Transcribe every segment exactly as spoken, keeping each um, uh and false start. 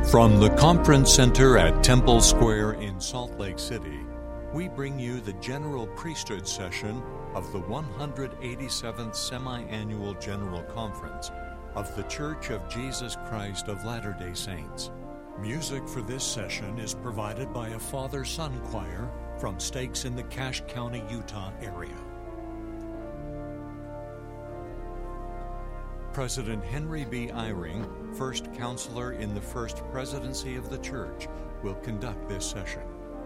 From the Conference Center at Temple Square in Salt Lake City, we bring you the General Priesthood session of the one hundred eighty-seventh Semi-Annual General Conference of The Church of Jesus Christ of Latter-day Saints. Music for this session is provided by a father-son choir from stakes in the Cache County, Utah area. President Henry B. Eyring, first counselor in the First Presidency of the Church, will conduct this session.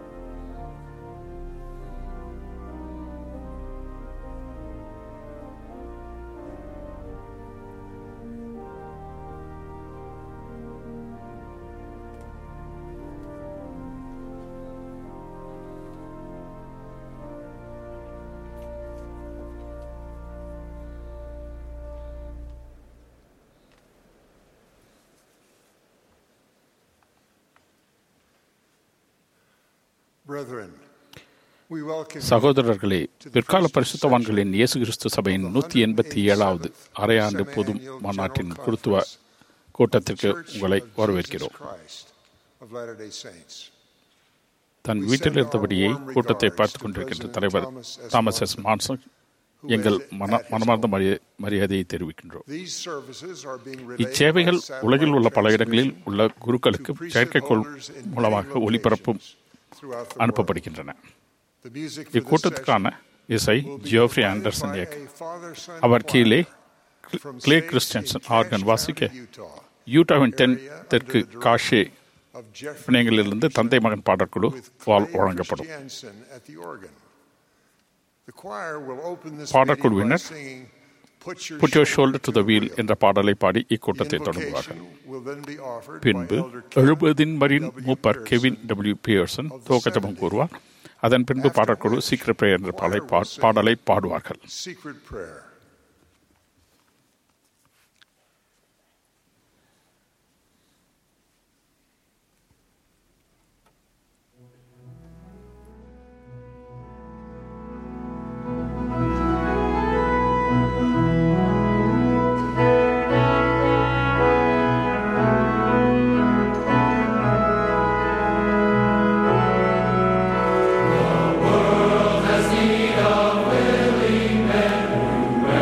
சகோதரர்களே, பிற்கால பரிசுத்தவான்களின் இயேசு கிறிஸ்து சபையின் நூற்றி எண்பத்தி ஏழாவது அரையாண்டு பொது மாநாட்டின் குருத்துவ கூட்டத்திற்கு உங்களை வரவேற்கிறோம். தன் வீட்டில் இருந்தபடியே கூட்டத்தை பார்த்துக் கொண்டிருக்கின்ற தலைவர் தாமஸ் எஸ் மான்சன் எங்கள் மன மனமார்ந்த மரியாதையை தெரிவிக்கின்றோம். இச்சேவைகள் உலகில் உள்ள பல இடங்களில் உள்ள குருக்களுக்கு செயற்கைக்கோள் மூலமாக ஒளிபரப்பும் அனுப்பப்படுகின்றன. இக்கூட்டத்துக்கான இசை ஜியோஃப்ரி ஆண்டர்சன் இயக்க, அவர் கீழே கிளே கிறிஸ்டியன்சன் ஆர்கன் வாசிக்க, யூட்டாவின் தென் தெற்கு காஷே பிணையங்களிலிருந்து தந்தை மகன் பாடற்குழு வால் வழங்கப்படும். பாடற்குழுவினர் Put Your Shoulder to the Wheel என்ற பாடலை பாடி இக்கூட்டத்தை தொடங்குவார்கள். பின்பு எழுபதின் மரின் மூப்பர் கெவின் டபிள்யூ பியர்சன் துவக்க ஜெபம் கூறுவார். அதன் பின்பு பாடற்குழு சீக்ரெட் பிரேயர் என்ற பாடலை பாடுவார்கள். Willing men who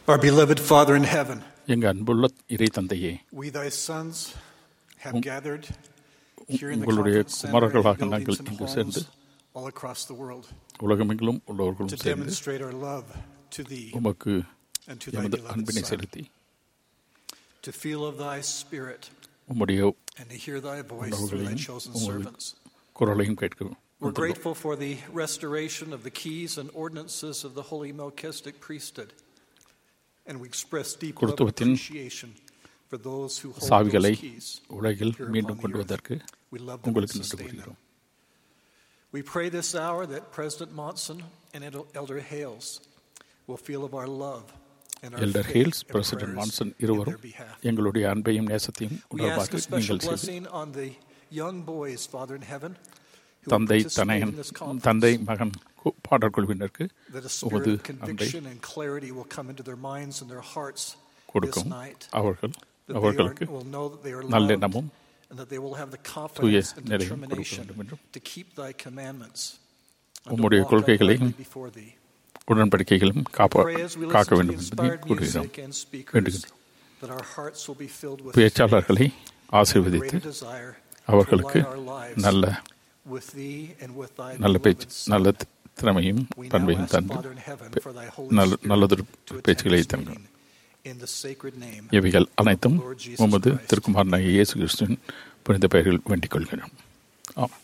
Our beloved Father in heaven, எங்கள் அன்புள்ள இறை தந்தையே, we thy sons have gathered here in the உங்களுடைய conference center குமாரர்களாக and நாங்கள் buildings and இங்கு homes சேர்ந்து all across the world உலகமெங்கிலும் உள்ளவர்களும் to சேர்ந்து demonstrate our love to thee உமக்கு and to thy எமது beloved அன்பினை Son, செலுத்தி to feel of thy spirit உம்முடைய and to hear thy voice through thy உணர்வுகளையும் chosen உமது servants. குரலையும் கேட்க We're grateful for the restoration of the keys and ordinances of the holy Melchizedek priesthood, and we express deep love and குருத்துவத்தின் appreciation for those who hold சாவிகளை those keys உலகில் here மீண்டும் upon கொண்டு the earth. வருவதற்கு We love them and உங்களுக்கு நன்றி sustain them. கூறுகிறோம். We pray this hour that President Monson and Elder Hales will feel of our love and our elder faith Hales and president prayers Monson in their இருவரும் behalf. எங்களுடைய அன்பையும் நேசத்தையும் We ask உணர்வாக a special நீங்கள் செய்து blessing on the young boys, Father in heaven, who will தந்தை participate தனையன் in this conference, தந்தை மகன் கு- பாடற் குழுவினருக்கு that a உமது spirit of அன்பை conviction and clarity will come into their minds and their hearts this கொடுக்கும். night, அவர்கள் that they அவர்களுக்கு are, will know that they are loved நல்லெண்ணமும் and that they will have the தூய confidence and நிறையும் கொடுக்க determination வேண்டும் என்றும் to keep thy commandments and to உம்முடைய walk கொள்கைகளையும் uprightly before thee. உடன்படிக்கைகளும் காப்ப Pray as we காக்க listen to the வேண்டும் என்பதை inspired கூறுகிறோம். music and speakers வேண்டுகிறோம். that our hearts will be filled with பேச்சாளர்களை faith and ஆசீர்வதித்து greater desire to அவர்களுக்கு align our lives நல்ல with thee and with thy நல்ல beloved பேச்சு Son. நல்ல திறமையும் We now பண்பையும் ask, தந்து Father in heaven, for thy Holy நல்ல Spirit நல்லதொரு to attend பேச்சுகளை this தங்க meeting in the sacred name இவைகள் அனைத்தும் of Lord Jesus உமது Christ. திருக்குமாரனாகிய இயேசு கிறிஸ்துவின் புனித பெயரில் வேண்டிக் கொள்கிறோம். ஆமென்.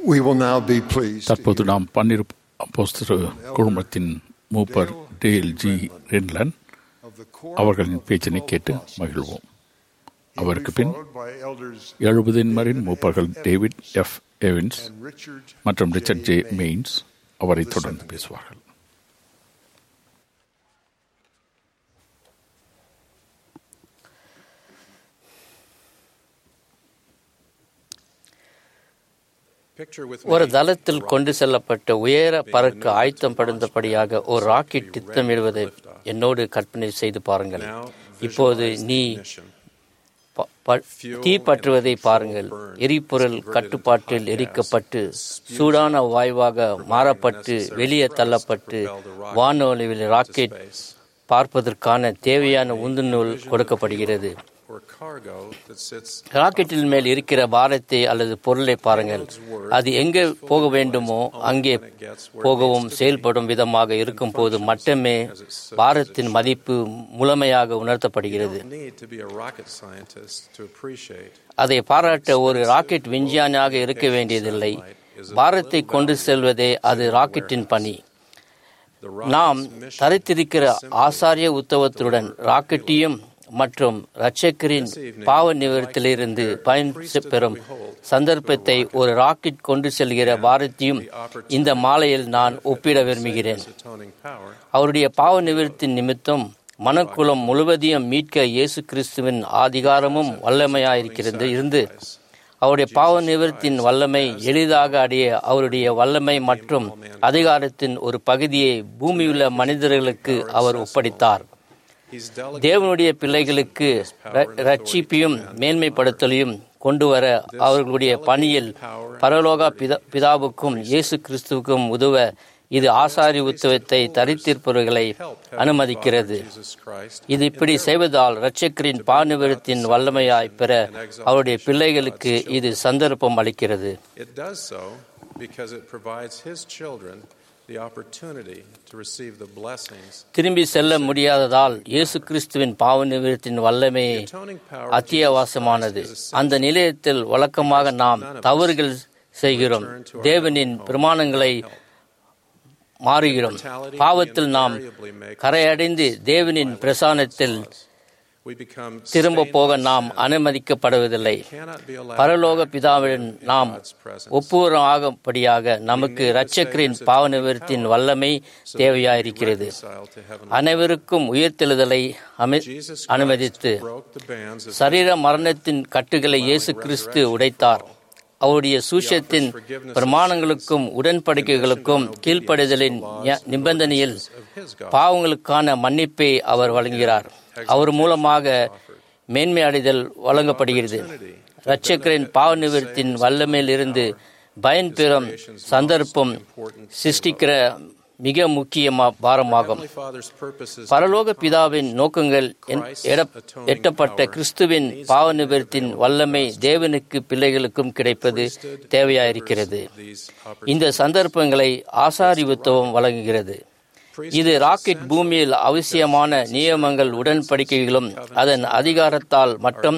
We will now be pleased to தற்போது hear நாம் பன்னிரு அப்போஸ்தலர் குழுமத்தின் மூப்பர் Dale G Renlund of the quorum அவர்களின் of பேச்சினை twelve கேட்டு apostles. மகிழ்வோம். He will அவருக்கு be பின் followed by elders எழுபதின்மரின் David மூப்பர்கள் F. David F Evans and Richard மற்றும் J. Richard J Maines. Maynes அவரை தொடர்ந்து பேசுவார்கள். ஒரு தளத்தில் கொண்டு செல்லப்பட்ட உயர பறக்க ஆயத்தம் படுத்தபடியாக ஒரு ராக்கெட் திட்டமிடுவதை என்னோடு கற்பனை செய்து பாருங்கள். இப்போது நீ ப- ப- தீ பற்றுவதை பாருங்கள். எரிபொருள் கட்டுப்பாட்டில் எரிக்கப்பட்டு சூடான வாயுவாக மாறப்பட்டு வெளியே தள்ளப்பட்டு வானொலியில் ராக்கெட் பார்ப்பதற்கான தேவையான உந்துநூல் கொடுக்கப்படுகிறது. ராக்கெட்டில் மேல் இருக்கிற பாரத்தை அல்லது பொருளை பாருங்கள். அது எங்கே போக வேண்டுமோ அங்கே போகவும் செயல்படும் விதமாக இருக்கும் போது மட்டுமே பாரத்தின் மதிப்பு முழுமையாக உணர்த்தப்படுகிறது. அதை பாராட்ட ஒரு ராக்கெட் விஞ்ஞானியாக இருக்க வேண்டியதில்லை. பாரத்தை கொண்டு செல்வதே அது ராக்கெட்டின் பணி. நாம் தரித்திருக்கிற ஆசாரிய உத்தவத்துடன் ராக்கெட்டையும் மற்றும் இரட்சகரின் பாவ நிவர்த்தியிலிருந்து பயன் பெறும் சந்தர்ப்பத்தை ஒரு ராக்கெட் கொண்டு செல்கிற பாரத்தையும் இந்த மாலையில் நான் ஒப்பிட விரும்புகிறேன். அவருடைய பாவ நிவர்த்தியின் நிமித்தம் மனக்குலம் முழுவதையும் மீட்க இயேசு கிறிஸ்துவின் அதிகாரமும் வல்லமையாயிருக்கிறது இருந்து அவருடைய பாவ நிவர்த்தியின் வல்லமை எளிதாக அடைய அவருடைய வல்லமை மற்றும் அதிகாரத்தின் ஒரு பகுதியை பூமியுள்ள மனிதர்களுக்கு அவர் ஒப்படைத்தார். தேவனுடைய பிள்ளைகளுக்கு ரட்சிப்பையும் மேன்மைப்படுத்தலையும் கொண்டு வர அவர்களுடைய பணியில் பரலோக பிதா பிதாவுக்கும் இயேசு கிறிஸ்துவுக்கும் உதவ இது ஆசாரி உத்தவத்தை தரித்திருப்பவர்களை அனுமதிக்கிறது. இது இப்படி செய்வதால் இரட்சகரின் பாவநிவர்த்தியின் வல்லமையாய் பெற அவருடைய பிள்ளைகளுக்கு இது சந்தர்ப்பம் அளிக்கிறது. திரும்பி செல்ல முடியாததால் இயேசு கிறிஸ்துவின் பாவ நிவர்த்தியின் வல்லமை அத்தியாவசியமானது. அந்த நிலையத்தில் வழக்கமாக நாம் தவறுகள் செய்கிறோம், தேவனின் பிரமாணங்களை மாறுகிறோம். பாவத்தில் நாம் கரையடைந்து தேவனின் பிரசானத்தில் திரும்ப போக நாம் அனுமதிக்கப்படுவதில்லை. பரலோக பிதாவின் நாம் ஒப்புவராகும்படியாக நமக்கு இரட்சகரின் பாவ நிவர்த்தியின் வல்லமை தேவையாயிருக்கிறது. அனைவருக்கும் உயிர்த்தெழுதலை அனுமதித்து சரீர மரணத்தின் கட்டுகளை இயேசு கிறிஸ்து உடைத்தார். அவருடைய சுவிசேஷத்தின் பிரமாணங்களுக்கும் உடன்படிக்கைகளுக்கும் கீழ்ப்படிதலின் நிபந்தனையில் பாவங்களுக்கான மன்னிப்பை அவர் வழங்குகிறார். அவர் மூலமாக மேன்மை அடைதல் வழங்கப்படுகிறது. இரட்சகரின் பாவ நிவர்த்தியின் வல்லமையில் இருந்து பயன் பெறும் சந்தர்ப்பம் சிருஷ்டிக்கிற மிக முக்கிய பாரமாகும். பரலோக பிதாவின் நோக்கங்கள் எட்டப்பட்ட கிறிஸ்துவின் பாவ நிவர்த்தியின் வல்லமை தேவனுக்கு பிள்ளைகளுக்கும் கிடைப்பது தேவையாயிருக்கிறது. இந்த சந்தர்ப்பங்களை ஆசாரி உத்தவம் வழங்குகிறது. இது ராக்கெட் பூமியில் அவசியமான நியமங்கள் உடன்படிக்கைகளும் அதன் அதிகாரத்தால் மட்டும்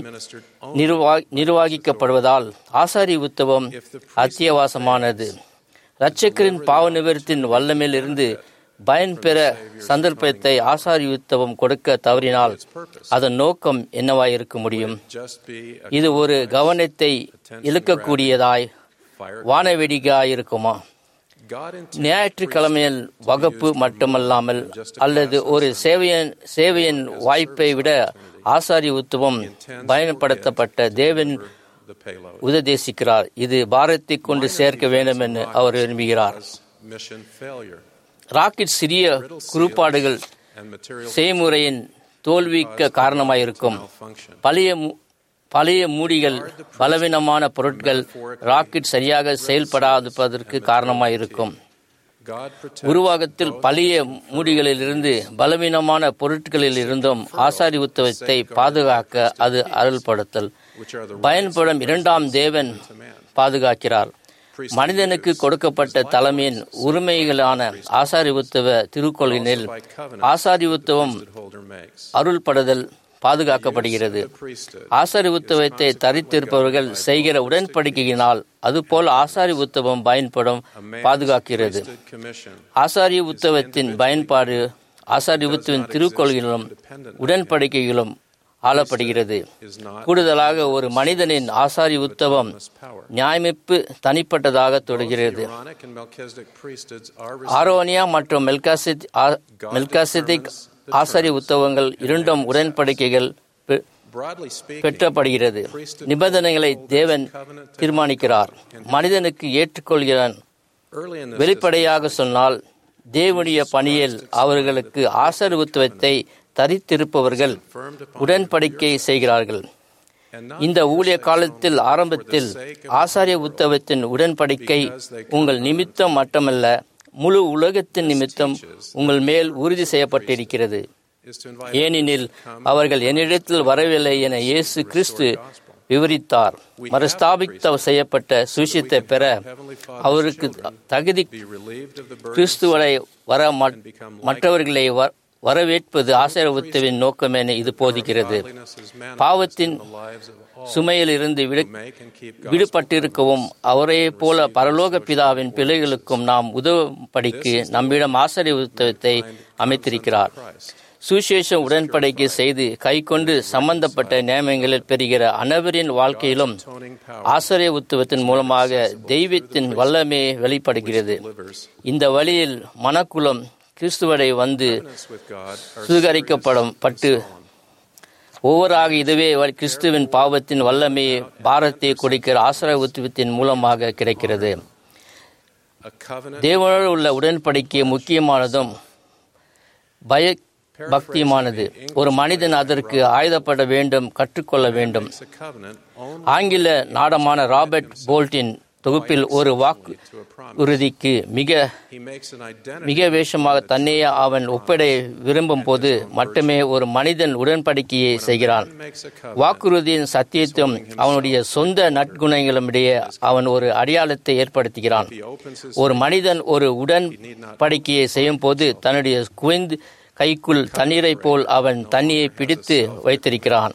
நிர்வகிக்கப்படுவதால் ஆசாரி உத்தவம் அத்தியாவசியமானது. இரட்சகரின் பாவ நிவர்த்தியின் வல்லமையிலிருந்து பயன் பெற சந்தர்ப்பத்தை ஆசாரி உத்தவம் கொடுக்க தவறினால் அதன் நோக்கம் என்னவாயிருக்க முடியும்? இது ஒரு கவனத்தை இழுக்கக்கூடியதாய் வானவெடிகாயிருக்குமா? ஞாயிற்றுக்கிழமையில் வகுப்பு மட்டுமல்லாமல் அல்லது ஒரு சேவையன் சேவையின் வாய்ப்பை விட ஆசாரி உத்துவம் பயன்படுத்தப்பட்ட தேவன் உபதேசிக்கிறார். இது பாரத்தை கொண்டு சேர்க்க வேண்டும் என்று அவர் விரும்புகிறார். ராக்கெட் சிறிய குறுப்பாடுகள் செய்முறையின் தோல்விக்கு காரணமாயிருக்கும். பழைய பழைய மூடிகள் பலவீனமான பொருட்கள் ராக்கெட் சரியாக செயல்படாததற்கு காரணமாயிருக்கும். உருவாக்கத்தில் பழைய மூடிகளிலிருந்து பலவீனமான பொருட்களில் இருந்தும் ஆசாரி உத்தவத்தை பாதுகாக்க அது அருள்படுத்தல் பயன்படும் இரண்டாம் தேவன் பாதுகாக்கிறார். மனிதனுக்கு கொடுக்கப்பட்ட தலைமையின் உரிமைகளான ஆசாரி உத்தவ திருக்கோளினில் ஆசாரி உத்தவம் அருள்படுதல் பாதுகாக்கப்படுகிறது. ஆசாரி உத்தவத்தை தரித்திருப்பவர்கள் செய்கிற உடன்படிக்கையினால் அதுபோல் ஆசாரி உத்தவம் பயன்படும் பாதுகாக்கிறது. ஆசாரிய உத்தவத்தின் பயன்பாடு ஆசாரி உத்தவின் திருக்கோள்களிலும் உடன்படிக்கைகளும் ஆளப்படுகிறது. கூடுதலாக ஒரு மனிதனின் ஆசாரி உத்தவம் நியாயமிப்பு தனிப்பட்டதாக தொடர்கிறது. ஆரோனியா மற்றும் மெல்காசிதிக் ஆசாரி உத்தவங்கள் இரண்டும் உடன்படிக்கைகள் பெற்றப்படுகிறது. நிபந்தனைகளை தேவன் தீர்மானிக்கிறார், மனிதனுக்கு ஏற்றுக்கொள்கிறான். வெளிப்படையாக சொன்னால் தேவனுடைய பணியில் அவர்களுக்கு ஆசாரி உத்தவத்தை தரித்திருப்பவர்கள் உடன்படிக்கை செய்கிறார்கள். இந்த ஊழிய காலத்தில் ஆரம்பத்தில் ஆசாரிய உத்தவத்தின் உடன்படிக்கை உங்கள் நிமித்தம் மட்டுமல்ல, முழு உலகத்தின் நிமித்தம் உங்கள் மேல் உறுதி செய்யப்பட்டிருக்கிறது. ஏனெனில் அவர்கள் என்னிடத்தில் வரவில்லை என இயேசு கிறிஸ்து விவரித்தார். மறுஸ்தாபித்த செய்யப்பட்ட சுவிசேஷத்தை பெற அவருக்கு தகுதி கிறிஸ்துவரை வர மற்றவர்களை வரவேற்பது ஆசாரிய உத்தவின் நோக்கம் என இது போதிக்கிறது. பாவத்தின் சுமையிலிருந்து விடுபட்டிருக்கவும் அவரே போல பரலோக பிதாவின் பிள்ளைகளுக்கும் நாம் உதவும்படிக்கு நம்மிடம் ஆசாரிய உத்தவத்தை அமைத்திருக்கிறார். சுவிசேஷ உடன்படிக்கை செய்து கை கொண்டு சம்பந்தப்பட்ட நியமங்களில் பெறுகிற அனைவரின் வாழ்க்கையிலும் ஆசாரிய உத்தவத்தின் மூலமாக தெய்வத்தின் வல்லமே வெளிப்படுகிறது. இந்த வழியில் மனக்குலம் கிறிஸ்துவரை வந்து சுகரிக்கப்படும் பட்டு ஒவ்வொருவராக இதுவே கிறிஸ்துவின் பாவத்தின் வல்லமே பாரத்தை கொடுக்கிற ஆசாரிய உத்தவத்தின் மூலமாக கிடைக்கிறது. தேவனோடு உள்ள உடன்படிக்கை முக்கியமானதும் பய பக்தியமானது. ஒரு மனிதன் அதற்கு ஆயுதப்பட வேண்டும், கற்றுக்கொள்ள வேண்டும். ஆங்கில நாடமான ராபர்ட் போல்ட்டின் தொகுப்பில் ஒரு வாக்கு உறுதிக்கு மிக மிக வேஷமாக தன்னையே அவன் ஒப்பிட விரும்பும் போது மட்டுமே ஒரு மனிதன் உடன்படிக்கையை செய்கிறான். வாக்குறுதியின் சத்தியத்துவம் அவனுடைய சொந்த நற்குணங்களிடையே அவன் ஒரு அடையாளத்தை ஏற்படுத்துகிறான். ஒரு மனிதன் ஒரு உடன்படிக்கையை செய்யும் போது தன்னுடைய குவிந்து கைக்குள் தண்ணீரை போல் அவன் தண்ணியை பிடித்து வைத்திருக்கிறான்.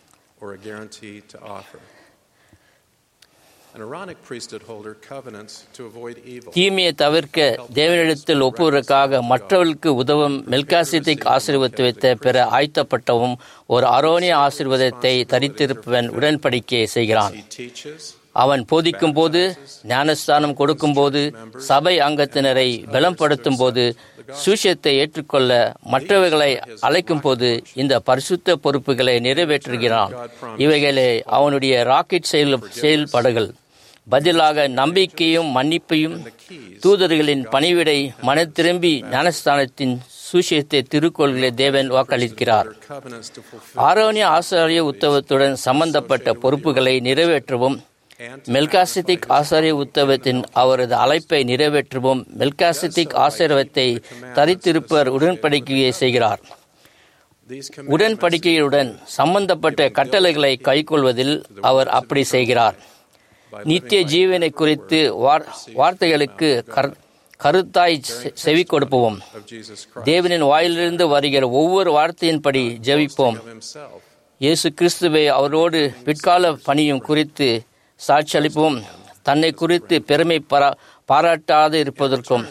தீமையை தவிர்க்க தேவனிடத்தில் ஒப்புவதற்காக மற்றவர்களுக்கு உதவும் மெல்காசிதிக் ஆசீர்வாதத்தை பெற ஆயத்தப்பட்டவும் ஒரு ஆரோனிய ஆசீர்வாதத்தை தரித்திருப்பவன் உடன்படிக்கை செய்கிறான். அவன் போதிக்கும் போது, ஞானஸ்தானம் கொடுக்கும் போது, சபை அங்கத்தினரை பலப்படுத்தும் போது, சுவிசேஷத்தை ஏற்றுக்கொள்ள மற்றவர்களை அழைக்கும் போது இந்த பரிசுத்த பொறுப்புகளை நிறைவேற்றுகிறான். இவைகளே அவனுடைய ராக்கெட் செயல் செயல்பாடுகள். பதிலாக நம்பிக்கையும் மன்னிப்பையும் தூதர்களின் பணிவிடை மன திரும்பி ஞானஸ்தானத்தின் சுவிசேஷத்தை திருக்கோள்களை தேவன் வாக்களிக்கிறார். ஆரோனிய ஆசாரிய உத்தவத்துடன் சம்பந்தப்பட்ட பொறுப்புகளை நிறைவேற்றவும் மெல்காசிதிக் ஆசாரிய உத்தவத்தின் அவரது அழைப்பை நிறைவேற்றவும் மெல்காசிதிக் ஆசீர்வாதத்தை தரித்திருப்பவர் உடன்படிக்கையை செய்கிறார். உடன்படிக்கையுடன் சம்பந்தப்பட்ட கட்டளைகளை கைக்கொள்வதில் அவர் அப்படி செய்கிறார். நித்திய ஜீவனை குறித்து வார்த்தைகளுக்கு கருத்தாய் செவி கொடுப்போம். தேவனின் வாயிலிருந்து வருகிற ஒவ்வொரு வார்த்தையின்படி ஜெபிப்போம். இயேசு கிறிஸ்துவை அவரோடு பிற்கால பணியும் குறித்து சாட்சி அளிப்போம். தன்னை குறித்து பெருமை பாராட்டாது இருப்பதற்கும்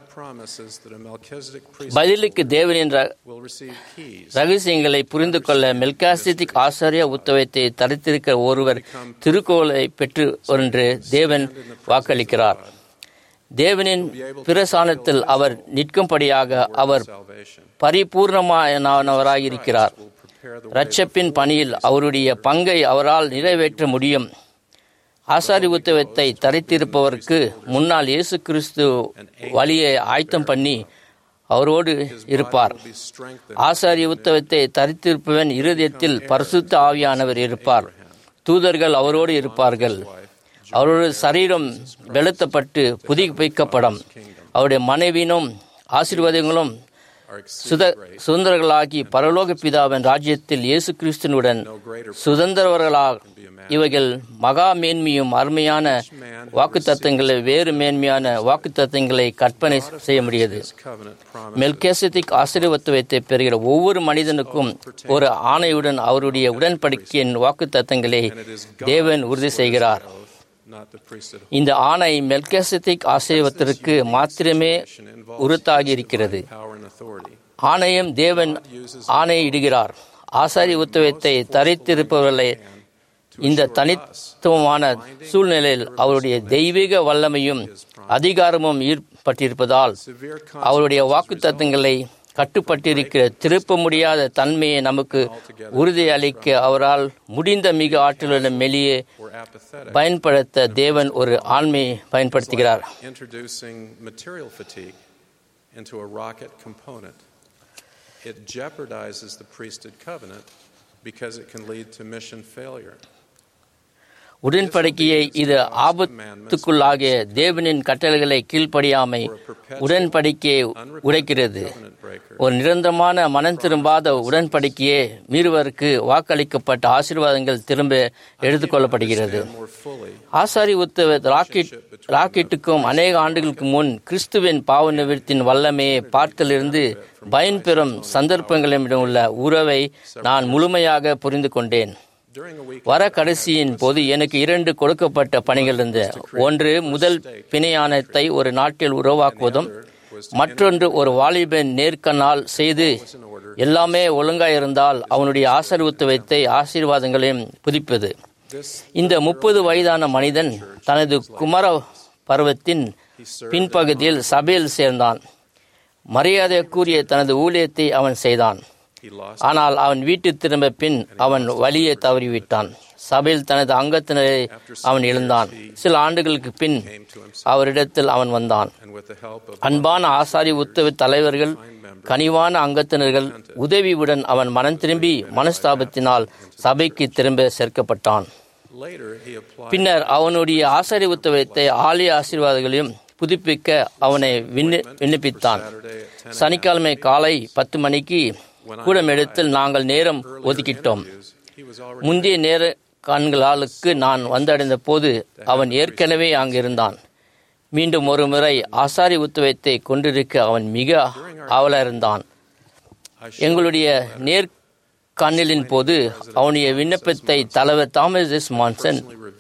பதிலுக்கு தேவனின் ரகசியங்களை புரிந்து கொள்ள மெல்காசிதிக் ஆசாரிய உத்தவத்தை தரித்திருக்கிற ஒருவர் திருக்கோளை பெற்று ஒன்று தேவன் வாக்களிக்கிறார். தேவனின் பிரசானத்தில் அவர் நிற்கும்படியாக அவர் பரிபூர்ணமானவராயிருக்கிறார். இரட்சப்பின் பணியில் அவருடைய பங்கை அவரால் நிறைவேற்ற முடியும். ஆசாரி உத்தவத்தை தரித்திருப்பவருக்கு முன்னால் இயேசு கிறிஸ்து வழியை ஆயத்தம் பண்ணி அவரோடு இருப்பார். ஆசாரிய உத்தவத்தை தரித்திருப்பவன் இருதயத்தில் பரிசுத்த ஆவியானவர் இருப்பார். தூதர்கள் அவரோடு இருப்பார்கள். அவருடைய சரீரம் வெளுத்தப்பட்டு புதுப்பிக்கப்படும். அவருடைய மனைவியினும் ஆசீர்வாதங்களும் சுத சுதந்திரர்களாகி பரலோக பிதாவின் ராஜ்யத்தில் இயேசு கிறிஸ்துனுடன் சுதந்திரவர்களாக இவைகள் மகா மேன்மையும் அருமையான வாக்குத்தத்தங்களை வேறு மேன்மையான வாக்குத்தத்தங்களை கற்பனை செய்ய முடியாது. மெல்கிசேதேக் ஆசீர்வாதத்தை பெறுகிற ஒவ்வொரு மனிதனுக்கும் ஒரு ஆணையுடன் அவருடைய உடன்படிக்கையின் வாக்குத்தத்தங்களை தேவன் உறுதி செய்கிறார். இந்த ஆணை மெல்கிசேதேக் ஆசீர்வாதத்திற்கு மாத்திரமே உறுத்தாகி இருக்கிறது. ஆணையம் தேவன் ஆணையிடுகிறார். ஆசாரி உத்தவத்தை தரித்திருப்பவர்களை இந்த தனித்துவமான சூழ்நிலையில் அவருடைய தெய்வீக வல்லமையும் அதிகாரமும் ஈடுபட்டிருப்பதால் அவருடைய வாக்குத்தத்தங்களை கட்டுப்பட்டிருக்கிற திருப்ப முடியாத தன்மையை நமக்கு உறுதியளிக்க அவரால் முடிந்த மிக ஆற்றலுடன் மெளியே பயன்படுத்த தேவன் ஒரு ஆண்மையை பயன்படுத்துகிறார். It jeopardizes the priesthood covenant because it can lead to mission failure. உடன்படிக்கையை இது ஆபத்துக்குள்ளாகிய தேவனின் கட்டளைகளை கீழ்ப்படியாமை உடன்படிக்கையை உடைக்கிறது. ஒரு நிரந்தரமான மனம் திரும்பாத உடன்படிக்கையே மீறுவதற்கு வாக்களிக்கப்பட்ட ஆசீர்வாதங்கள் திரும்ப எடுத்துக்கொள்ளப்படுகிறது. ஆசாரி உத்தவ ராக்கெட் ராக்கெட்டுக்கும் அநேக ஆண்டுகளுக்கு முன் கிறிஸ்துவின் பாவ நிவர்த்தியின் வல்லமையை பார்த்தலிருந்து பயன்பெறும் சந்தர்ப்பங்களிடம் உள்ள உறவை நான் முழுமையாக புரிந்து கொண்டேன். வர கடைசியின் போது எனக்கு இரண்டு கொடுக்கப்பட்ட பணிகள் இருந்தன. ஒன்று, முதல் பிணையானத்தை ஒரு நாட்டில் உருவாக்குவதும், மற்றொன்று ஒரு வாலிபன் நேர்கண்ணால் செய்து எல்லாமே ஒழுங்காயிருந்தால் அவனுடைய ஆசீர்வாதத்தை ஆசீர்வாதங்களையும் புதுப்பிப்பது. இந்த முப்பது வயதான மனிதன் தனது குமார பருவத்தின் பின்பகுதியில் சபையில் சேர்ந்தான். மரியாதைக்குரிய தனது ஊழியத்தை அவன் செய்தான். ஆனால் அவன் வீட்டு திரும்ப பின் அவன் வழியை தவறிவிட்டான். சபையில் தனது அங்கத்தினரை அவன் இழந்தான். சில ஆண்டுகளுக்கு பின் அவரிடத்தில் அவன் வந்தான். அன்பான ஆசாரி உத்தவ தலைவர்கள், கனிவான அங்கத்தினர்கள் உதவியுடன் அவன் மனம் திரும்பி மனஸ்தாபத்தினால் சபைக்கு திரும்ப சேர்க்கப்பட்டான். பின்னர் அவனுடைய ஆசாரி உத்தவத்தை ஆலய ஆசீர்வாதங்களையும் புதுப்பிக்க அவனை விண்ணப்பித்தான். சனிக்கிழமை காலை பத்து மணிக்கு கூடமிடத்தில் நாங்கள் நேரம் ஒதுக்கிட்டோம். முந்தைய நேர கண்களாலுக்கு நான் வந்தடைந்த போது அவன் ஏற்கனவே அங்கிருந்தான். மீண்டும் ஒரு முறை ஆசாரி உத்தவத்தை கொண்டிருக்க அவன் மிக ஆவலாயிருந்தான். எங்களுடைய நேர்காணலின் போது அவனுடைய விண்ணப்பத்தை தலைவர் தாமஸ் எஸ் மான்சன்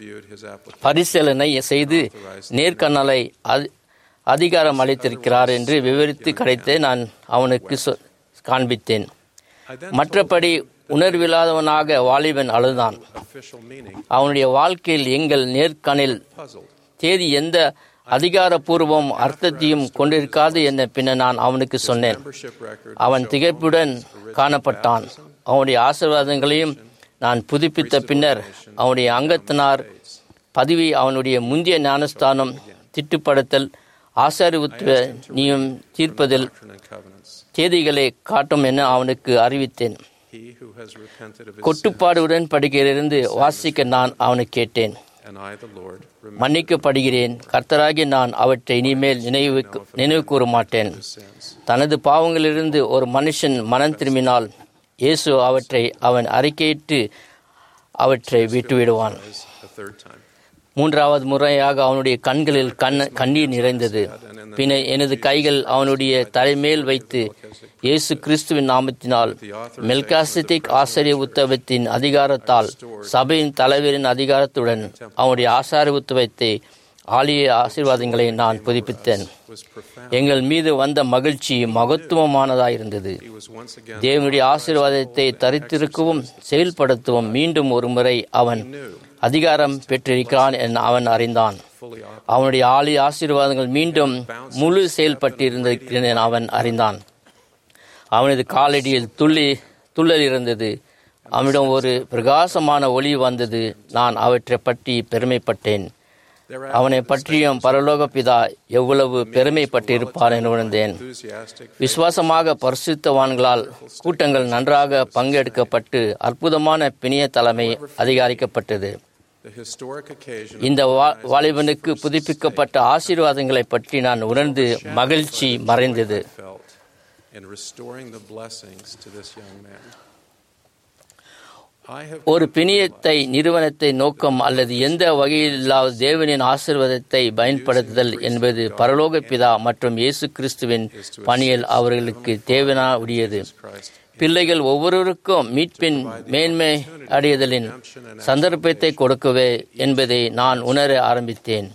பரிசீலனை செய்து நேர்காணலை அதிகாரம் அளித்திருக்கிறார் என்று விவரித்து கிடைத்து நான் அவனுக்கு காண்பித்தேன். மற்றபடி உணர்வில்லாதவனாக வாலிபன் அழுதான். அவனுடைய வாழ்க்கையில் எங்கள் நேர்காணல் தேதி எந்த அதிகாரப்பூர்வம் அர்த்தத்தையும் கொண்டிருக்காது என பின்னர் நான் அவனுக்கு சொன்னேன். அவன் திகைப்புடன் காணப்பட்டான். அவனுடைய ஆசீர்வாதங்களையும் நான் புதுப்பித்த பின்னர் அவனுடைய அங்கத்தினார் பதவி, அவனுடைய முந்தைய ஞானஸ்தானம், திட்டுப்படுத்தல், ஆசாரி உத்துவ நீயும் தீர்ப்பதில் தேதிகளை காட்டும் என அவனுக்கு அறிவித்தேன். கொட்டுப்பாடு உடன்படிக்கையிலிருந்து வாசிக்க நான் அவனுக்கு கேட்டேன். மன்னிக்கப்படுகிறேன், கர்த்தராகி நான் அவற்றை இனிமேல் நினைவு நினைவு கூற மாட்டேன். தனது பாவங்களிலிருந்து ஒரு மனுஷன் மனம் திரும்பினால் இயேசு அவற்றை அவன் அறிக்கையிட்டு அவற்றை விட்டுவிடுவான். மூன்றாவது முறையாக அவனுடைய கண்களில் கண் கண்ணீர் நிறைந்தது. பின்னர் எனது கைகள் அவனுடைய தலைமேல் வைத்து இயேசு கிறிஸ்துவின் நாமத்தினால் மெல்கிசேதேக் ஆசாரிய உத்தவத்தின் அதிகாரத்தால் சபையின் தலைவரின் அதிகாரத்துடன் அவனுடைய ஆசாரிய உத்தவத்தை ஆலய ஆசீர்வாதங்களை நான் புதுப்பித்தேன். எங்கள் மீது வந்த மகிழ்ச்சி மகத்துவமானதாயிருந்தது. தேவனுடைய ஆசீர்வாதத்தை தரித்திருக்கவும் செயல்படுத்தவும் மீண்டும் ஒரு முறை அவன் அதிகாரம் பெற்றிருக்கிறான் என அவன் அறிந்தான். அவனுடைய ஆலய ஆசீர்வாதங்கள் மீண்டும் முழு செயல்பட்டிருந்திருக்கிறேன் என அவன் அறிந்தான். அவனது காலடியில் துள்ளி துள்ளல் இருந்தது. அவனிடம் ஒரு பிரகாசமான ஒளி வந்தது. நான் அவற்றை பற்றி பெருமைப்பட்டேன். அவனை பற்றியும் பரலோக பிதா எவ்வளவு பெருமைப்பட்டிருப்பார் என உணர்ந்தேன். விசுவாசமாக பரிசுத்தவான்களால் கூட்டங்கள் நன்றாக பங்கெடுக்கப்பட்டு அற்புதமான பிணைய தலைமை அதிகரிக்கப்பட்டது. இந்த வாலிபனுக்கு புதுப்பிக்கப்பட்ட ஆசீர்வாதங்களை பற்றி நான் உணர்ந்து மகிழ்ச்சி மறைந்தது. in restoring the blessings to this young man. ஒரு பிணியத்தை நிறுவனத்தை நோக்கம் அல்லது எந்த வகையில்லாத தேவனின் ஆசீர்வாதத்தை பயன்படுத்துதல் என்பது பரலோக பிதா மற்றும் இயேசு கிறிஸ்துவின் பணியில் அவர்களுக்கு தேவனா உரியது. பிள்ளைகள் ஒவ்வொருவருக்கும் மீட்பின் மேன்மை அடைதலின் சந்தர்ப்பத்தை கொடுக்கவே என்பதை நான் உணர ஆரம்பித்தேன்.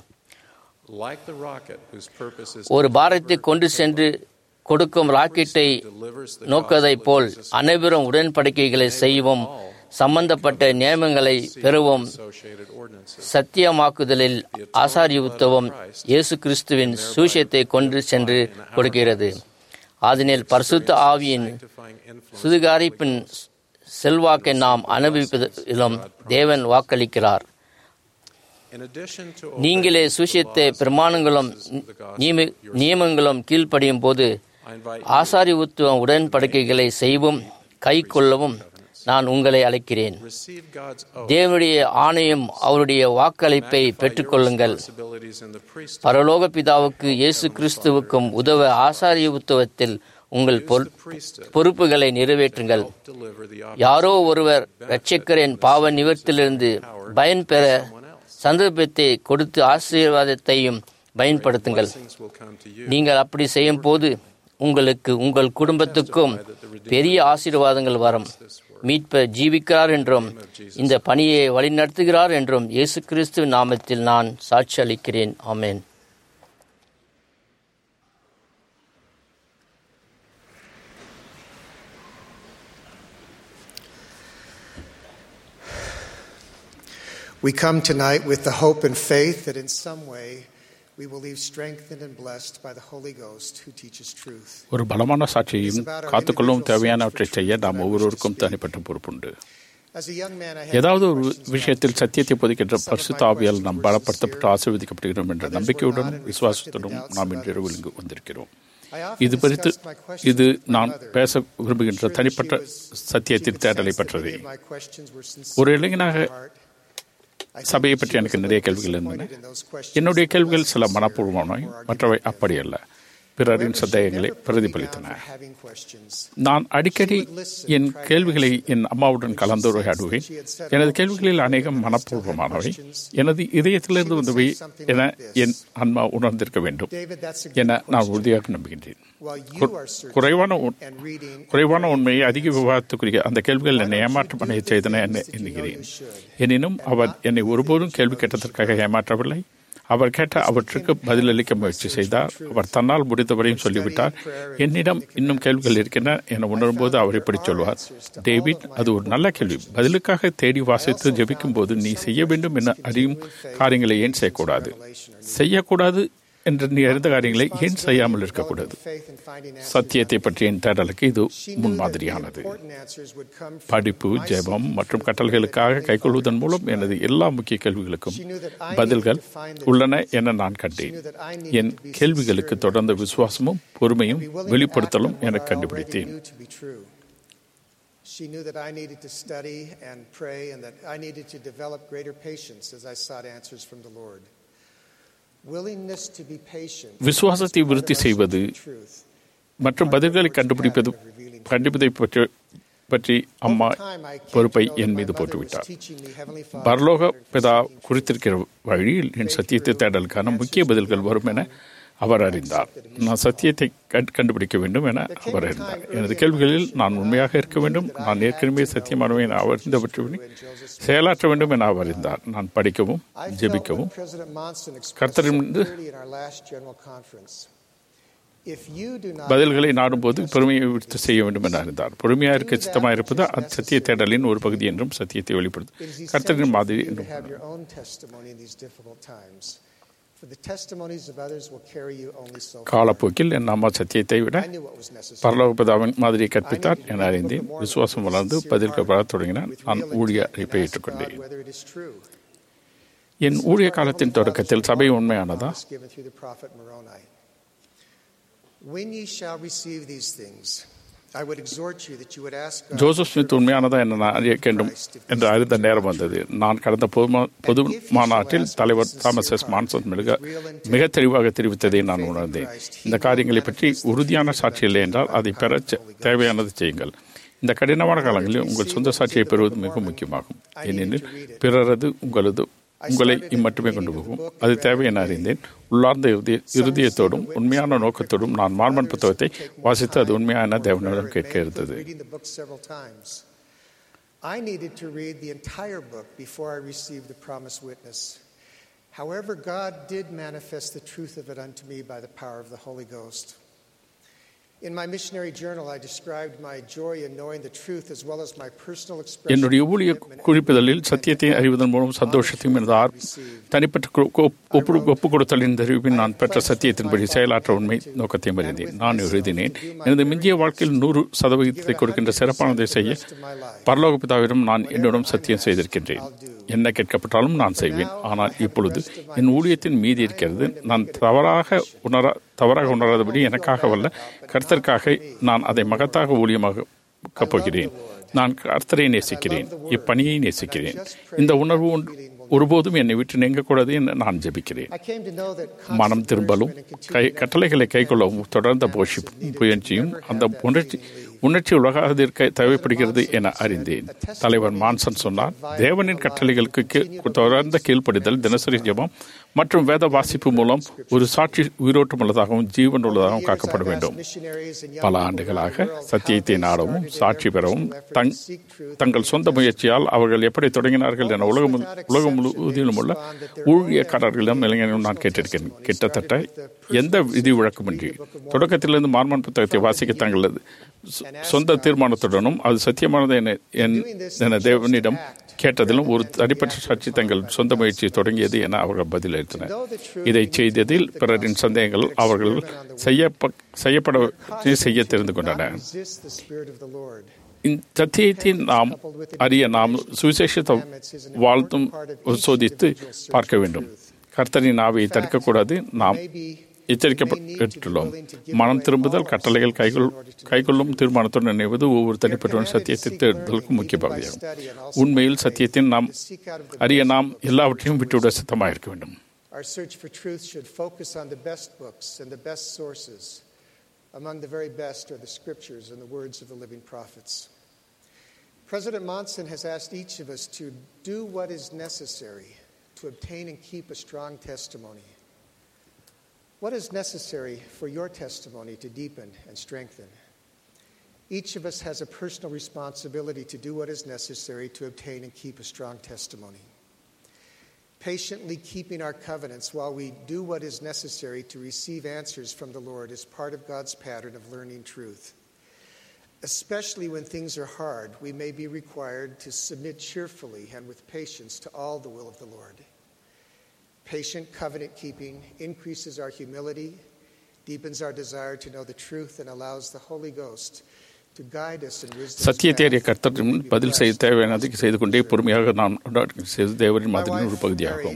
ஒரு பாரத்தை கொண்டு சென்று கொடுக்கும் ராக்கெட்டை நோக்கதை போல் அனைவரும் உடன்படிக்கைகளை செய்யவும் சம்பந்தப்பட்ட நியமங்களை பெறவும் சத்தியமாக்குதலில் ஆசாரியுத்தவம் இயேசு கிறிஸ்துவின் சூஷியத்தை கொண்டு சென்று கொடுக்கிறது. அதனில் பரிசுத்த ஆவியின் சுதிகாரிப்பின் செல்வாக்கை நாம் அனுபவிப்பதிலும் தேவன் வாக்களிக்கிறார். நீங்களே சுஷியத்தை பிரமாணங்களும் நியமங்களும் கீழ்ப்படியும் போது ஆசாரி உத்துவம் உடன்படிக்கைகளை செய்யவும் கை கொள்ளவும் நான் உங்களை அழைக்கிறேன். தேவனுடைய ஆணையம் அவருடைய வாக்களிப்பை பெற்றுக்கொள்ளுங்கள். பரலோக பிதாவுக்கு இயேசு கிறிஸ்துவுக்கும் உதவ ஆசாரிய உத்துவத்தில் உங்கள் பொறுப்புகளை நிறைவேற்றுங்கள். யாரோ ஒருவர் இரட்சகரின் பாவ நிவர்த்தியிலிருந்து பயன் பெற சந்தர்ப்பத்தை கொடுத்து ஆசீர்வாதத்தையும் பயன்படுத்துங்கள். நீங்கள் அப்படி செய்யும் போது உங்களுக்கு உங்கள் குடும்பத்துக்கும் பெரிய ஆசீர்வாதங்கள் வரும். மீட்பர் ஜீவிக்கிறார் என்றும் இந்த பணியை வழிநடத்துகிறார் என்றும் இயேசு கிறிஸ்து நாமத்தில் நான் சாட்சி அளிக்கிறேன். ஆமென். We come tonight with the hope and faith that in some way we will leave strengthened and blessed by the Holy Ghost who teaches truth. ஒரு பலமான சாட்சியையும் காத்துக்கொள்ளவும் தேவையானவற்றை செய்ய நாம் ஒவ்வொருவருக்கும் தனிப்பட்ட பொறுப்புண்டு. ஏதாவது ஒரு விஷயத்தில் சத்தியத்தை போதிக்கின்ற பரிசுத்த ஆவியால் நாம் பலப்படுத்தப்பட்டு ஆசீர்வதிக்கப்படுகிறோம் என்ற நம்பிக்கையுடனும் விசுவாசத்துடனும் நாம் இன்று இங்கு வந்திருக்கிறோம். இது குறித்து இது நான் பேச விரும்புகின்ற தனிப்பட்ட சத்தியத்தின் தேடலை பற்றதே. ஒரு இளைஞனாக சபையை பற்றி எனக்கு நிறைய கேள்விகள் இருந்தன. என்னுடைய கேள்விகள் சில மனப்பூர்வமானவை, மற்றவை அப்படியல்ல. பிறரின் சந்தேகங்களை பிரதிபலித்தன. நான் அடிக்கடி என் கேள்விகளை என் அம்மாவுடன் கலந்துரையாடுவேன். எனது கேள்விகளில் அநேகம் மனப்பூர்வமானவை, எனது இதயத்திலிருந்து வந்தவை என என் அம்மா உணர்ந்திருக்க வேண்டும் என நான் உறுதியாக நம்புகின்றேன். குறைவான குறைவான உண்மையை அதிக விவாதத்துக்குரிய அந்த கேள்விகள் என்னை ஏமாற்றம் அடைய செய்தன என எண்ணுகிறேன். எனினும் அவர் என்னை ஒருபோதும் கேள்வி கேட்டதற்காக ஏமாற்றவில்லை. அவர் கேட்ட அவற்றுக்கு பதிலளிக்க முயற்சி செய்தார். அவர் தன்னால் முடிந்தவரையும் சொல்லிவிட்டார். என்னிடம் இன்னும் கேள்விகள் இருக்கின்றன என உணரும்போது அவர் இப்படி சொல்வார்: டேவிட், அது ஒரு நல்ல கேள்வி. பதிலுக்காக தேடி வாசித்து ஜெபிக்கும் போது நீ செய்ய வேண்டும் என அறியும் காரியங்களை ஏன் செய்யக்கூடாது? செய்யக்கூடாது என்று நீ அறிந்த காரியங்களை ஏன் செய்யாமல் இருக்கக்கூடாது? சத்தியத்தை பற்றிய என் தேடலுக்கு இது முன்மாதிரியானது. படிப்பு, ஜெபம் மற்றும் கட்டளைகளுக்காக கைக்கொள்வதன் மூலம் எனது எல்லா முக்கிய கேள்விகளுக்கும் பதில்கள் உள்ளன என நான் கண்டேன். என் கேள்விகளுக்கு தொடர்ந்த விசுவாசமும் பொறுமையும் வெளிப்படுத்தலும் என கண்டுபிடித்தேன். She knew that I needed to study and pray and that I needed to develop greater patience as I sought answers from the Lord. விசுவாசத்தை விருத்தி செய்வது மற்றும் பதில்களை கண்டுபிடிப்பது கண்டுபிடிப்பதை பற்றி பற்றி அம்மா பொறுப்பை என் மீது போட்டுவிட்டார். பரலோக பிதா குறித்திருக்கிற வழியில் என் சத்தியத்தை தேடலுக்கான முக்கிய பதில்கள் வரும் என அவர் அறிந்தார். நான் சத்தியத்தை கண்டுபிடிக்க வேண்டும் என அவர் அறிந்தார். எனது கேள்விகளில் நான் உண்மையாக இருக்க வேண்டும். நான் ஏற்கனவே சத்தியமானவை என அவர் அறிந்தவற்றை செயலாற்ற வேண்டும் என அவர் அறிந்தார். நான் படிக்கவும் ஜெபிக்கவும் கர்த்தரிடமிருந்து பதில்களை நாடும்போது பொறுமையை விடுத்து செய்ய வேண்டும் என அறிந்தார். பொறுமையாக இருக்க சித்தமாக இருப்பது அது சத்திய தேடலின் ஒரு பகுதி என்றும் சத்தியத்தை வெளிப்படுத்தும் கர்த்தரின் மாதிரி என்றும். காலப்போக்கில் என் அம்மா சத்தியத்தை விட பரலோக பிதாவின் மாதிரியை கற்பித்தார் என அறிந்தேன். விசுவாசம் வளர்ந்து பதில்கள் வளரத் தொடங்கினான். நான் ஊழிய அழைப்பை ஏற்றுக்கொண்டேன். என் ஊழிய காலத்தின் தொடக்கத்தில் சபை உண்மையானதா? When ye shall receive these things, I would exhort you that you would ask God Joseph Smith உண்மையானதா என்ன நான் அறிய வேண்டும் என்று அறிந்த நேரம் வந்தது. நான் கடந்த பொது பொது மாநாட்டில் தலைவர் தாமஸ் எஸ் மான்சன் மிக மிக தெளிவாக தெரிவித்ததை நான் உணர்ந்தேன். இந்த காரியங்களை பற்றி உறுதியான சாட்சி இல்லை என்றால் அதை பெற தேவையானது செய்யுங்கள். இந்த கடினமான காலங்களில் உங்கள் சொந்த சாட்சியை பெறுவது மிக முக்கியமாகும். ஏனெனில் பிறரது உங்களது உங்களை இம்மட்டுமே கொண்டு போகும். அது தேவை என அறிந்தேன். உள்ளார்ந்த இறுதி இருதயத்தோடும் உண்மையான நோக்கத்தோடும் நான் மார்மன் புத்தகத்தை வாசித்து அது உண்மையான தேவனிடம் கேட்க இருந்தது. I needed to read the entire book before I received the promised witness. However, God did manifest the truth of it unto me by the power of the Holy Ghost. In my missionary journal, I described my joy in knowing the truth as well as my personal expression. என்னுடைய ஊழிய குறிப்புதலில் சத்தியத்தை அறிவதன் மூலம் சந்தோஷத்தையும் எனது தனிப்பட்ட ஒப்பு கொடுத்தலின் தெரிவிப்பின் நான் பெற்ற சத்தியத்தின்படி செயலாற்ற உண்மை நோக்கத்தையும் அறிந்தேன். நான் எழுதினேன், எனது மிஞ்சிய வாழ்க்கையில் நூறு சதவீதத்தை கொடுக்கின்ற சிறப்பானதை செய்ய பரலோக பிதாவிடம் நான் என்னிடம் சத்தியம் செய்திருக்கின்றேன். என்ன கேட்கப்பட்டாலும் நான் செய்வேன். ஆனால் இப்பொழுது என் ஊழியத்தின் மீதி இருக்கிறது. நான் தவறாக உணர தவறாக உணராதபடி எனக்காக வல்ல கர்த்தருக்காக நான் அதை மகத்தாக ஊழியமாக போகிறேன். நான் கர்த்தரை நேசிக்கிறேன், இப்பணியை நேசிக்கிறேன். இந்த உணர்வு ஒருபோதும் என்னை விட்டு நீங்கக்கூடாது என்று நான் ஜெபிக்கிறேன். மனம் திரும்பலும் கை கட்டளைகளை கைக்கொள்ளவும் தொடர்ந்த போஷிப்பும் முயற்சியும் அந்த உணர்ச்சி உணர்ச்சி உலகாதிற்க தேவைப்படுகிறது என அறிந்தேன். தலைவர் மான்சன் சொன்னார், தேவனின் கட்டளைகளுக்கு தொடர்ந்த கீழ்ப்படிதல், தினசரி ஜெபம் மற்றும் வேத வாசிப்பு மூலம் ஒரு சாட்சி உயிரோட்டம் உள்ளதாகவும் ஜீவன் உள்ளதாகவும் காக்கப்பட வேண்டும். பல ஆண்டுகளாக சத்தியத்தை நாடவும் சாட்சி பெறவும் தங் தங்கள் சொந்த முயற்சியால் அவர்கள் எப்படி தொடங்கினார்கள் என உலகம் உலகம் முழுவதிலும் உள்ள ஊழியக்காரர்களிடம் இளைஞர்களும் நான் கேட்டிருக்கிறேன். கிட்டத்தட்ட எந்த விதி விளக்கமின்றி தொடக்கத்திலிருந்து மார்மன் புத்தகத்தை வாசிக்க தங்களது சொந்த தீர்மானத்துடனும் அது சத்தியமானது என தேவனிடம் கேட்டதிலும் ஒரு தனிப்பட்ட சாட்சி தங்கள் சொந்த முயற்சியை தொடங்கியது என அவர்கள் பதிலளித்தனர். இதை செய்ததில் பிறரின் சந்தேகங்கள் அவர்கள் செய்யப்பட செய்ய தெரிந்து கொண்டனர். இந்த சத்தியத்தை நாம் அறிய நாம் சுவிசேஷத்தை வாழ்த்தும் சோதித்து பார்க்க வேண்டும். கர்த்தரின் ஆவியை தடுக்கக்கூடாது. நாம் எச்சரிக்கப்பட்டுள்ளோம். மனம் திரும்புதல், கட்டளைகள் கைகொள் கைகொள்ளும் தீர்மானத்துடன் நினைவது ஒவ்வொரு தனிப்பட்ட சத்தியத்தை தேடுதலுக்கும் முக்கிய பகுதியாகும். உண்மையில் சத்தியத்தின் நாம் அறிய நாம் எல்லாவற்றையும் விட்டுவிட சித்தமாக இருக்க வேண்டும். Our search for truth should focus on the best books and the best sources. Among the very best are the scriptures and the words of the living prophets. President Monson has asked each of us to do what is necessary to obtain and keep a strong testimony. What is necessary for your testimony to deepen and strengthen? Each of us has a personal responsibility to do what is necessary to obtain and keep a strong testimony. Patiently keeping our covenants while we do what is necessary to receive answers from the Lord is part of God's pattern of learning truth. Especially when things are hard, we may be required to submit cheerfully and with patience to all the will of the Lord. Patient covenant keeping increases our humility, deepens our desire to know the truth, and allows the Holy Ghost to guide us in wisdom. சத்தியத்தை அறிய கர்த்தரின் பதில் செய்ய தேவையானதை செய்து கொண்டே பொறுமையாக நாம் செய்து தேவரின் மாதிரியின் ஒரு பகுதியாகும்.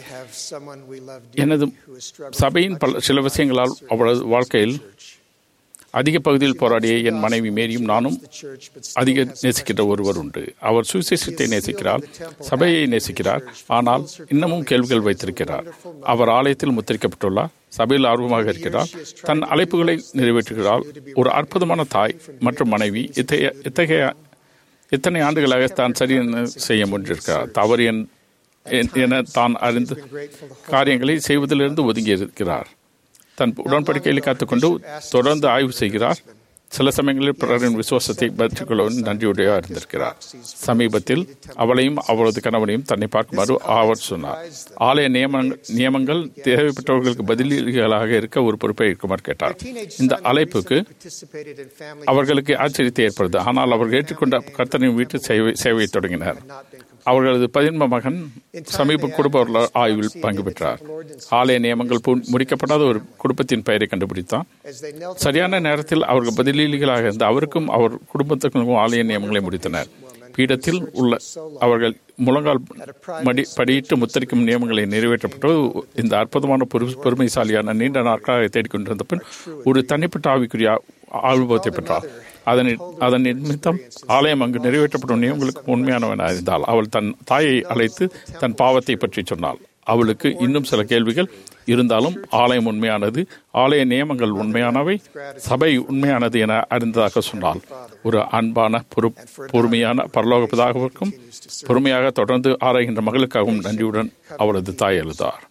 எனது சபையின் பல சில விஷயங்களால் அவளது வாழ்க்கையில் அதிக பகுதியில் போராடிய என் மனைவி மேரியும் நானும் அதிக நேசிக்கின்ற ஒருவர் உண்டு. அவர் சுவிசேஷத்தை நேசிக்கிறார், சபையை நேசிக்கிறார், ஆனால் இன்னமும் கேள்விகள் வைத்திருக்கிறார். அவர் ஆலயத்தில் முத்திரிக்கப்பட்டுள்ளார், சபையில் ஆர்வமாக இருக்கிறார், தன் அழைப்புகளை நிறைவேற்றுகிறார். ஒரு அற்புதமான தாய் மற்றும் மனைவி. இத்தகைய இத்தகைய இத்தனை ஆண்டுகளாக தான் சரி செய்ய முன்னிருக்கிறார். தவறு என தான் அறிந்து காரியங்களை செய்வதிலிருந்து ஒதுங்கி இருக்கிறார். தன் உடன்படிக்கையில் காத்துக்கொண்டு தொடர்ந்து ஆய்வு செய்கிறார். சில சமயங்களில் பிறரின் விசுவாசத்தை பெற்றுக்கொள்ளவும் நன்றியுடையா இருந்திருக்கிறார். சமீபத்தில் அவளையும் அவரது கணவனையும் தன்னை பார்க்குமாறு அவர் சொன்னார். ஆலய நியமங்கள் நியமங்கள் தேவைப்பட்டவர்களுக்கு பதிலீடுகளாக இருக்க ஒரு பொறுப்பை இருக்குமாறு கேட்டார். இந்த அழைப்புக்கு அவர்களுக்கு ஆச்சரியத்தை ஏற்படுது. ஆனால் அவர்கள் ஏற்றுக்கொண்ட கர்த்தரின் வீட்டு சேவை சேவையை தொடங்கினர். அவர்களது பதின்ம மகன் சமீப குடும்ப ஆய்வில் பங்கு பெற்றார். ஆலய நியமங்கள் முடிக்கப்படாத ஒரு குடும்பத்தின் பெயரை கண்டுபிடித்தார். சரியான நேரத்தில் அவர்கள் பதிலீடுகளாக இருந்த அவருக்கும் அவர் குடும்பத்துக்கும் ஆலய நியமங்களை முடித்தனர். பீடத்தில் உள்ள அவர்கள் முழங்கால் மடி படியிட்டு முத்தரிக்கும் நியமங்களை நிறைவேற்றப்பட்டு இந்த அற்புதமான பெருமைசாலியான நீண்ட நாட்களாக தேடிக்கொண்டிருந்த பின் ஒரு தனிப்பட்ட ஆவிக்குரிய அனுபவத்தை பெற்றார். அதன் அதன் நிமித்தம் ஆலயம் அங்கு நிறைவேற்றப்படும் உங்களுக்கு உண்மையானவன் அறிந்தாள். அவள் தன் தாயை அழைத்து தன் பாவத்தை பற்றி சொன்னாள். அவளுக்கு இன்னும் சில கேள்விகள் இருந்தாலும் ஆலயம் உண்மையானது, ஆலய நியமங்கள் உண்மையானவை, சபை உண்மையானது என அறிந்ததாக சொன்னாள். ஒரு அன்பான பொறுமையான பரலோக பிதாவிற்கும் பொறுமையாக தொடர்ந்து ஆராய்கின்ற மகளுக்காகவும் நன்றியுடன் அவளது தாய் எழுதார்.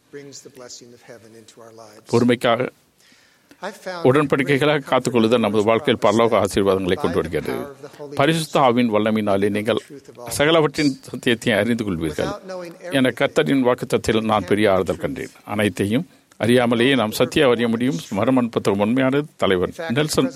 பொறுமைக்காக உடன்படிக்கைகளாக காத்துக்கொள்ளுதல் நமது வாழ்க்கையில் பரலோக ஆசீர்வாதங்களை கொண்டு வருகிறது. பரிசுத்த ஆவின் வல்லமையினாலே நீங்கள் சகலவற்றின் சத்தியத்தை அறிந்து கொள்வீர்கள் என கர்த்தரின் வாக்குத்தத்தத்தில் நான் பெரிய ஆறுதல் கண்டேன். அனைத்தையும் அறியாமலேயே நாம் சத்திய அறிய முடியும். மரமன் புத்தகம் உண்மையானது. தலைவர் நெல்சன்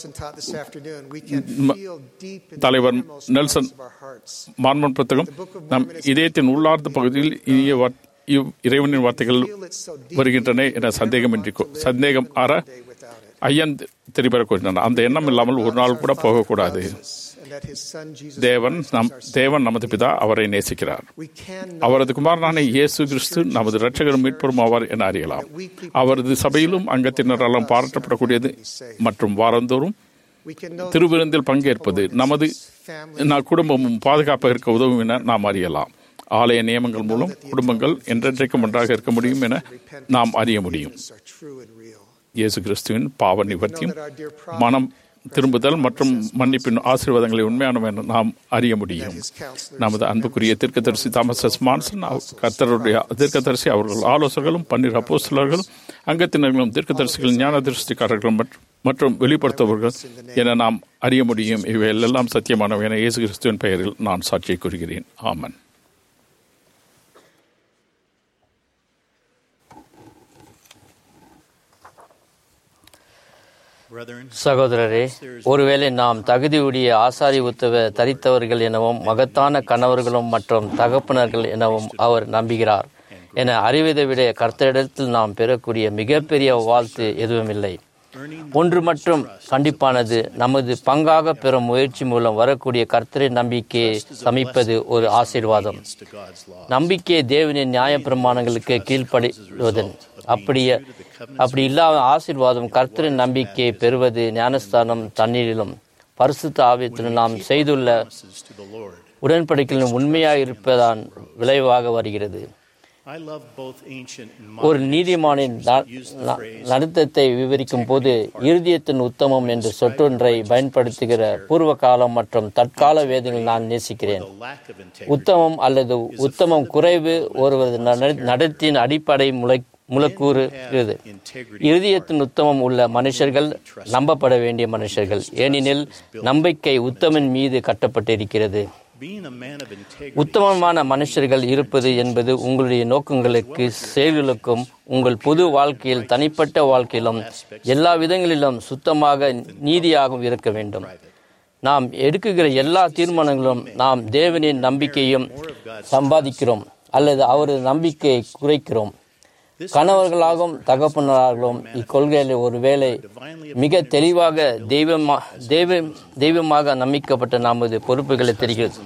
தலைவர் நெல்சன் மார்மன் புத்தகம் நம் இதயத்தின் உள்ளார்ந்த பகுதியில் இனிய இறைவனின் வார்த்தைகள் வருகின்றன என சந்தேகமின்றி சந்தேகம் ஆற ஐயன் தெரிபெற கூறினார். அந்த எண்ணம் இல்லாமல் ஒரு நாள் கூட போகக்கூடாது. தேவன் நம் தேவன் நமது பிதா, அவரை நேசிக்கிறார். அவரது குமாரனான இயேசு கிறிஸ்து நமது இரட்சகரும் மீட்பரும் ஆவார் என அறியலாம். அவரது சபையிலும் அங்கத்தினரெல்லாம் பாராட்டப்படக்கூடியது மற்றும் வாரந்தோறும் திருவிருந்தில் பங்கேற்பது நமது குடும்பமும் பாதுகாப்பாக இருக்க உதவும் என நாம் அறியலாம். ஆலய நியமங்கள் மூலம் குடும்பங்கள் என்றென்றைக்கும் ஒன்றாக இருக்க முடியும் என நாம் அறிய முடியும். இயேசு கிறிஸ்துவின் பாவ நிவர்த்தியும் மனம் திரும்புதல் மற்றும் மன்னிப்பின் ஆசீர்வாதங்களை உண்மையானவை என நாம் அறிய முடியும். நமது அன்புக்குரிய தீர்க்கதரிசி தாமஸ் எஸ் மான்சன் கர்த்தருடைய தீர்க்கதரிசி அவர்கள் ஆலோசகர்களும் பன்னிரு அப்போஸ்தலர்களும் அங்கத்தினர்களும் தீர்க்கதரிசிகள் ஞான திருஷ்டிக்காரர்களும் மற்றும் வெளிப்படுத்துபவர்கள் என நாம் அறிய முடியும். இவை எல்லாம் சத்தியமானவை என இயேசு கிறிஸ்துவின் பெயரில் நான் சாட்சியை கூறுகிறேன். ஆமன். சகோதரரே, ஒருவேளை நாம் தகுதியுடைய ஆசாரி உத்தவ தரித்தவர்கள் எனவும் மகத்தான கணவர்களும் மற்றும் தகப்பனர்கள் எனவும் அவர் நம்புகிறார் என அறிவதை விட கர்த்தரிடத்தில் நாம் பெறக்கூடிய மிகப்பெரிய வாழ்த்து எதுவுமில்லை. ஒன்று மற்றும் கண்டிப்பானது, நமது பங்காக பெறும் முயற்சி மூலம் வரக்கூடிய கர்த்தரின் நம்பிக்கையை சமிப்பது ஒரு ஆசீர்வாதம். நம்பிக்கை தேவனின் நியாய பிரமாணங்களுக்கு கீழ்ப்படிவதன் அப்படியே அப்படி இல்லாத ஆசீர்வாதம் கர்த்தரின் நம்பிக்கையை பெறுவது ஞானஸ்தானம் தண்ணீரிலும் பரிசுத்த ஆவியத்திலும் நாம் செய்துள்ள உடன்படிக்கையிலும் உண்மையாக இருப்பதான் விளைவாக வருகிறது. ஒரு நீதிமானின் நடத்தத்தை விவரிக்கும் போது இருதயத்தின் உத்தமம் என்ற சொற்றொன்றை பயன்படுத்துகிற பூர்வ காலம் மற்றும் தற்கால வேதங்கள் நான் நேசிக்கிறேன். உத்தமம் அல்லது உத்தமம் குறைவு ஒருவரது நடத்தின் அடிப்படை முளை முளக்கூறு இருதயத்தின் உத்தமம் உள்ள மனுஷர்கள் நம்பப்பட வேண்டிய மனுஷர்கள், ஏனெனில் நம்பிக்கை உத்தமன் மீது கட்டப்பட்டிருக்கிறது. உத்தமமான மனுஷர்கள் இருப்பது என்பது உங்களுடைய நோக்கங்களுக்கு, செயல்களுக்கும், உங்கள் பொது வாழ்க்கையில், தனிப்பட்ட வாழ்க்கையிலும் எல்லா விதங்களிலும் சுத்தமாக நீதியாகவும் இருக்க வேண்டும். நாம் எடுக்குகிற எல்லா தீர்மானங்களும் நாம் தேவனின் நம்பிக்கையும் சம்பாதிக்கிறோம் அல்லது அவரது நம்பிக்கையை குறைக்கிறோம். கணவர்களாகவும் தகப்பனராகவும் இக்கொள்கையில் ஒருவேளை மிக தெளிவாக தெய்வமா தெய்வ தெய்வமாக நம்பிக்கப்பட்ட நமது பொறுப்புகளை தெரிகிறது.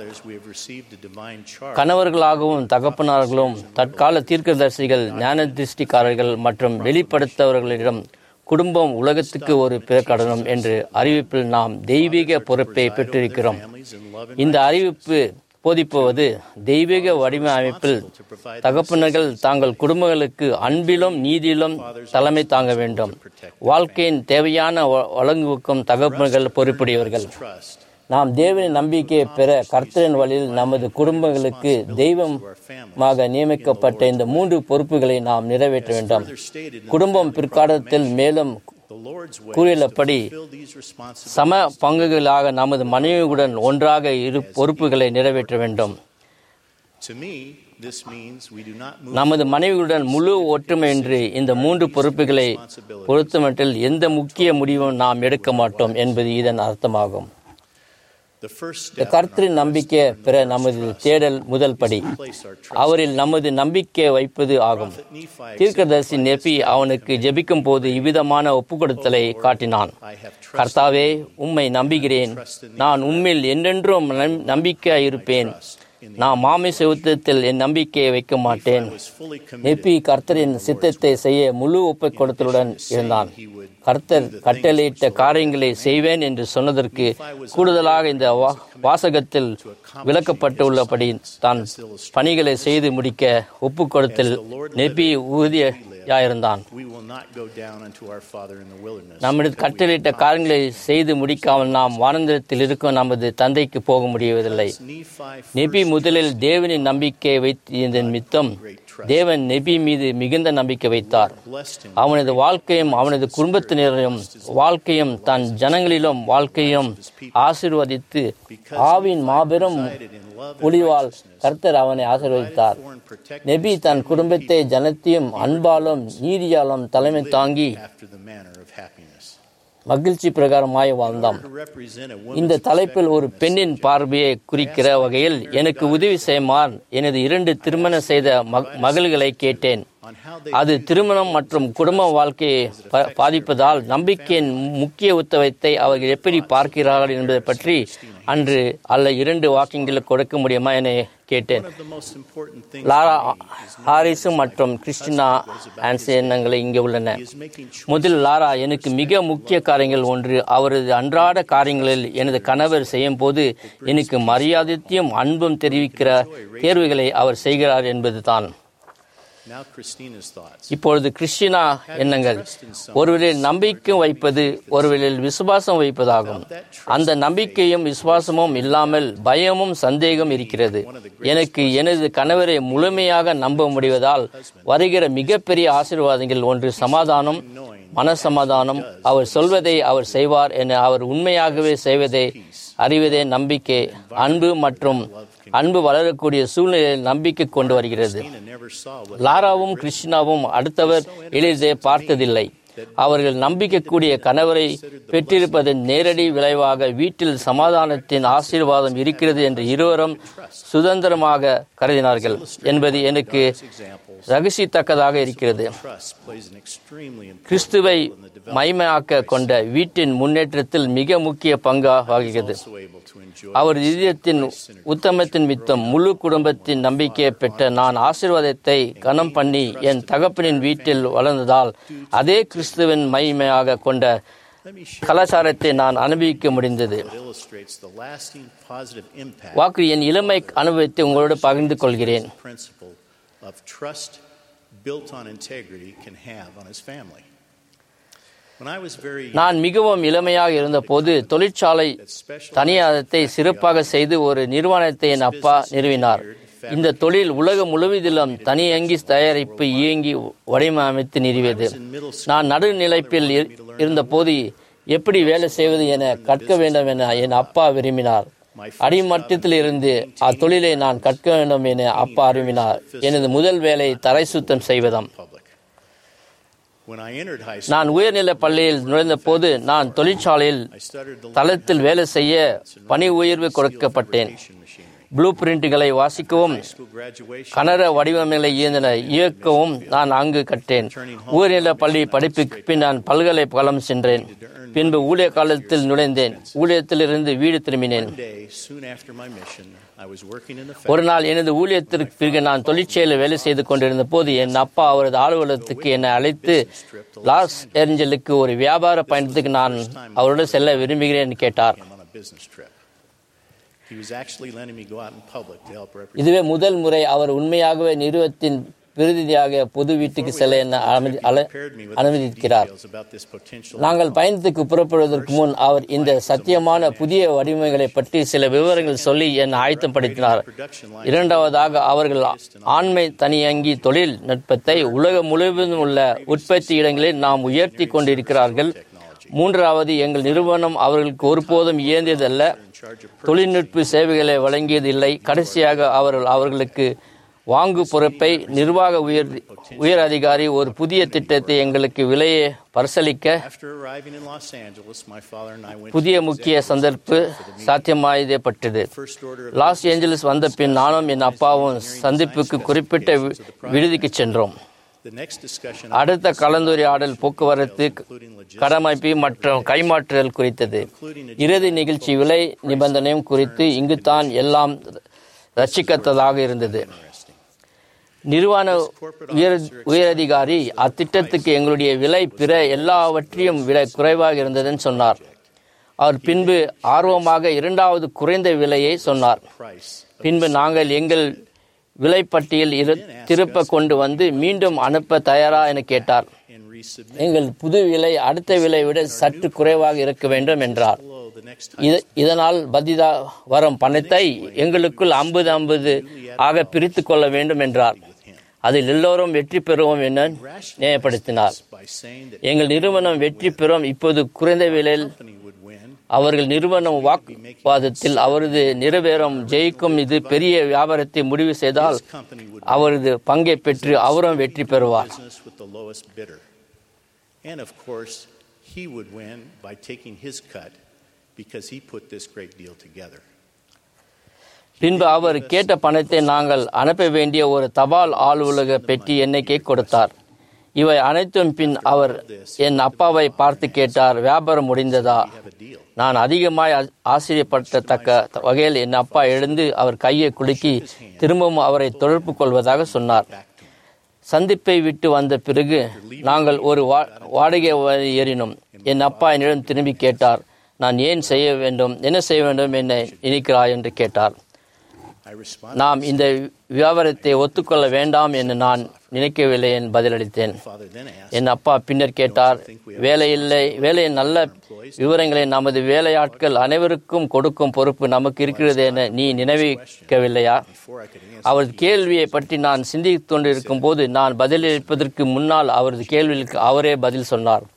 கணவர்களாகவும் தகப்பனார்களும் தற்கால தீர்க்கதரிசிகள், ஞான திருஷ்டிக்காரர்கள் மற்றும் வெளிப்படுத்தவர்களிடம் குடும்பம் உலகத்துக்கு ஒரு பிரகடனம் என்று அறிவிப்பில் நாம் தெய்வீக பொறுப்பை பெற்றிருக்கிறோம். இந்த அறிவிப்பு போதிப்பது தெய்வீக வடிவமைப்பில் தகப்பனர்கள் தாங்கள் குடும்பங்களுக்கு அன்பிலும் நீதியிலும் தலைமை தாங்க வேண்டும். வாழ்க்கையின் தேவையான வழங்குவுக்கும் தகப்பனர்கள் பொறுப்புடையவர்கள். நாம் தேவனின் நம்பிக்கையை பெற கர்த்தரின் வழியில் நமது குடும்பங்களுக்கு தெய்வமாக நியமிக்கப்பட்ட இந்த மூன்று பொறுப்புகளை நாம் நிறைவேற்ற வேண்டும். குடும்பம் பிற்காலத்தில் மேலும் கூறியபடி சம பங்குகளாக நமது மனைவியுடன் ஒன்றாக இரு பொறுப்புகளை நிறைவேற்ற வேண்டும். நமது மனைவியுடன் முழு ஒற்றுமையின்றி இந்த மூன்று பொறுப்புகளை பொறுத்தமட்டில் எந்த முக்கிய முடிவும் நாம் எடுக்க மாட்டோம் என்பது இதன் அர்த்தமாகும். கர்த்தரின் நம்பிக்கை பெற நமது தேடல் முதல் படி அவரில் நமது நம்பிக்கை வைப்பது ஆகும். தீர்க்கதரிசி நெபி அவனுக்கு ஜெபிக்கும் போது இவ்விதமான ஒப்புக்கொடுத்தலை காட்டினான். கர்த்தாவே, உம்மை நம்புகிறேன், நான் உம்மில் என்றென்றும் நம்பிக்கையாய் இருப்பேன். நான் மாமிச யுத்தத்தில் என் நம்பிக்கையை வைக்க மாட்டேன். நெப்பி கர்த்தரின் சித்தத்தை செய்ய முழு ஒப்புக் கொடுத்தலுடன் இருந்தான். கர்த்தர் கட்டளையிட்ட காரியங்களை செய்வேன் என்று சொன்னதற்கு கூடுதலாக இந்த வாசகத்தில் விளக்கப்பட்டுள்ளபடி தான் பணிகளை செய்து முடிக்க ஒப்புக் கொடுத்தல் நெப்பி உறுதியாயிருந்தான். நம்முடைய கட்டளையிட்ட காரியங்களை செய்து முடிக்காமல் நாம் வானந்திரத்தில் இருக்கும் நமது தந்தைக்கு போக முடியவதில்லை. நெபி முதலில் தேவனின் நம்பிக்கையை வைத்த நிமித்தம் தேவன் நெபி மீது மிகுந்த நம்பிக்கை வைத்தார். அவனது வாழ்க்கையும் அவனது குடும்பத்தினரையும் வாழ்க்கையும் தன் ஜனங்களிலும் வாழ்க்கையும் ஆசீர்வதித்து ஆவின் மாபெரும் ஒளிவால் கர்த்தர் அவனை ஆசீர்வதித்தார். நெபி தன் குடும்பத்தை ஜனத்தையும் அன்பாலும் நீதியாலும் தலைமை தாங்கி மகிழ்ச்சி பிரகாரமாய் வாழ்ந்தான். இந்த தலைப்பில் ஒரு பெண்ணின் பார்வையை குறிக்கிற வகையில் எனக்கு உதவி செய்யுமாறு எனது இரண்டு திருமணம் செய்த மகள்களை கேட்டேன். அது திருமணம் மற்றும் குடும்ப வாழ்க்கையை பாதிப்பதால் நம்பிக்கையின் முக்கிய உத்தவத்தை அவர்கள் எப்படி பார்க்கிறார்கள் என்பதை பற்றி அன்று அல்ல இரண்டு வாக்கியங்களுக்கு கொடுக்க முடியுமா என கேட்டேன். லாரா ஹாரிஸ் மற்றும் கிறிஸ்டினா ஆன்சனங்களை இங்கே உள்ளன. முதல் லாரா, எனக்கு மிக முக்கிய காரியங்கள் ஒன்று அவரது அன்றாட காரியங்களில் எனது கணவர் செய்யும் போது எனக்கு மரியாதையும் அன்பும் தெரிவிக்கிற தேர்வுகளை அவர் செய்கிறார் என்பதுதான். இப்பொழுது கிறிஸ்டினா எண்ணங்கள் ஒருவரில் நம்பிக்கை வைப்பது ஒருவரில் விசுவாசம் வைப்பதாகும். அந்த நம்பிக்கையும் விசுவாசமும் இல்லாமல் பயமும் சந்தேகம் இருக்கிறது. எனக்கு எனது கணவரை முழுமையாக நம்ப முடிவதால் வருகிற மிகப்பெரிய ஆசீர்வாதங்கள் ஒன்று சமாதானம், மனசமாதானம். அவர் சொல்வதை அவர் செய்வார் என அவர் உண்மையாகவே செய்வதை அறிவதே நம்பிக்கை, அன்பு மற்றும் அன்பு வளரக்கூடிய சூழ்நிலையில் நம்பிக்கை கொண்டு வருகிறது. லாராவும் கிறிஸ்டினாவும் அடுத்தவர் எளிதே பார்த்ததில்லை. அவர்கள் நம்பிக்கைக்கூடிய கணவரை பெற்றிருப்பதன் நேரடி விளைவாக வீட்டில் சமாதானத்தின் ஆசீர்வாதம் இருக்கிறது என்று இருவரும் சுதந்திரமாக கருதினார்கள் என்பது எனக்கு ரகசியத்தக்கதாக இருக்கிறது. கிறிஸ்துவை மைமையாக்க கொண்ட வீட்டின் முன்னேற்றத்தில் மிக முக்கிய பங்காக வகிக்கிறது. அவர் இதயத்தின் உத்தமத்தின் மித்தம் முழு குடும்பத்தின் நம்பிக்கையை பெற்ற நான் ஆசீர்வாதத்தை கனம் பண்ணி என் தகப்பனின் வீட்டில் வளர்ந்ததால் அதே கிறிஸ்துவின் மைமையாக கொண்ட கலாச்சாரத்தை நான் அனுபவிக்க முடிந்தது. வாக்கு என் இளமை அனுபவத்தை உங்களோடு பகிர்ந்து கொள்கிறேன். நான் மிகவும் இளமையாக இருந்தபோது தொழிற்சாலை தனியாரத்தை சிறப்பாக செய்து ஒரு நிறுவனத்தை என் அப்பா நிறுவினார். இந்த தொழில் உலகம் முழுவதிலும் தனியங்கி தயாரிப்பு இயங்கி வடிவமைத்து நிறுவியது. நான் நடுநிலைப்பில் இருந்தபோது எப்படி வேலை செய்வது என கற்க வேண்டும் என என் அப்பா விரும்பினார். அடிமட்டத்தில் இருந்து அத்தொழிலை நான் கற்க வேண்டும் என அப்பா விரும்பினார். எனது முதல் வேலை தரை சுத்தம் செய்வதாம். நான் உயர்நிலை பள்ளியில் நுழைந்த போது நான் தொழிற்சாலையில் தளத்தில் வேலை செய்ய பணி உயர்வு கொடுக்கப்பட்டேன். ப்ளூ பிரிண்ட்களை வாசிக்கவும் கனர வடிவமைகளை இயந்திர இயக்கவும் நான் அங்கு கற்றேன். உயர்நிலை பள்ளி படிப்புக்கு பின் நான் பல்கலைக்கழகம் சென்றேன். பின்பு ஊழிய காலத்தில் நுழைந்தேன். ஊழியத்திலிருந்து வீடு திரும்பினேன். ஒரு நாள் எனது ஊழியத்திற்கு பிறகு நான் தொழிற்சாலையில் வேலை செய்து கொண்டிருந்த போது என் அப்பா அவரது அலுவலகத்துக்கு என்னை அழைத்து லாஸ் ஏஞ்சலுக்கு ஒரு வியாபார பயணத்துக்கு நான் அவருடன் செல்ல விரும்புகிறேன் கேட்டார். இதுவே முதல் முறை அவர் உண்மையாகவே நிறுவனத்தின் பிரதிநிதியாக பொது வீட்டுக்கு செல்ல என்ன அனுமதிக்கிறார். நாங்கள் பயணத்துக்கு புறப்படுவதற்கு முன் அவர் இந்த சத்தியமான புதிய வடிவமைகளை பற்றி சில விவரங்கள் சொல்லி என்னை ஆயத்தப்படுத்தினார். இரண்டாவதாக அவர்கள் ஆண்மை தனியங்கி தொழில் நுட்பத்தை உலகம் முழுவதும் உள்ள உற்பத்தி இடங்களில் நாம் உயர்த்தி கொண்டிருக்கிறார்கள். மூன்றாவது, எங்கள் நிறுவனம் அவர்களுக்கு ஒருபோதும் இயந்தியதல்ல, தொழில்நுட்ப சேவைகளை வழங்கியதில்லை. கடைசியாக அவர்கள் அவர்களுக்கு வாங்கு பொறுப்பை நிர்வாக உயர் உயர் அதிகாரி ஒரு புதிய திட்டத்தை எங்களுக்கு விலையை பரிசீலிக்க புதிய முக்கிய சந்தர்ப்பு சாத்தியமாயப்பட்டது. லாஸ் ஏஞ்சலிஸ் வந்த பின் நானும் என் அப்பாவும் சந்திப்புக்கு குறிப்பிட்ட விடுதிக்கு சென்றோம். அடுத்த கலந்துரையாடல் போக்குவரத்து கடமைப்பு மற்றும் கைமாற்றுதல் குறித்தது. இறுதி நிகழ்ச்சி விலை நிபந்தனையும் குறித்து இங்குதான் எல்லாம் ரட்சிக்கத்ததாக இருந்தது. நிர்வாண உயர் உயரதிகாரி அத்திட்டத்துக்கு எங்களுடைய விலை பிற எல்லாவற்றையும் விலை குறைவாக இருந்ததுன்னு சொன்னார். அவர் பின்பு ஆர்வமாக இரண்டாவது குறைந்த விலையை சொன்னார். பின்பு நாங்கள் எங்கள் விலைப்பட்டியல் இரு திருப்ப கொண்டு வந்து மீண்டும் அனுப்ப தயாரா என கேட்டார். எங்கள் புது விலை அடுத்த விலை விட சற்று குறைவாக இருக்க வேண்டும் என்றார். இதனால் பதிதா வரும் பணத்தை எங்களுக்குள் ஐம்பது ஐம்பது ஆக பிரித்து கொள்ள வேண்டும் என்றார். அதில் எல்லோரும் வெற்றி பெறுவோம் என நியாயப்படுத்தினார். எங்கள் நிறுவனம் வெற்றி பெறும். இப்போது குறைந்த விலையில் அவர்கள் நிறுவனம் வாக்குவாதத்தில் அவரது நிறைவேறும் ஜெயிக்கும். இது பெரிய வியாபாரத்தை முடிவு செய்தால் அவரது பங்கை பெற்று அவரும் வெற்றி பெறுவார். And of course, he would win by taking his cut because he put this great deal together. பின்பு அவர் கேட்ட பணத்தை நாங்கள் அனுப்ப வேண்டிய ஒரு தபால் அலுவலக பெட்டி எண்ணிக்கை கொடுத்தார். இவை அனைத்தும் பின் அவர் என் அப்பாவை பார்த்து கேட்டார், வியாபாரம் முடிந்ததா? நான் அதிகமாய் ஆச்சரியப்படத்தக்க வகையில் என் அப்பா எழுந்து அவர் கையை குலுக்கி திரும்பவும் அவரை தொடர்பு கொள்வதாக சொன்னார். சந்திப்பை விட்டு வந்த பிறகு நாங்கள் ஒரு வாடகை ஏறினோம். என் அப்பா என்னிடம் திரும்பி கேட்டார், நான் ஏன் செய்ய வேண்டும் என்ன செய்ய வேண்டும் என்ன நினைக்கிறாய் என்று கேட்டார். நாம் இந்த வியாபாரத்தை ஒத்துக்கொள்ள வேண்டாம் என்று நான் நினைக்கவில்லை என் பதிலளித்தேன். என் அப்பா பின்னர் கேட்டார், வேலையில்லை வேலையின் நல்ல விவரங்களை நமது வேலையாட்கள் அனைவருக்கும் கொடுக்கும் பொறுப்பு நமக்கு இருக்கிறது என நீ நினைவிக்கவில்லையா? அவரது கேள்வியை பற்றி நான் சிந்தித்துக் கொண்டிருக்கும் போது நான் பதிலளிப்பதற்கு முன்னால் அவரது கேள்விக்கு அவரே பதில் சொன்னார்.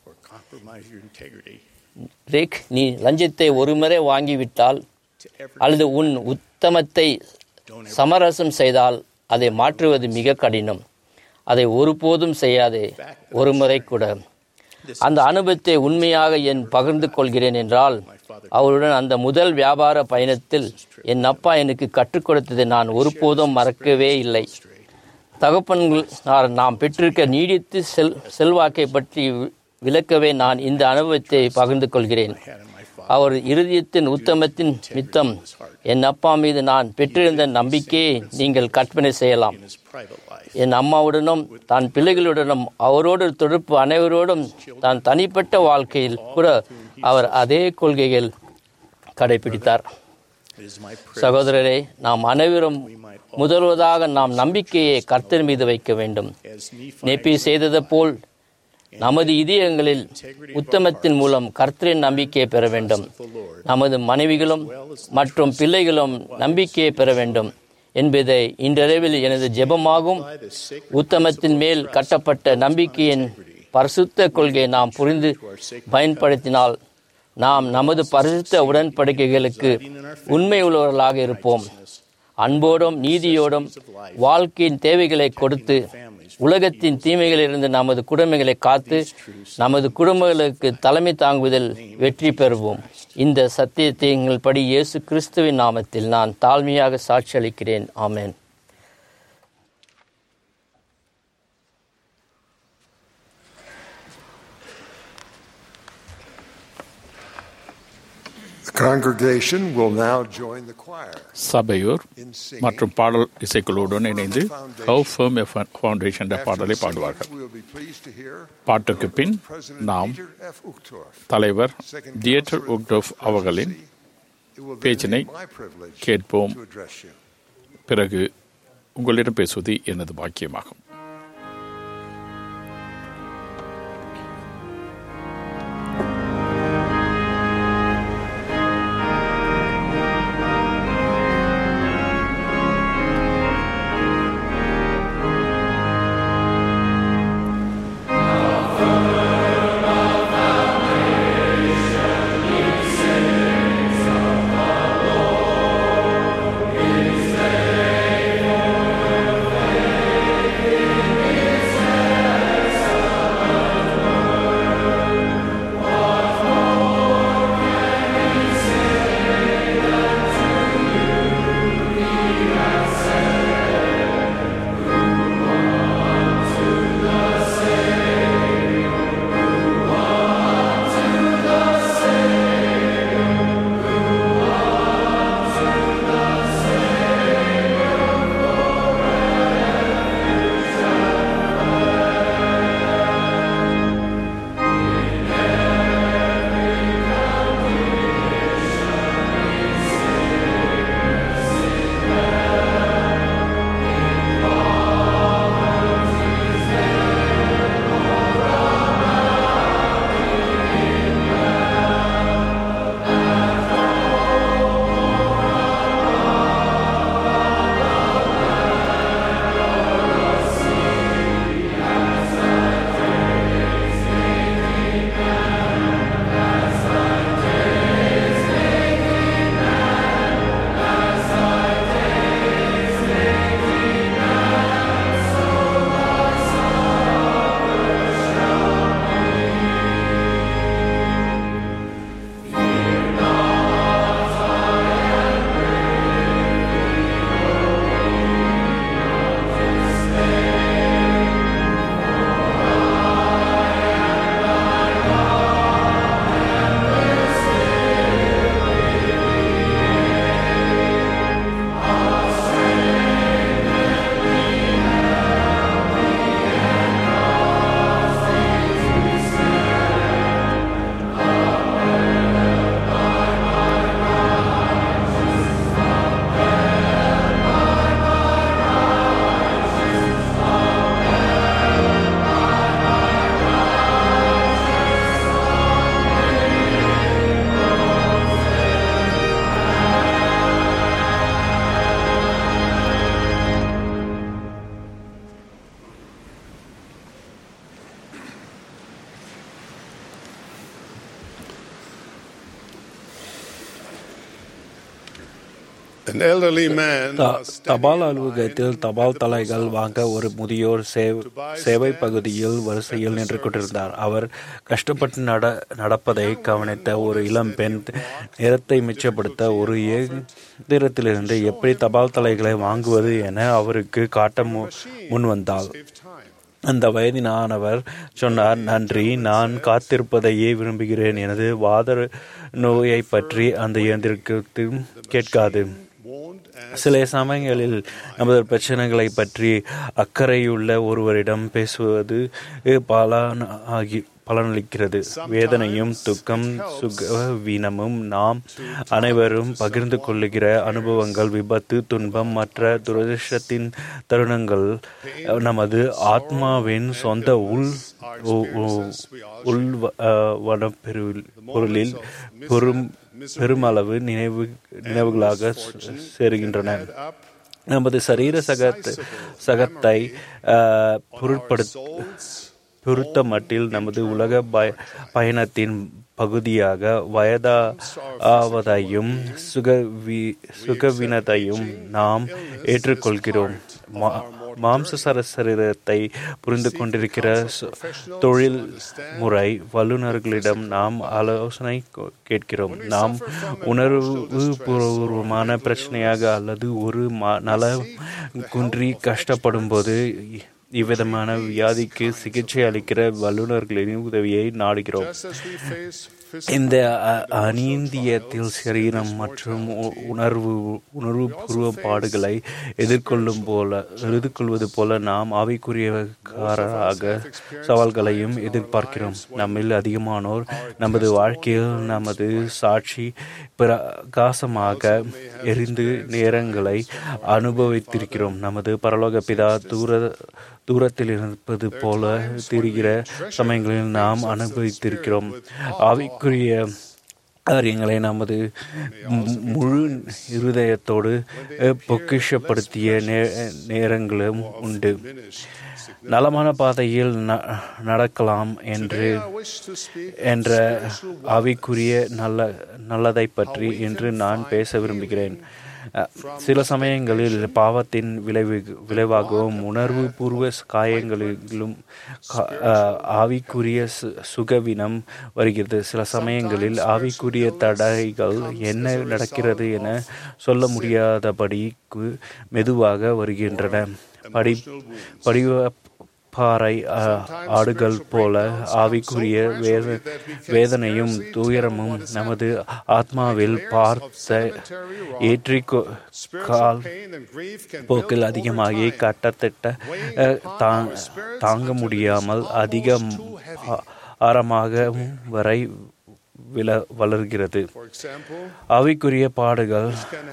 ரிக், நீ லஞ்சத்தை ஒருமுறை வாங்கிவிட்டால் அல்லது உன் உத்தமத்தை சமரசம் செய்தால் அதை மாற்றுவது மிக கடினம். அதை ஒருபோதும் செய்யாதே, ஒரு முறை கூட. அந்த அனுபவத்தை உண்மையாக என் பகிர்ந்து கொள்கிறேன் என்றால் அவருடன் அந்த முதல் வியாபார பயணத்தில் என் அப்பா எனக்கு கற்றுக் கொடுத்ததை நான் ஒருபோதும் மறக்கவே இல்லை. தகப்பன்கள் நாம் பெற்றிருக்க நீடித்து செல் செல்வாக்கை பற்றி விளக்கவே நான் இந்த அனுபவத்தை பகிர்ந்து கொள்கிறேன். அவர் இருதயத்தின் உத்தமத்தின் மித்தம் என் அப்பா மீது நான் பெற்றிருந்த நம்பிக்கையை நீங்கள் கற்பனை செய்யலாம். என் அம்மாவுடனும் தான் பிள்ளைகளுடனும் அவரோடு தொடர்பு அனைவரோடும் தான் தனிப்பட்ட வாழ்க்கையில் கூட அவர் அதே கொள்கைகள் கடைபிடித்தார். சகோதரரே, நாம் அனைவரும் முதல்வதாக நாம் நம்பிக்கையை கர்த்தர் மீது வைக்க வேண்டும். நேப்பி செய்தது போல் நமது இதயங்களில் உத்தமத்தின் மூலம் கர்த்தரின் நம்பிக்கையை பெற வேண்டும். நமது மனைவிகளும் மற்றும் பிள்ளைகளும் நம்பிக்கையை பெற வேண்டும் என்பதை இன்றளவில் எனது ஜெபமாகும். உத்தமத்தின் மேல் கட்டப்பட்ட நம்பிக்கையின் பரிசுத்த கொள்கையை நாம் புரிந்து பயன்படுத்தினால் நாம் நமது பரிசுத்த உடன்படிக்கைகளுக்கு உண்மை உள்ளவர்களாக இருப்போம். அன்போடும் நீதியோடும் வாழ்க்கையின் தேவைகளை கொடுத்து உலகத்தின் தீமைகளிலிருந்து நமது குடும்பங்களை காத்து நமது குடும்பங்களுக்கு தலைமை தாங்குவதில் வெற்றி பெறுவோம். இந்த சத்தியத்தை எங்கள் படி இயேசு கிறிஸ்துவின் நாமத்தில் நான் தாழ்மையாக சாட்சி அளிக்கிறேன். ஆமென். சபையோர் மற்றும் பாடல் இசைக்குழுவுடன் இணைந்து ஹவ் ஃபர்ம் எ ஃபவுண்டேஷன் பாடலை பாடுவார்கள். பாட்டுக்கு பின் நாம் தலைவர் தியேட்டர் உக்டோஃப் அவர்களின் பேச்சினை கேட்போம். பிறகு உங்களிடம் பேசுவது எனது பாக்கியமாகும். Faithful An elderly man the- was standing தபால் in line அலுவலகத்தில் at தபால் the தலைகள் post வாங்க office. ஒரு முதியோர் சேவ- சேவை பகுதியில் வரிசையில் நின்று கொண்டிருந்தார். அவர் கஷ்டப்பட்டு நட நடப்பதை கவனித்த ஒரு இளம் பெண் நேரத்தை மிச்சப்படுத்த ஒரு இயந்திரத்திலிருந்து எப்படி தபால் தலைகளை வாங்குவது என அவருக்கு காட்ட மு- முன்வந்தாள். அந்த வயதினானவர் சொன்னார், நன்றி, நான் காத்திருப்பதையே விரும்புகிறேன். எனது வாத நோயை பற்றி அந்த இயந்திரத்திற்கு கேட்காது. சில சமயங்களில் நமது பிரச்சனைகளை பற்றி அக்கறையுள்ள ஒருவரிடம் பேசுவது பலனாகி பலனளிக்கிறது. வேதனையும் துக்கம் சுகவீனமும் நாம் அனைவரும் பகிர்ந்து கொள்ளுகிற அனுபவங்கள், விபத்து, துன்பம், மற்ற துரதிர்ஷ்டத்தின் தருணங்கள் நமது ஆத்மாவின் சொந்த உள் உள்வன பொருளில் பெரும் பெருமளவு நினைவு நினைவுகளாக சேருகின்றன. நமது சரீர சகத்தை சகத்தை பொருட்படுத்த பொருத்த மட்டில் நமது உலக பய பயணத்தின் பகுதியாக வயதாவதையும் சுகவி சுகவினத்தையும் நாம் ஏற்றுக்கொள்கிறோம். மாம்ச சரீரத்தை புரிந்து கொண்டிருக்கிற தொழில் முறை வல்லுநர்களிடம் நாம் ஆலோசனை கேட்கிறோம். நாம் உணர்வுபூர்வமான பிரச்சனையாக அல்லது ஒரு நல குன்றி கஷ்டப்படும் போது இவ்விதமான வியாதிக்கு சிகிச்சை அளிக்கிற வல்லுநர்களின் உதவியை நாடுகிறோம். இந்த அநீந்தியத்தில் சரீரம் மற்றும் உணர்வு உணர்வுபூர்வ பாடுகளை எதிர்கொள்ளும் போல எதிர்கொள்வது போல நாம் ஆவிக்குரியக்காரராக சவால்களையும் எதிர்பார்க்கிறோம். நம்மில் அதிகமானோர் நமது வாழ்க்கையில் நமது சாட்சி பிரகாசமாக எரிந்து நேரங்களை அனுபவித்திருக்கிறோம். நமது பரலோக பிதா தூர தூரத்தில் இருப்பது போல தெரிகிற சமயங்களில் நாம் அனுபவித்திருக்கிறோம். ஆவிக்குரிய காரியங்களை நமது முழு இருதயத்தோடு பொக்கிஷப்படுத்திய நேரங்களும் உண்டு. நலமான பாதையில் நடக்கலாம் என்று என்ற ஆவிக்குரிய நல்ல நல்லதை பற்றி இன்று நான் பேச விரும்புகிறேன். சில சமயங்களில் பாவத்தின் விளைவு விளைவாகவும் உணர்வு பூர்வ காயங்களிலும் ஆவிக்குரிய சுகவீனம் வருகிறது. சில சமயங்களில் ஆவிக்குரிய தடைகள் என்ன நடக்கிறது என சொல்ல முடியாதபடிக்கு மெதுவாக வருகின்றன. படி படிவ பாறை ஆடுகள் போல ஆவிக்குரிய வேத வேதனையும் துயரமும் நமது ஆத்மாவில் பார்த்த ஏற்றி கால் போக்கில் அதிகமாகி கட்டத்திட்ட தாங்க முடியாமல் அதிக ஆரமாக வரை வில வளர்கிறது. ஆவிக்குரிய பாடுகள்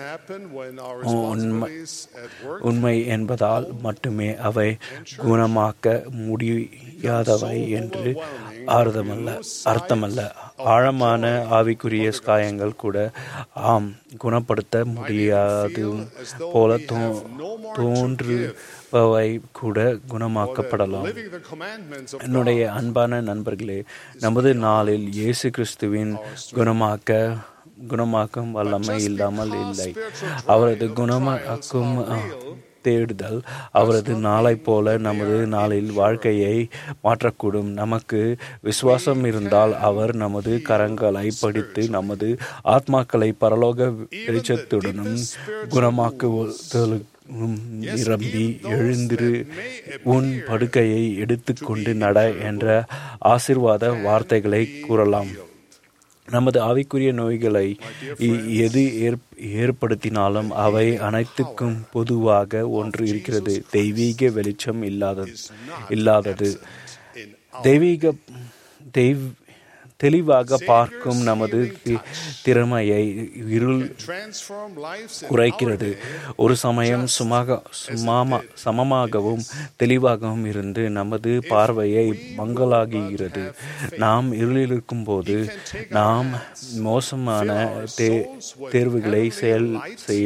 உண்மை உண்மை என்பதால் மட்டுமே அவை குணமாக்க முடியாதவை என்று அர்த்தமல்ல அர்த்தமல்ல ஆழமான ஆவிக்குரிய காயங்கள் கூட ஆம் குணப்படுத்த முடியாது போல தோ தோன்றுபவை கூட குணமாக்கப்படலாம். என்னுடைய அன்பான நண்பர்களே, நமது நாளில் இயேசு கிறிஸ்துவின் குணமாக்க குணமாக்கும் வல்லமை இல்லாமல் இல்லை. அவரது குணமாக்கும் தேடுதல் அவரது நாளை போல நமது நாளில் வாழ்க்கையை மாற்றக்கூடும். நமக்கு விசுவாசம் இருந்தால் அவர் நமது கரங்களை படித்து நமது ஆத்மாக்களை பரலோக வெளிச்சத்துடனும் குணமாக்குவதற்கு நிரம்பி எழுந்திரு, உன் படுக்கையை எடுத்துக்கொண்டு நட என்ற ஆசீர்வாத வார்த்தைகளை கூறலாம். நமது ஆவிக்குரிய நோய்களை எது ஏற்படுத்தினாலும் அவை அனைத்துக்கும் பொதுவாக ஒன்று இருக்கிறது: தெய்வீக வெளிச்சம் இல்லாதது இல்லாதது தெய்வீக தெய்வ தெளிவாக பார்க்கும் நமது திறமையை இருள் குறைக்கிறது. ஒரு சமயம் சுமாக சுமாமா சமமாகவும் தெளிவாகவும் இருந்து நமது பார்வையை மங்கலாகுகிறது. நாம் இருளில் இருக்கும்போது நாம் மோசமான தே தேர்வுகளை செயல் செய்யலாம்.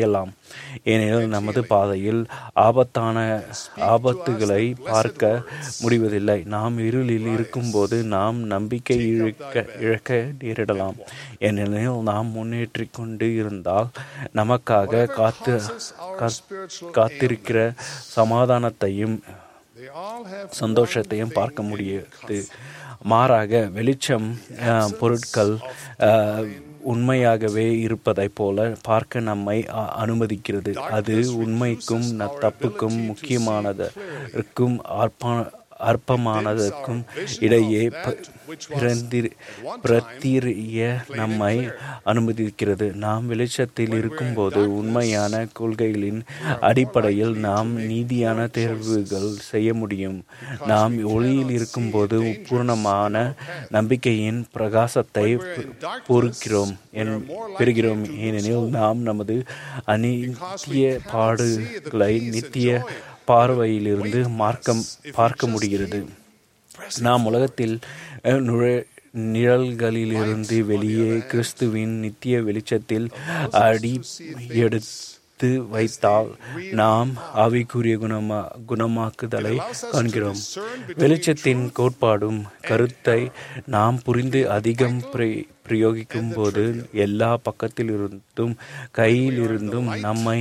ஏனெனில் நமது பாதையில் ஆபத்தான ஆபத்துகளை பார்க்க முடிவதில்லை. நாம் இருளில் இருக்கும்போது நாம் நம்பிக்கை இழக்க இழக்க நேரிடலாம். ஏனெனில் நாம் முன்னேற்றி கொண்டு இருந்தால் நமக்காக காத்து காத்திருக்கிற சமாதானத்தையும் சந்தோஷத்தையும் பார்க்க முடியாது. மாறாக வெளிச்சம் பொருட்கள் உண்மையாகவே இருப்பதைப் போல பார்க்க நம்மை அனுமதிக்கிறது. அது உண்மைக்கும் தப்புக்கும் முக்கியமானதற்கும் அற்ப அற்பமானதற்கும் இடையே பிரத்திரிய நம்மை அனுமதிக்கிறது. நாம் வெளிச்சத்தில் இருக்கும்போது உண்மையான கொள்கைகளின் அடிப்படையில் நாம் நீதியான தேர்வுகள் செய்ய முடியும். நாம் ஒளியில் இருக்கும்போது பூர்ணமான நம்பிக்கையின் பிரகாசத்தை பொறுக்கிறோம் பெறுகிறோம். ஏனெனில் நாம் நமது அநித்திய பாடுகளை நித்திய பார்வையிலிருந்து மார்க்கம் பார்க்க முடிகிறது. நாம் உலகத்தில் நுழை நிழல்களிலிருந்து வெளியே கிறிஸ்துவின் நித்திய வெளிச்சத்தில் அடி எடுத்து வைத்தால் நாம் ஆவிக்குரிய குணமா குணமாக்குதலை காண்கிறோம். வெளிச்சத்தின் கோட்பாடும் கருத்தை நாம் புரிந்து அதிகம் பிரயோகிக்கும் போது எல்லா பக்கத்திலிருந்தும் கையிலிருந்தும் நம்மை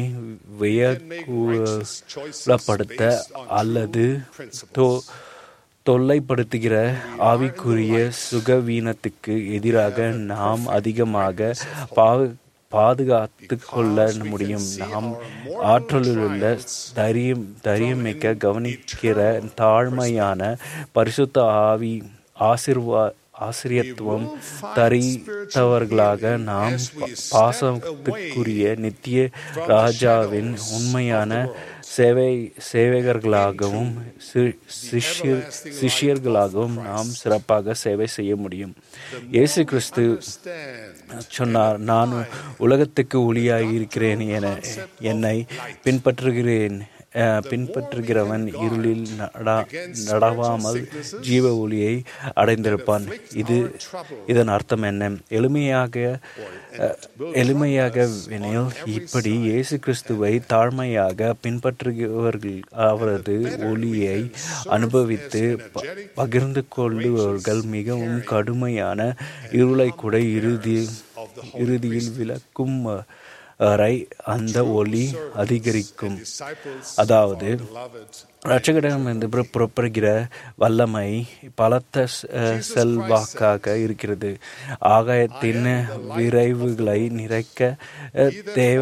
வியக்குலப்படுத்த அல்லது தோ தொல்லைப்படுத்துகிற ஆவிக்குரிய சுகவீனத்துக்கு எதிராக நாம் அதிகமாக பா பாதுகாத்து கொள்ள முடியும். நாம் ஆற்றலுள்ள தைரியம் தைரியமிக்க கவனிக்கிற தாழ்மையான பரிசுத்த ஆவி ஆசிர்வா ஆசிரியத்துவம் தரித்தவர்களாக நாம் பாசத்துக்குரிய நித்திய ராஜாவின் உண்மையான சேவை சேவகர்களாகவும் சிஷ்யர் சிஷ்யர்களாகவும் நாம் சிறப்பாக சேவை செய்ய முடியும். இயேசு கிறிஸ்து சொன்னார், நான் உலகத்துக்கு ஒளியாய் இருக்கிறேன் என என்னை பின்பற்றுகிறேன் பின்பற்றுகிறவன் இருளில் நடவாமல் ஜீவ ஒளியை அடைந்திருப்பான். இது இதன் அர்த்தம் என்ன? எளிமையாக எளிமையாக எனில் இப்படி இயேசு கிறிஸ்துவை தாழ்மையாக பின்பற்றுகிறவர்கள் அவரது ஒளியை அனுபவித்து பகிர்ந்து கொள்ளுபவர்கள் மிகவும் கடுமையான இருளை கூட இறுதி இறுதியில் விளக்கும் வரை அந்த ஒளி அதிகரிக்கும். அதாவது இரட்சகரிடமிருந்து புறப்படுகிற வல்லமை பலத்த செல்வாக்காக இருக்கிறது. ஆகாயத்தின் விரைவுகளை நிறைக்க தேவ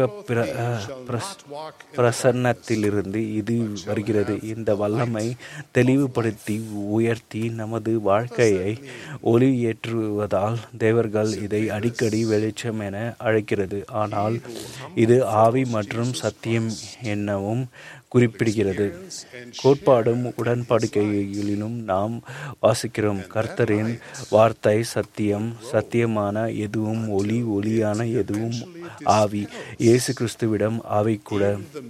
பிரசன்னத்திலிருந்து இது வருகிறது. இந்த வல்லமை தெளிவுபடுத்தி உயர்த்தி நமது வாழ்க்கையை ஒளியேற்றுவதால் தேவர்கள் இதை அடிக்கடி வெளிச்சம் என அழைக்கிறது. ஆனால் இது ஆவி மற்றும் சத்தியம் என்னவும் குறிப்பிடுகிறது. கோட்பாடும் உடன்படிக்கைகளிலும் நாம் வாசிக்கிறோம், கர்த்தரின் வார்த்தை சத்தியம், சத்தியமான எதுவும் ஒளி, ஒளியான எதுவும் ஆவி. இயேசு கிறிஸ்துவிடம் ஆவி கூட.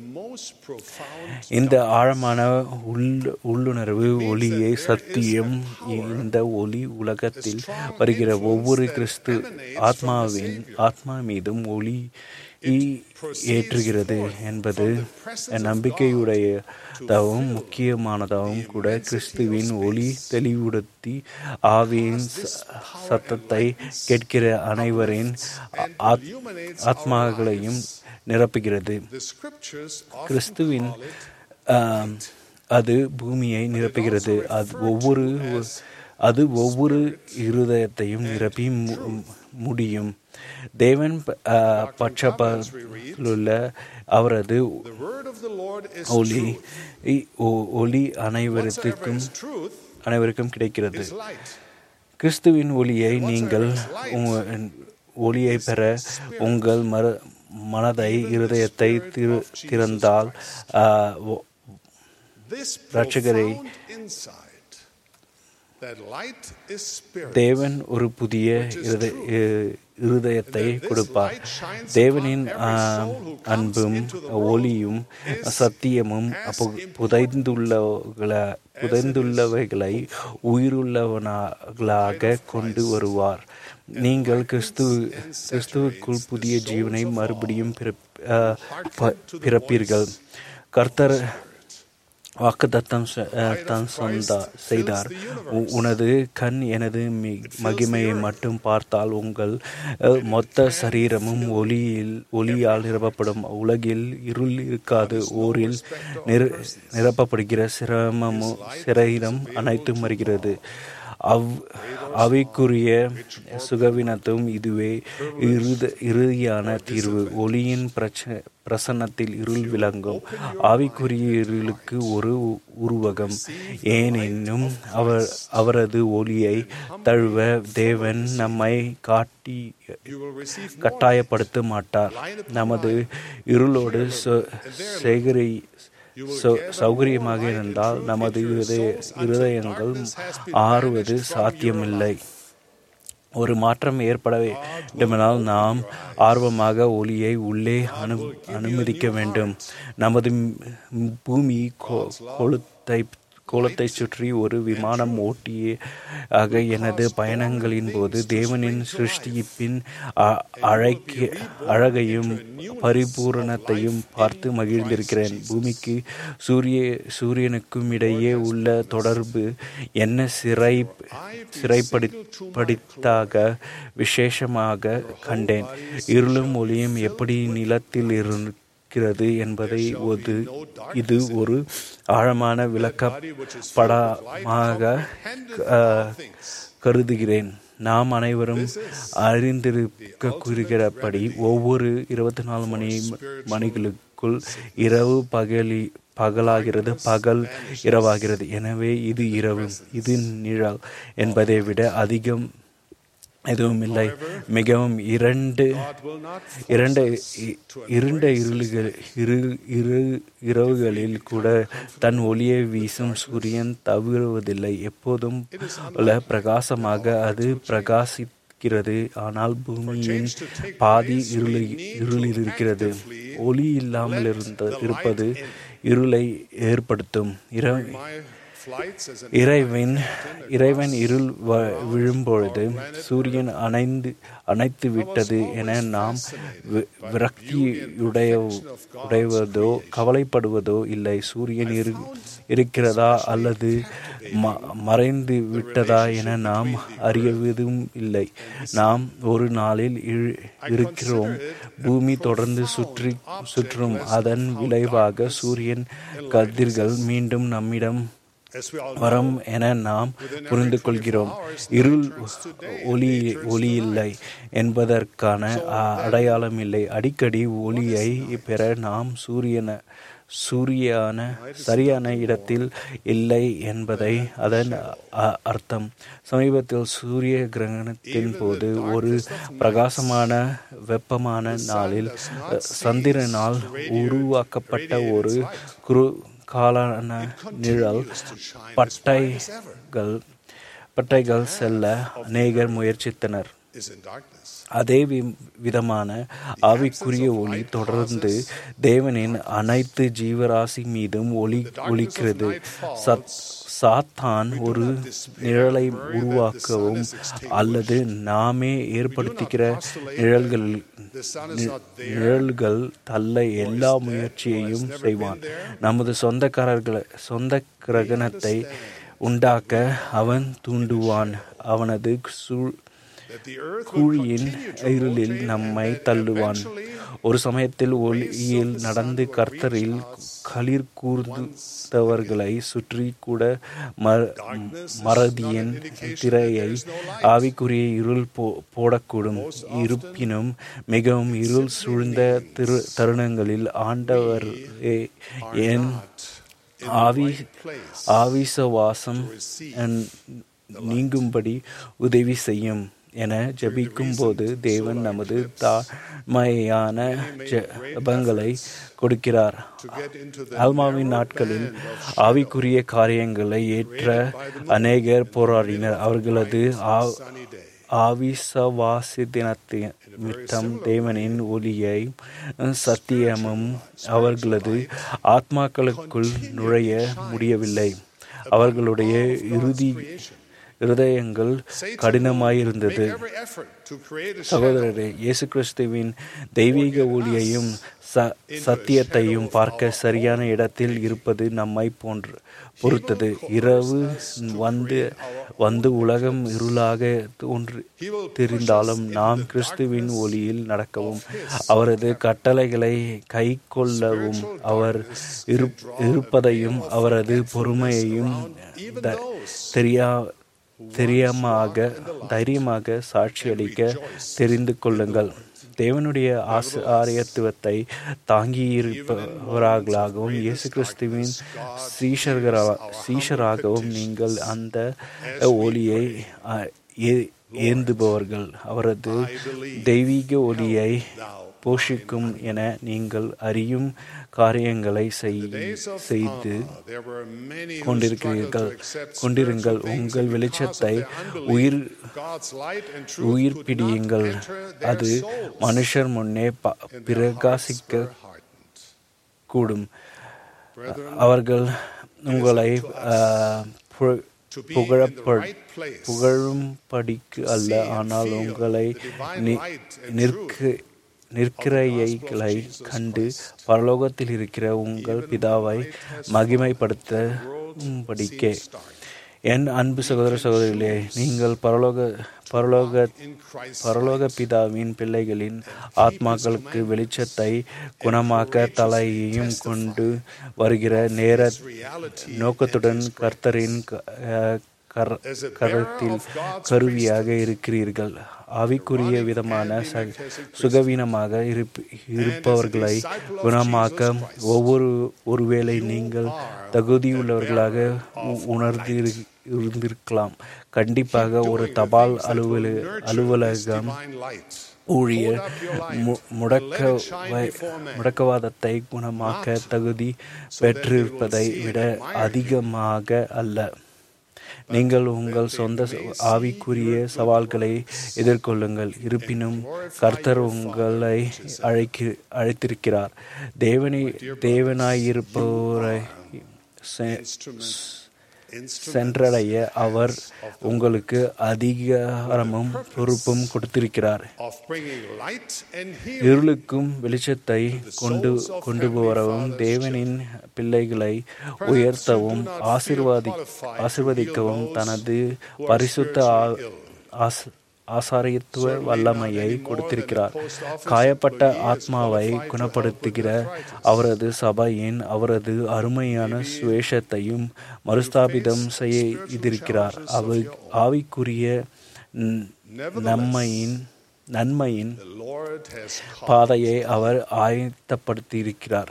இந்த ஆழமான உள் உள்ளுணர்வு ஒளியை சத்தியம். இந்த ஒளி உலகத்தில் வருகிற ஒவ்வொரு கிறிஸ்து ஆத்மாவின் ஆத்மா மீதும் ஒளி ஏற்றுகிறது என்பது நம்பிக்கையுடையதாகவும் முக்கியமானதாகவும் கூட. கிறிஸ்துவின் ஒளி தெளிவுபடுத்தி ஆவியின் சத்தத்தை கேட்கிற அனைவரின் ஆத்மாக்களையும் நிரப்புகிறது. கிறிஸ்துவின் அது பூமியை நிரப்புகிறது. அது ஒவ்வொரு அது ஒவ்வொரு இருதயத்தையும் நிரப்பி முடியும். தேவன் பட்சபாத்திலுள்ள அவரது ஒளி ஒளி அனைவருக்கும் அனைவருக்கும் கிடைக்கிறது. கிறிஸ்துவின் ஒளியை நீங்கள் ஒளியை பெற உங்கள் மர மனதை இருதயத்தை திறந்தால் இரட்சகரை தேவன் ஒரு புதிய இருதயத்தை கொடுப்பார். தேவனின் அன்பும் ஒளியும் சத்தியமும் புதைந்துள்ள புதைந்துள்ளவைகளை உயிருள்ளவனாக கொண்டு வருவார். நீங்கள் கிறிஸ்து கிறிஸ்துவுக்குள் புதிய ஜீவனை மறுபடியும் பிறப்பீர்கள். கர்த்தர் வாக்குத்தத்தம் செய்தார். உனது கண் எனது மகிமையை மட்டும் பார்த்தால் உங்கள் மொத்த சரீரமும் ஒளியில் ஒளியால் நிரப்பப்படும். உலகில் இருள் இருக்காது. ஊரில் நிர நிரப்பப்படுகிற சிரமமும் சிரீரம் அனைத்தும் வருகிறது. அவ் அவைக்குரிய சுகவினத்தும் இதுவே இறுத இறுதியான தீர்வு. ஒளியின் பிரச்ச பிரசன்னத்தில் இருள் விளங்கும். ஆவிக்குரிய இருளுக்கு ஒரு உருவகம். ஏனெனும் அவர் அவரது ஒளியை தழுவ தேவன் நம்மை காட்டி கட்டாயப்படுத்த மாட்டார். நமது இருளோடு சேகரி சௌகரியமாக இருந்தால் நமது இருதயங்கள் ஆறுவது சாத்தியமில்லை. ஒரு மாற்றம் ஏற்பட வேண்டுமானால் நாம் ஆர்வமாக ஒளியை உள்ளே அனு அனுமதிக்க வேண்டும். நமது பூமி கொளுத்தை கோலத்தை சுற்றி ஒரு விமானம் ஓட்டிய ஆக எனது பயணங்களின் போது தேவனின் சிருஷ்டிப்பின் அழகிய அழகையும் பரிபூரணத்தையும் பார்த்து மகிழ்ந்திருக்கிறேன். பூமிக்கு சூரிய சூரியனுக்கும் இடையே உள்ள தொடர்பு என்ன சிறை சிறைப்படுத்தாக விசேஷமாக கண்டேன். இருளும் ஒளியும் எப்படி நிலத்தில் இருந்து என்பதை இது ஒரு ஆழமான விளக்கப்படமாக கருதுகிறேன். நாம் அனைவரும் அறிந்திருக்க கூறுகிறபடி ஒவ்வொரு இருபத்தி நாலு மணி மணிகளுக்குள் இரவு பகலி பகலாகிறது, பகல் இரவாகிறது. எனவே இது இரவு, இது நிழல் என்பதை விட அதிகம் எதுவும் இல்லை. மிகவும் இரண்டு இரண்டு இருண்ட இருளுகள் இரு இரு இரவுகளில் கூட தன் ஒளியை வீசும் சூரியன் தவிர்வதில்லை. எப்போதும் உள்ள பிரகாசமாக அது பிரகாசிக்கிறது. ஆனால் பூமியின் பாதி இருளி இருளில் இருக்கிறது. ஒளி இல்லாமல் இருந்த இருப்பது இருளை ஏற்படுத்தும். இர இறைவன் இறைவன் இருள் விழும்பொழுது சூரியன் அணைந்து அணைத்து விட்டது என நாம் விரக்தியுடைய உடைவதோ கவலைப்படுவதோ இல்லை. சூரியன் இரு இருக்கிறதா அல்லது ம மறைந்து விட்டதா என நாம் அறிவதும் இல்லை. நாம் ஒரு நாளில் இருக்கிறோம். பூமி தொடர்ந்து சுற்றி சுற்றும். அதன் விளைவாக சூரியன் கதிர்கள் மீண்டும் நம்மிடம் வரம் என நாம் புரிந்து கொள்கிறோம். இருள் ஒளி ஒளி இல்லை என்பதற்கான அடையாளம் இல்லை. அடிக்கடி ஒளியை பெற நாம் சூரியன சூரியான சரியான இடத்தில் இல்லை என்பதை அதன் அர்த்தம். சமீபத்தில் சூரிய கிரகணத்தின் போது ஒரு பிரகாசமான வெப்பமான நாளில் சந்திரனால் உருவாக்கப்பட்ட ஒரு குரு காலான நிழல் பட்டைகள் பட்டைகள் செல்ல அநேகர் முயற்சித்தனர். அதே விதமான ஆவிக்குரிய ஒளி தொடர்ந்து தேவனின் அனைத்து ஜீவராசி மீதும் ஒளி ஒளிக்கிறது. சத் சாத்தான் ஒரு நிழலை உருவாக்கவும் அல்லது நாமே ஏற்படுத்துகிற நிழல்கள் நிழல்கள் தள்ள எல்லா முயற்சியையும் செய்வான். நமது சொந்தக்காரர்களை சொந்த கிரகணத்தை உண்டாக்க அவன் தூண்டுவான். அவனது சூழ் கூழியின் இருளில் நம்மை தள்ளுவான். ஒரு சமயத்தில் ஒளியில் நடந்து கர்த்தரில் களிர் கூர்ந்தவர்களை சுற்றி கூட மறதியின் திரையை ஆவிக்குரிய இருள் போ போடக்கூடும். இருப்பினும் மிகவும் இருள் சூழ்ந்த திரு தருணங்களில் ஆண்டவர் என் ஆவி ஆவிசவாசம் நீங்கும்படி உதவி செய்யும் என ஜபிக்கும் போது தேவன் நமது தாழ்மையான ஜபங்களை கொடுக்கிறார். ஆல்மாவின் நாட்களில் ஆவிக்குரிய காரியங்களை ஏற்ற அநேகர் போராடினர். அவர்களது அவிசுவாசத்தினிமித்தம் தேவனின் ஒளியையும் சத்தியமும் அவர்களது ஆத்மாக்களுக்குள் நுழைய முடியவில்லை. அவர்களுடைய இறுதி இருதயங்கள் கடினமாயிருந்தது. சகோதரரே, இயேசு கிறிஸ்துவின் தெய்வீக ஒளியையும் சத்தியத்தையும் பார்க்க சரியான இடத்தில் இருப்பது நம்மை போன்று பொறுத்தது. இரவு வந்து வந்து உலகம் இருளாக தோன்றி தெரிந்தாலும் நாம் கிறிஸ்துவின் ஒளியில் நடக்கவும் அவரது கட்டளைகளை கை கொள்ளவும் அவர் இருப்பதையும் அவரது பொறுமையையும் தெரியா தெரியாமாக தைரியமாக சாட்சியளிக்க தெரிந்து கொள்ளுங்கள். தேவனுடைய ஆரியத்துவத்தை தாங்கியிருப்பவர்களாகவும் இயேசு கிறிஸ்துவின் சீஷர்களா சீஷராகவும் நீங்கள் அந்த ஒளியை ஏந்துபவர்கள். அவரது தெய்வீக ஒளியை போஷிக்கும் என நீங்கள் அறியும் காரியங்களை செய்து கொண்டிருக்கிறீர்கள் கொண்டிருங்கள் உங்கள் வெளிச்சத்தை உயிர் உயிர்ப்பிடியுங்கள். அது மனுஷர் முன்னே பிரகாசிக்க கூடும். அவர்கள் உங்களை புகழும்படிக்கு அல்ல, ஆனால் உங்களை நிற்க நிற்கிறைகளை கண்டு பரலோகத்தில் இருக்கிற உங்கள் பிதாவை மகிமைப்படுத்தும்படிக்கே. என் அன்பு சகோதர சகோதரிகளே, நீங்கள் பரலோக பரலோக பரலோக பிதாவின் பிள்ளைகளின் ஆத்மாக்களுக்கு வெளிச்சத்தை குணமாக்க தலையையும் கொண்டு வருகிற நேர நோக்கத்துடன் கர்த்தரின் கரத்தில் கருவியாக இருக்கிறீர்கள். ஆவிக்குரிய விதமான சுகவீனமாக இருப்பவர்களை குணமாக்க ஒவ்வொரு ஒருவேளை நீங்கள் தகுதியுள்ளவர்களாக உணர்ந்து இருந்திருக்கலாம். கண்டிப்பாக ஒரு தபால் அலுவல அலுவலகம் ஊழியர் முடக்க முடக்கவாதத்தை குணமாக்க தகுதி பெற்றிருப்பதை விட அதிகமாக அல்ல. நீங்கள் உங்கள் சொந்த ஆவிக்குரிய சவால்களை எதிர்கொள்ளுங்கள். இருப்பினும் கர்த்தர் உங்களை அழைக்க அழைத்திருக்கிறார். தேவனை தேவனாயிருப்பவரை சென்றடைய அவர் உங்களுக்கு அதிகாரமும் பொறுப்பும் கொடுத்திருக்கிறார். இருளுக்கும் வெளிச்சத்தை கொண்டு கொண்டு வரவும் தேவனின் பிள்ளைகளை உயர்த்தவும் ஆசீர்வாதி ஆசீர்வதிக்கவும் தனது பரிசுத்த ஆசாரியத்துவ வல்லமையை கொடுத்திருக்கிறார். காயப்பட்ட ஆத்மாவை குணப்படுத்துகிற அவரது சபையின் அவரது அருமையான சுவேஷத்தையும் மறுஸ்தாபிதம் செய்திருக்கிறார். அவ ஆவிக்குரிய நன்மையின் நன்மையின் பாதையை அவர் ஆயத்தப்படுத்தியிருக்கிறார்.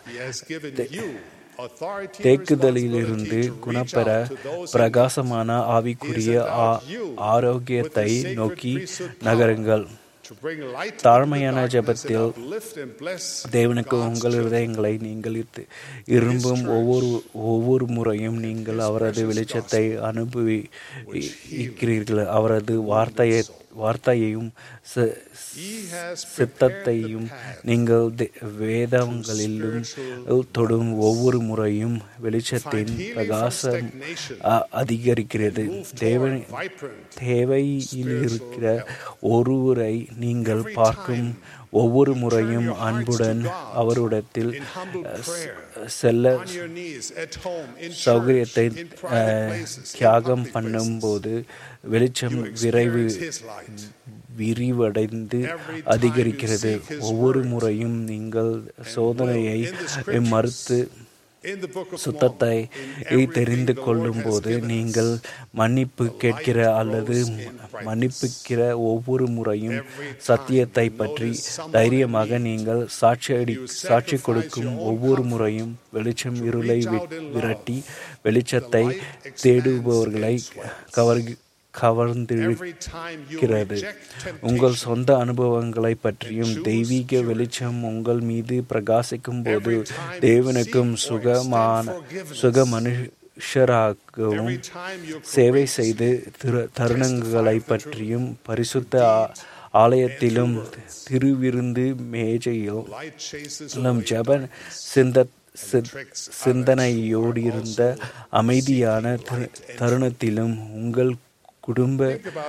தேக்குதலிலிருந்து குணப்பெற பிரகாசமான ஆவிக்குரிய ஆரோக்கியத்தை நோக்கி நகருங்கள். தாழ்மையான ஜெபத்தில் தேவனுக்கு உங்கள் இருதயங்களை நீங்கள் விரும்பும் ஒவ்வொரு ஒவ்வொரு முறையும் நீங்கள் அவரது வெளிச்சத்தை அனுபவிக்கிறீர்கள். அவரது வார்த்தையை வார்த்தையையும் சித்தத்தையும் நீங்கள் வேதங்களிலும் தொடும் ஒவ்வொரு முறையும் வெளிச்சத்தின் பிரகாசம் அதிகரிக்கிறது. தேவன் தேவையில் இருக்கிற ஒருவரை நீங்கள் பார்க்கும் ஒவ்வொரு முறையும் அன்புடன் அவருடத்தில் செல்ல சௌகரியத்தை தியாகம் பண்ணும்போது வெளிச்சம் விரைவு விரிவடைந்து அதிகரிக்கிறது. ஒவ்வொரு முறையும் நீங்கள் சோதனையை மறுத்து சுத்தத்தை தெரிந்து கொள்ளும் போது நீங்கள் மன்னிப்பு கேட்கிற அல்லது மன்னிப்புக்கிற ஒவ்வொரு முறையும் சத்தியத்தை பற்றி தைரியமாக நீங்கள் சாட்சி சாட்சி கொடுக்கும் ஒவ்வொரு முறையும் வெளிச்சம் இருளை விரட்டி வெளிச்சத்தை தேடுபவர்களை கவர் கவர்ந்திருக்கிறது. உங்கள் சொந்த அனுபவங்களை பற்றியும் தெய்வீக வெளிச்சம் உங்கள் மீது பிரகாசிக்கும் போது தேவனுக்கும் சுகமான சுக மனு உஷராகவும் சேவை செய்து தருணங்களை பற்றியும் பரிசுத்த ஆலயத்திலும் திருவிருந்து மேஜையிலும் ஜெப சிந்த சிந்தனையோடிருந்த அமைதியான தருணத்திலும் உங்கள் குடும்ப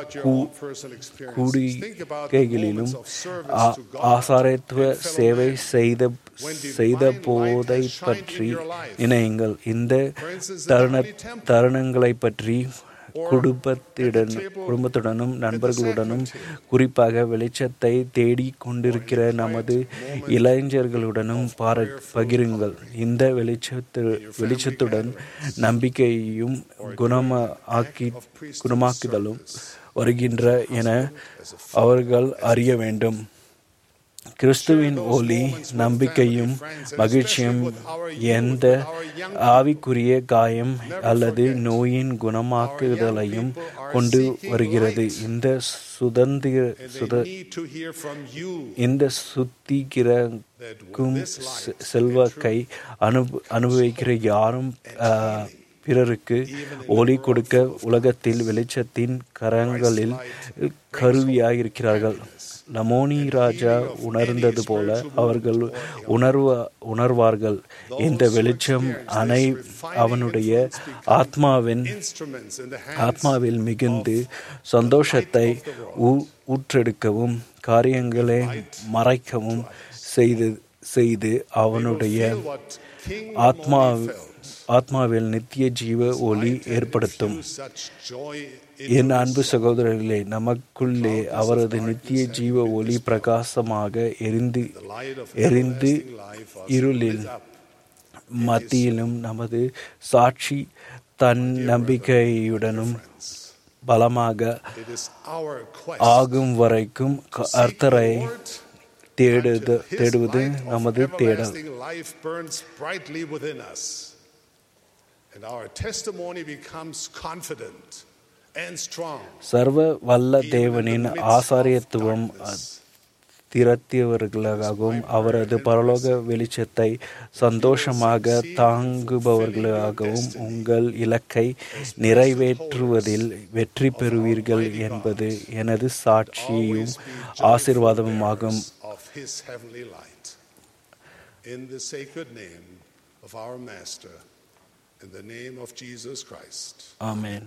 கூடிகைகளிலும் ஆசாரத்துவ சேவை செய்த செய்த போதை பற்றி நினையுங்கள். இந்த தருண தருணங்களை பற்றி குடும்பத்துடன் குடும்பத்துடனும் நண்பர்களுடனும் குறிப்பாக வெளிச்சத்தை தேடிக் கொண்டிருக்கிற நமது இளைஞர்களுடனும் பார பகிருங்கள். இந்த வெளிச்சத்து வெளிச்சத்துடன் நம்பிக்கையும் குணமாக்கி குணமாக்குதலும் வருகின்ற என அவர்கள் அறிய வேண்டும். கிறிஸ்துவின் ஒளி நம்பிக்கையும் மகிழ்ச்சியும் எந்த ஆவிக்குரிய காயம் அல்லது நோயின் குணமாக்குதலையும் கொண்டு வருகிறது. இந்த சுதந்திர சுத இந்த சுத்திகரிக்கும் செல்வாக்கை அனு அனுபவிக்கிற யாரும் பிறருக்கு ஒளி கொடுக்க உலகத்தில் வெளிச்சத்தின் கரங்களில் கருவியாயிருக்கிறார்கள். லமோனி ராஜா உணர்ந்தது போல அவர்கள் உணர்வ உணர்வார்கள். இந்த வெளிச்சம் அனை அவனுடைய ஆத்மாவின் ஆத்மாவில் மிகுந்து சந்தோஷத்தை ஊற்றெடுக்கவும் காரியங்களை மறைக்கவும் செய்து செய்து அவனுடைய ஆத்மா ஆத்மாவில் நித்திய ஜீவ ஒளி ஏற்படுத்தும். என் அன்பு சகோதரர்களே, நமக்குள்ளே அவரது நித்திய ஜீவ ஒளி பிரகாசமாக எரிந்து எரிந்து இருளில் மத்தியிலும் நமது சாட்சி தன் நம்பிக்கையுடனும் பலமாக ஆகும் வரைக்கும் அர்த்தரை தேடுது தேடுவது நமது தேடல். சர்வ வல்ல தேவனின் ஆசாரியத்துவம் திரத்தியவர்களாகவும் அவரது பரலோக வெளிச்சத்தை சந்தோஷமாக தாங்குபவர்களாகவும் உங்கள் இலக்கை நிறைவேற்றுவதில் வெற்றி பெறுவீர்கள் என்பது எனது சாட்சியும் ஆசீர்வாதமுமாகும். ஆமென்.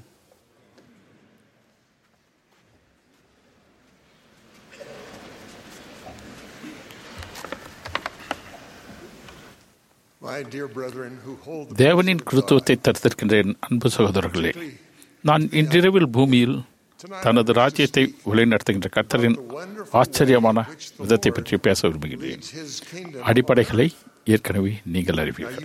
தேவனின் கிறிஸ்துவத்தை தரித்திருக்கின்ற அன்பு சகோதரர்களே, நான் இன்றிரவில் பூமியில் தனது ராஜ்யத்தை வழிநடத்துகின்ற கர்த்தரின் ஆச்சரியமான விதத்தை பற்றி பேச விரும்புகிறேன். அடிப்படைகளை ஏற்கனவே நீங்கள் அறிவீர்கள்.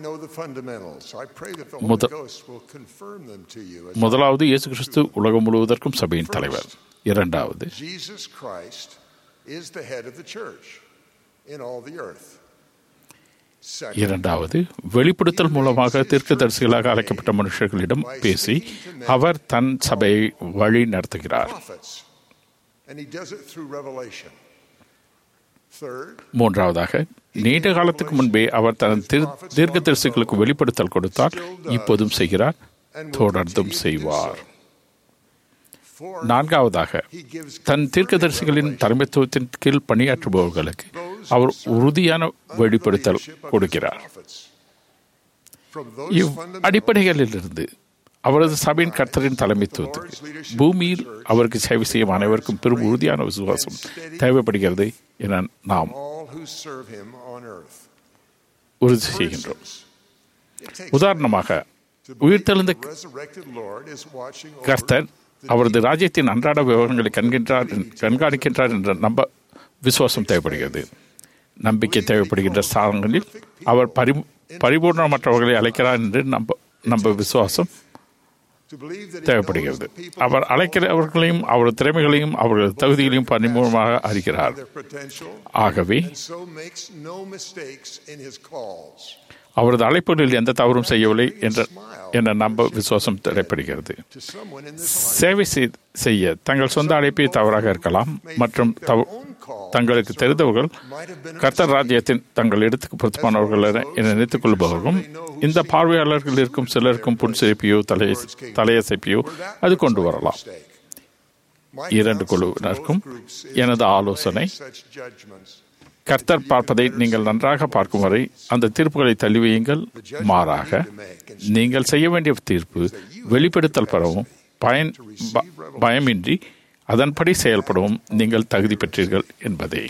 முதலாவது, இயேசு கிறிஸ்து உலகம் முழுவதற்கும் சபையின் தலைவர். இரண்டாவது, இரண்டாவது வெளிப்படுத்தல் மூலமாக தீர்க்கதரிசிகளாக அழைக்கப்பட்ட மனுஷர்களிடம் பேசி அவர் தன் சபையை வழி நடத்துகிறார். மூன்றாவதாக, நீண்ட காலத்துக்கு முன்பே அவர் தன் தீர்க்கதரிசிகளுக்கு வெளிப்படுத்தல் கொடுத்தார், இப்போதும் செய்கிறார், தொடர்ந்தும் செய்வார். நான்காவதாக, தன் தீர்க்கதரிசிகளின் தலைமைத்துவத்தின் கீழ் பணியாற்றுபவர்களுக்கு அவர் உறுதியான வெளிப்படுத்தல் கொடுக்கிறார். இவ் அடிப்படைகளிலிருந்து அவரது சபையின் கர்த்தரின் தலைமைத்துவத்துக்கு பூமியில் அவருக்கு சேவை செய்யும் அனைவருக்கும் பெரும் உறுதியான விசுவாசம் தேவைப்படுகிறது என நாம் உறுதி செய்கின்றோம். உதாரணமாக, உயிர்த்தெழுந்த கர்த்தர் அவரது ராஜ்யத்தின் அன்றாட விவகாரங்களை கண்கின்றார் கண்காணிக்கின்றார் என்ற நம்ப விசுவாசம் தேவைப்படுகிறது. நம்பிக்கை தேவைப்படுகின்ற ஸ்தானங்களில் அவர் பரி பரிபூர்ணமற்றவர்களை அழைக்கிறார் என்று நம்ப நம்ப விசுவாசம் தேவைப்படுகிறது. அவர் அழைக்கிறவர்களையும் அவரது திறமைகளையும் அவரது தகுதிகளையும் பரிமூலமாக அறிகிறார். ஆகவே அவரது அழைப்புகளில் எந்த தவறும் செய்யவில்லை என்ற என்ற நம்ப விசுவாசம் தேவைப்படுகிறது. சேவை செய்ய தங்கள் சொந்த அழைப்பை தவறாக இருக்கலாம் மற்றும் தங்களுக்கு தெரிந்தவர்கள் கர்த்தர் ராஜ்யத்தின் தங்கள் இடத்துக்கு பொருத்தமானவர்கள் என நினைத்துக் கொள்பவர்களும் இந்த பார்வையாளர்கள் இருக்கும் சிலருக்கும் புன்சிரிப்பையோ தலைய தலையசைப்பையோ அது கொண்டு வரலாம். இரண்டு குழுவினருக்கும் எனது ஆலோசனை, கர்த்தர் பார்ப்பதை நீங்கள் நன்றாக பார்க்கும் வரை அந்த தீர்ப்புகளை தள்ளி வையுங்கள். மாறாக நீங்கள் செய்ய வேண்டிய தீர்ப்பு வெளிப்படுத்தல் பெறவும் பயன் பயமின்றி அதன்படி செயல்படவும் நீங்கள் தகுதி பெற்றீர்கள் என்பதே.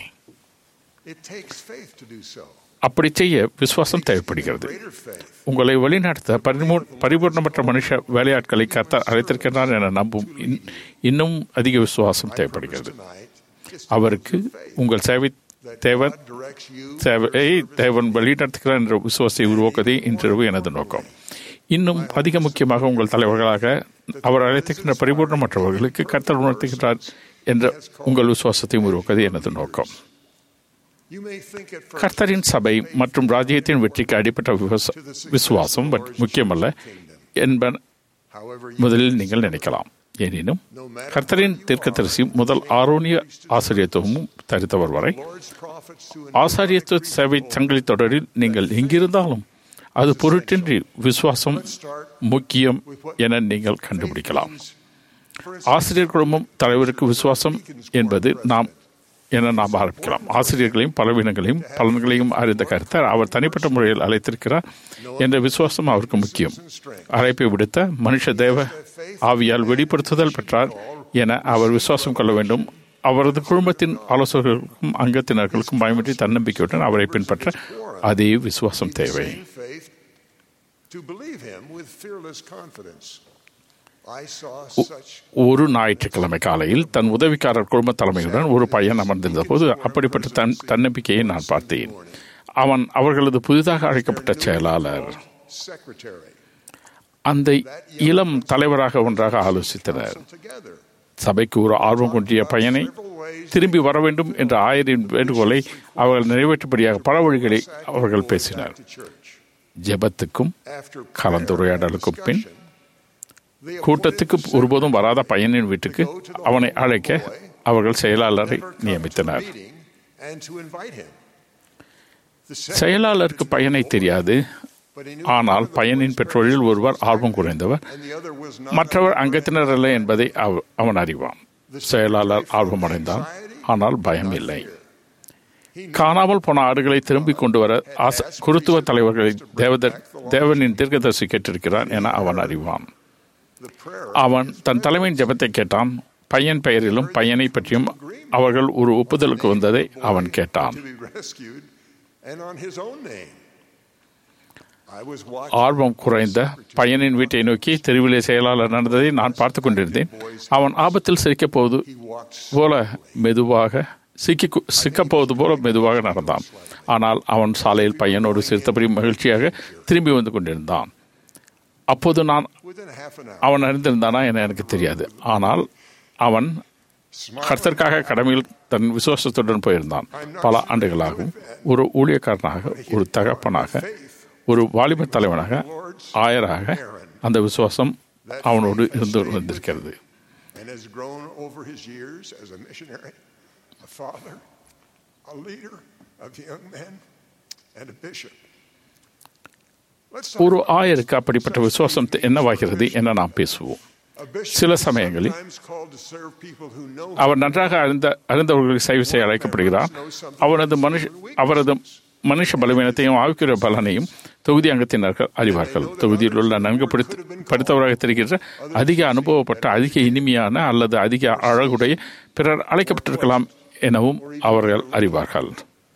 அப்படி செய்ய விசுவாசம் தேவைப்படுகிறது. உங்களை வழிநடத்த பரிபூர்ணமற்ற மனுஷ வேலையாட்களை கர்த்தர் அழைத்திருக்கிறார் என நம்பும் இன்னும் அதிக விசுவாசம் தேவைப்படுகிறது. அவருக்கு உங்கள் சேவை தேவன் சேவையை தேவன் வழிநடத்துகிறார் என்ற விசுவாசத்தை உருவாக்குவதே இன்றிரவு எனது நோக்கம். இன்னும் அதிக முக்கியமாக உங்கள் தலைவர்களாக அவர் அழைத்திருக்கின்ற பரிபூர்ணமற்றவர்களுக்கு கர்த்தர் உணர்த்துகிறார் என்ற உங்கள் விசுவாசத்தை உருவாக்குவது எனது நோக்கம். கர்த்தரின் சபை மற்றும் ராஜ்யத்தின் வெற்றிக்கு அடிப்பட்ட விசுவாசம் முக்கியமல்ல என்பன முதலில் நீங்கள் நினைக்கலாம். எனினும் கர்த்தரின் தீர்க்கதரிசி முதல் ஆரோனிய ஆசிரியத்துவமும் தரித்தவர் வரை ஆசாரியத்துவ சேவை சங்கிலி தொடரில் நீங்கள் எங்கிருந்தாலும் அது பொருட்டின்றி விசுவாசம் முக்கியம் என நீங்கள் கண்டுபிடிக்கலாம். ஆசிரியர் குடும்பம் தலைவருக்கு விசுவாசம் என்பது நாம் என நாம் ஆரம்பிக்கலாம். ஆசிரியர்களையும் பலவீனங்களையும் பலன்களையும் அறிந்த கர்த்தர் அவர் தனிப்பட்ட முறையில் அழைத்திருக்கிறார் என்ற விசுவாசம் அவருக்கு முக்கியம். அழைப்பை விடுத்த மனுஷ தேவ ஆவியால் வெளிப்படுத்துதல் பெற்றார் என அவர் விசுவாசம் கொள்ள வேண்டும். அவரது குடும்பத்தின் ஆலோசகர்களுக்கும் அங்கத்தினர்களுக்கும் பயமின்றி தன்னம்பிக்கையுடன் அவரை பின்பற்ற அதே விசுவாசம் தேவை. ஒரு ஞாயிற்றுக்கிழமை காலையில் தன் உதவிக்காரர் குடும்ப தலைமையுடன் ஒரு பையன் அமர்ந்திருந்த போது அப்படிப்பட்ட தன் தன்னம்பிக்கையை நான் பார்த்தேன். அவன் அவர்களது புதிதாக அழைக்கப்பட்ட செயலாளர். அந்த இளம் தலைவராக ஒன்றாக ஆலோசித்தனர். சபைக்கு ஒரு ஆர்வம் கொண்டிய பையனை திரும்பி வர வேண்டும் என்ற ஆயரின் வேண்டுகோளை அவர்கள் நிறைவேற்றும்படியாக பல வழிகளை அவர்கள் பேசினர். ஜெபத்துக்கும் கலந்துரையாடலுக்கும் பின் கூட்டத்துக்கு ஒருபோதும் வராத பையனின் வீட்டுக்கு அவனை அழைக்க அவர்கள் செயலாளரை நியமித்தனர். செயலாளருக்கு பையனை தெரியாது. ஆனால் பையனின் பெற்றோரில் ஒருவர் ஆர்வம் குறைந்தவர், மற்றவர் அங்கத்தினர் அல்ல என்பதை அவன் அறிவான். செயலாளர் ஆர்வம் அடைந்தான், ஆனால் பயம் இல்லை. காணாமல் போன ஆடுகளை திரும்பிக் கொண்டு வர குருத்துவ தலைவர்களை தேவனின் தீர்க்கதரிசி கேட்டிருக்கிறான் என அவன் அறிவான். அவன் தன் தலைமையின் ஜெபத்தை கேட்டான். பையன் பெயரிலும் பையனை பற்றியும் அவர்கள் ஒரு ஒப்புதலுக்கு வந்ததை அவன் கேட்டான். ஆர்வம் குறைந்த பையனின் வீட்டை நோக்கி தெருவிலே செயலாளர் நடந்ததை நான் பார்த்து கொண்டிருந்தேன். அவன் ஆபத்தில் சிரிக்கப் போவது போல மெதுவாக சிக்கி சிக்கப்போவது போல மெதுவாக நடந்தான். ஆனால் அவன் சாலையில் பையனோடு சிரித்தபடி மகிழ்ச்சியாக திரும்பி வந்து கொண்டிருந்தான். அப்போது நான் அவன் அறிந்திருந்தானா என எனக்கு தெரியாது. ஆனால் அவன் கர்த்தருக்காக கடமையில் தன் விசுவாசத்துடன் போயிருந்தான். பல ஆண்டுகளாகவும் ஒரு ஊழியக்காரனாக, ஒரு தகப்பனாக, ஒரு வாலிப தலைவனாக, ஆயராக அந்த விசுவாசம் அவனோடு இருந்து வந்திருக்கிறது. ஒரு ஆயருக்கு அப்படிப்பட்ட விசுவாசம் என்னவாகிறது என நாம் பேசுவோம். சில சமயங்களில் அவர் நன்றாக அறிந்த அறிந்தவர்களுக்கு சேவை செய்ய அழைக்கப்படுகிறார். அவரது மனுஷ அவரது மனுஷ பலவீனத்தையும் ஆவிக்குரிய பலனையும் தொகுதி அங்கத்தினர்கள் அறிவார்கள். தொகுதியில் உள்ள நன்கு படித்து படித்தவராக தெரிகின்ற அதிக அனுபவப்பட்ட அதிக இனிமையான அல்லது அதிக அழகுடைய பிறர் அழைக்கப்பட்டிருக்கலாம் எனவும் அவர்கள் அறிவார்கள்.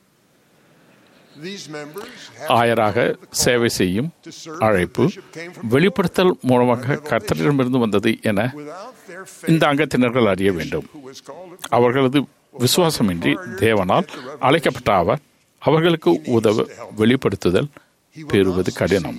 ஆயராக சேவை செய்யும் அழைப்பு வெளிப்படுத்தல் மூலமாக கர்த்தரிடமிருந்து வந்தது என இந்த அங்கத்தினர்கள் அறிய வேண்டும். அவர்களது விசுவாசமின்றி தேவனால் அழைக்கப்பட்ட அவர் அவர்களுக்கு உதவ வெளிப்படுத்துதல் பெறுவது கடினம்.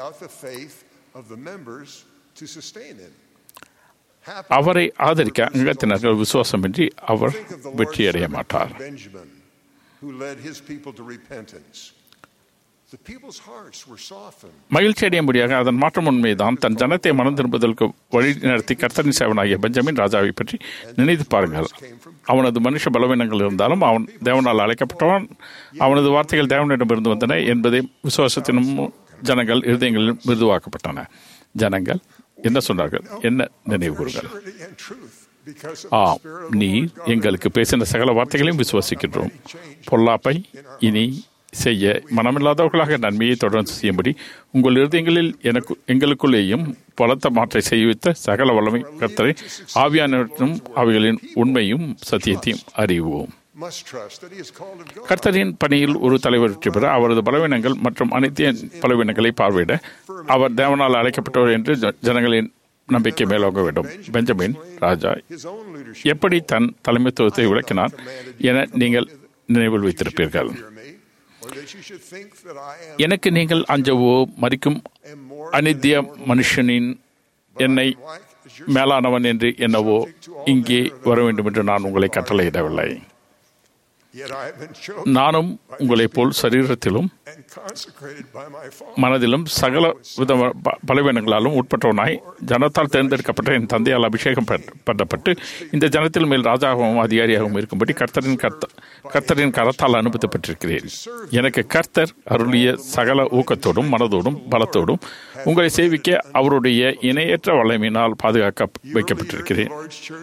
அவரை ஆதரிக்க அங்கத்தினர்கள் விசுவாசமின்றி அவர் வெற்றியடைய மாட்டார். மகிழ்ச்சி அடையும்படியாக அதன் மாற்றம் உண்மைதான். தன் ஜனத்தை மனம் திரும்புதலுக்கு வழி நடத்தி கர்த்தரின் சேவனாகிய பெஞ்சமின் ராஜாவை பற்றி நினைத்து பாருங்கள். அவனது மனுஷ பலவீனங்கள் இருந்தாலும் அவன் தேவனால் அழைக்கப்பட்டவன். அவனது வார்த்தைகள் தேவனிடமிருந்து வந்தன என்பதை விசுவாசத்தினும் ஜனங்கள் இருதயங்களிலும் மிருதுவாக்கப்பட்டன. ஜனங்கள் என்ன சொன்னார்கள்? என்ன நினைவு கூறுங்கள்? ஆ, நீ எங்களுக்கு பேசின சகல வார்த்தைகளையும் விசுவாசிக்கின்றோம். பொல்லாப்பை இனி செய்ய மனமில்லாதவர்களாக நன்மையை தொடர்ந்து செய்யும்படி உங்கள் இருதயங்களில் எனக்கு எங்களுக்குள்ளேயும் பலத்த மாற்றை செய்வித்த சகல வல்லமை கர்த்தரை ஆவியானவற்றும் அவைகளின் உண்மையும் சத்தியத்தையும் அறிவோம். கர்த்தரின் பணியில் ஒரு தலைவர் வெற்றி பெற அவரது பலவீனங்கள் மற்றும் அனைத்து பலவீனங்களை பார்வையிட அவர் தேவனால் அழைக்கப்பட்டவர் என்று ஜனங்களின் நம்பிக்கை மேலோங்க வேண்டும். பெஞ்சமின் ராஜா எப்படி தன் தலைமைத்துவத்தை விளக்கினார் என நீங்கள் நினைவில் வைத்திருப்பீர்கள். எனக்கு நீங்கள் அஞ்சவோ மறிக்கும் அநித்திய மனுஷனின் என்னை மேலானவன் என்று என்னவோ இங்கே வர வேண்டும் என்று நான் உங்களை கட்டளையிடவில்லை. நானும் உங்களைப் போல் சரீரத்திலும் மனதிலும் சகல வித பலவீனங்களாலும் உட்பட்டவனாய் ஜனத்தால் தேர்ந்தெடுக்கப்பட்ட என் தந்தையால் அபிஷேகம் பண்ணப்பட்டு இந்த ஜனத்தில் மேல் ராஜாகவும் அதிகாரியாகவும் இருக்கும்படி கர்த்தரின் கர்த்த கர்த்தரின் கரத்தால் அனுமதிப்பட்டிருக்கிறேன். எனக்கு கர்த்தர் அருளிய சகல ஊக்கத்தோடும் மனதோடும் பலத்தோடும் உங்களை சேவிக்க அவருடைய இணையற்ற வல்லமையினால் பாதுகாக்க வைக்கப்பட்டிருக்கிறேன்.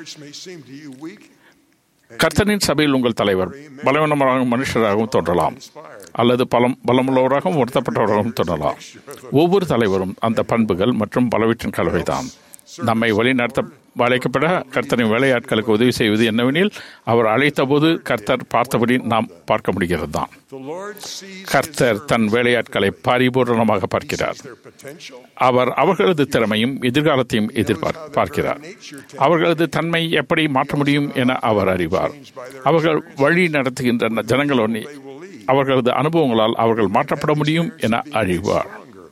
கர்த்தரின் சபையில் உங்கள் தலைவர் பலவீனமாகவும் மனுஷராகவும் தோன்றலாம், அல்லது பலம் பலமுள்ளவராகவும் வருத்தப்பட்டவராகவும் தோன்றலாம். ஒவ்வொரு தலைவரும் அந்த பண்புகள் மற்றும் பலவற்றின் கலவைதான். நம்மை வழி நடத்த அழைக்கப்பட கர்த்தரின் வேலையாட்களுக்கு உதவி செய்வது என்னவெனில் அவர் அழைத்த போது கர்த்தர் பார்த்தபடி நாம் பார்க்க முடிகிறது தான். கர்த்தர் தன் வேலையாட்களை பரிபூர்ணமாக பார்க்கிறார். அவர் அவர்களது திறமையும் எதிர்காலத்தையும் எதிர்பார்க்கிறார். அவர்களது தன்மை எப்படி மாற்ற முடியும் என அவர் அறிவார். அவர்கள் வழி நடத்துகின்ற ஜனங்களோடு அவர்களது அனுபவங்களால் அவர்கள் மாற்றப்பட முடியும் என அறிவார்.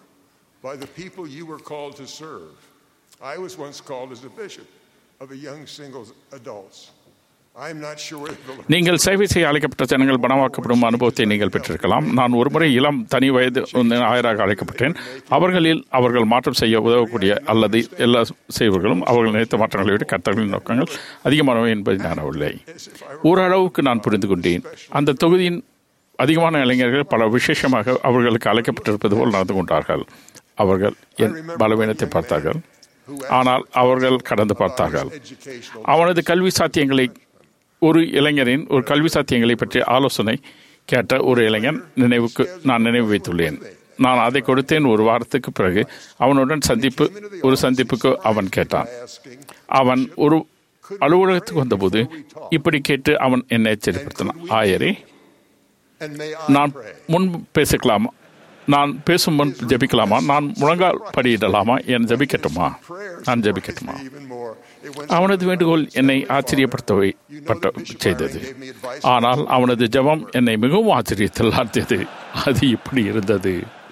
I was once called as a bishop of a young single adults. I'm not sure. நீங்கள் சேவை செய்ய அழைக்கப்பட்ட ஜனங்கள் பணமாக்கப்படும் அனுபவத்தை நீங்கள் பெற்றிருக்கலாம். நான் ஒருமுறை இளம் தனி வயது ஆயராக அழைக்கப்பட்டேன். அவர்களில் அவர்கள் மாற்றம் செய்ய உதவக்கூடிய அல்லது எல்லா செய்வர்களும் அவர்கள் நினைத்த மாற்றங்களை விட கர்த்தர்களின் நோக்கங்கள் அதிகமானவை என்பதை நான் இல்லை. ஓரளவுக்கு நான் புரிந்து கொண்டேன். அந்த தொகுதியின் அதிகமான இளைஞர்கள் பல விசேஷமாக அவர்களுக்கு அழைக்கப்பட்டிருப்பது போல் நடந்து கொண்டார்கள். அவர்கள் என் பலவீனத்தை பார்த்தார்கள், ஆனால் அவர்கள் கடந்து பார்த்தார்கள். அவனது கல்வி சாத்தியங்களை ஒரு இளைஞரின் ஒரு கல்வி சாத்தியங்களை பற்றி ஆலோசனை கேட்ட ஒரு இளைஞன் நினைவுக்கு நான் நினைவு வைத்துள்ளேன். நான் அதை கொடுத்தேன். ஒரு வாரத்துக்கு பிறகு அவனுடன் சந்திப்பு ஒரு சந்திப்புக்கு அவன் கேட்டான். அவன் ஒரு அலுவலகத்துக்கு வந்தபோது இப்படி கேட்டு அவன் என்னை எச்சரிப்படுத்தினான். ஆயரே, நான் முன் பேசிக்கலாமா? நான் பேசும் முன் ஜபிக்கலாமா? நான் முழங்கால் படியிடலாமா? என் ஜபிக்கட்டுமா? நான் ஜபிக்கட்டுமா? அவனது வேண்டுகோள் என்னை ஆச்சரியப்படுத்த செய்தது. ஆனால் அவனது ஜபம் என்னை மிகவும் ஆச்சரியத்தில் ஆழ்த்தியது. அது இப்படி இருந்தது.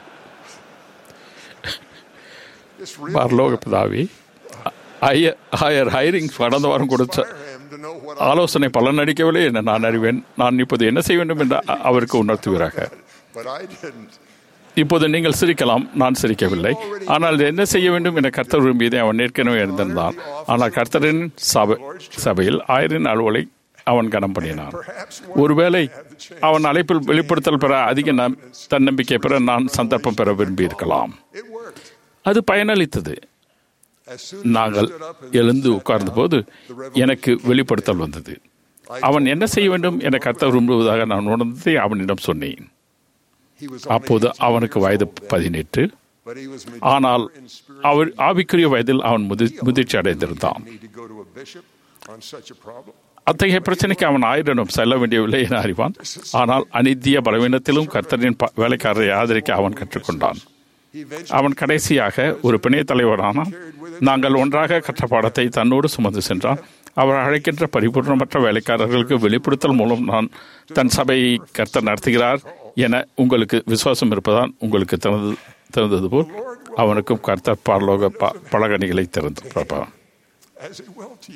பரலோக பிதாவே, ஹையர் ஹைரிங் கடந்த வாரம் கொடுத்த ஆலோசனை பலனளிக்கவில்லை என நான் அறிவேன். நான் இப்போது என்ன செய்ய வேண்டும் என்று அவருக்கு உணர்த்துவீராக. இப்போது நீங்கள் சிரிக்கலாம், நான் சிரிக்கவில்லை. ஆனால் என்ன செய்ய வேண்டும் என கர்த்தர் விரும்பியதை அவன் ஏற்கனவே இருந்திருந்தான். ஆனால் கர்த்தரின் சபை சபையில் ஆயரின் அலுவலை அவன் கனம் பண்ணினான். ஒருவேளை அவன் அழைப்பில் வெளிப்படுத்தல் பெற அதிக தன்னம்பிக்கை பெற நான் சந்தர்ப்பம் பெற விரும்பியிருக்கலாம். அது பயனளித்தது. நாங்கள் எழுந்து உட்கார்ந்த போது எனக்கு வெளிப்படுத்தல் வந்தது. அவன் என்ன செய்ய வேண்டும் என கர்த்தர் விரும்புவதாக நான் உணர்ந்ததை அவனிடம் சொன்னேன். அப்போது அவனுக்கு வயது பதினெட்டு. ஆனால் அவர் ஆவிக்குரிய வயதில் அவன் முதிர்ச்சி அடைந்திருந்தான். அத்தகைய பிரச்சனைக்கு அவன் ஆயிரம் செல்ல வேண்டியவில்லை என அறிவான். ஆனால் அநீதிய பலவீனத்திலும் கர்த்தரின் வேலைக்காரரை ஆதரிக்க அவன் கற்றுக்கொண்டான். அவன் கடைசியாக ஒரு பிணைய தலைவரானான். நாங்கள் ஒன்றாக கற்ற பாடத்தை தன்னோடு சுமந்து சென்றான். அவர் அழைக்கின்ற பரிபூர்ணமற்ற வேலைக்காரர்களுக்கு வெளிப்படுத்தல் மூலம் நான் தன் சபையை கர்த்தர் நடத்துகிறார் என உங்களுக்கு விசுவாசம் இருப்பதால் உங்களுக்கு திறந்து திறந்தது போல் அவனுக்கும் கர்த்தர் பரலோக பலகணிகளை திறந்து.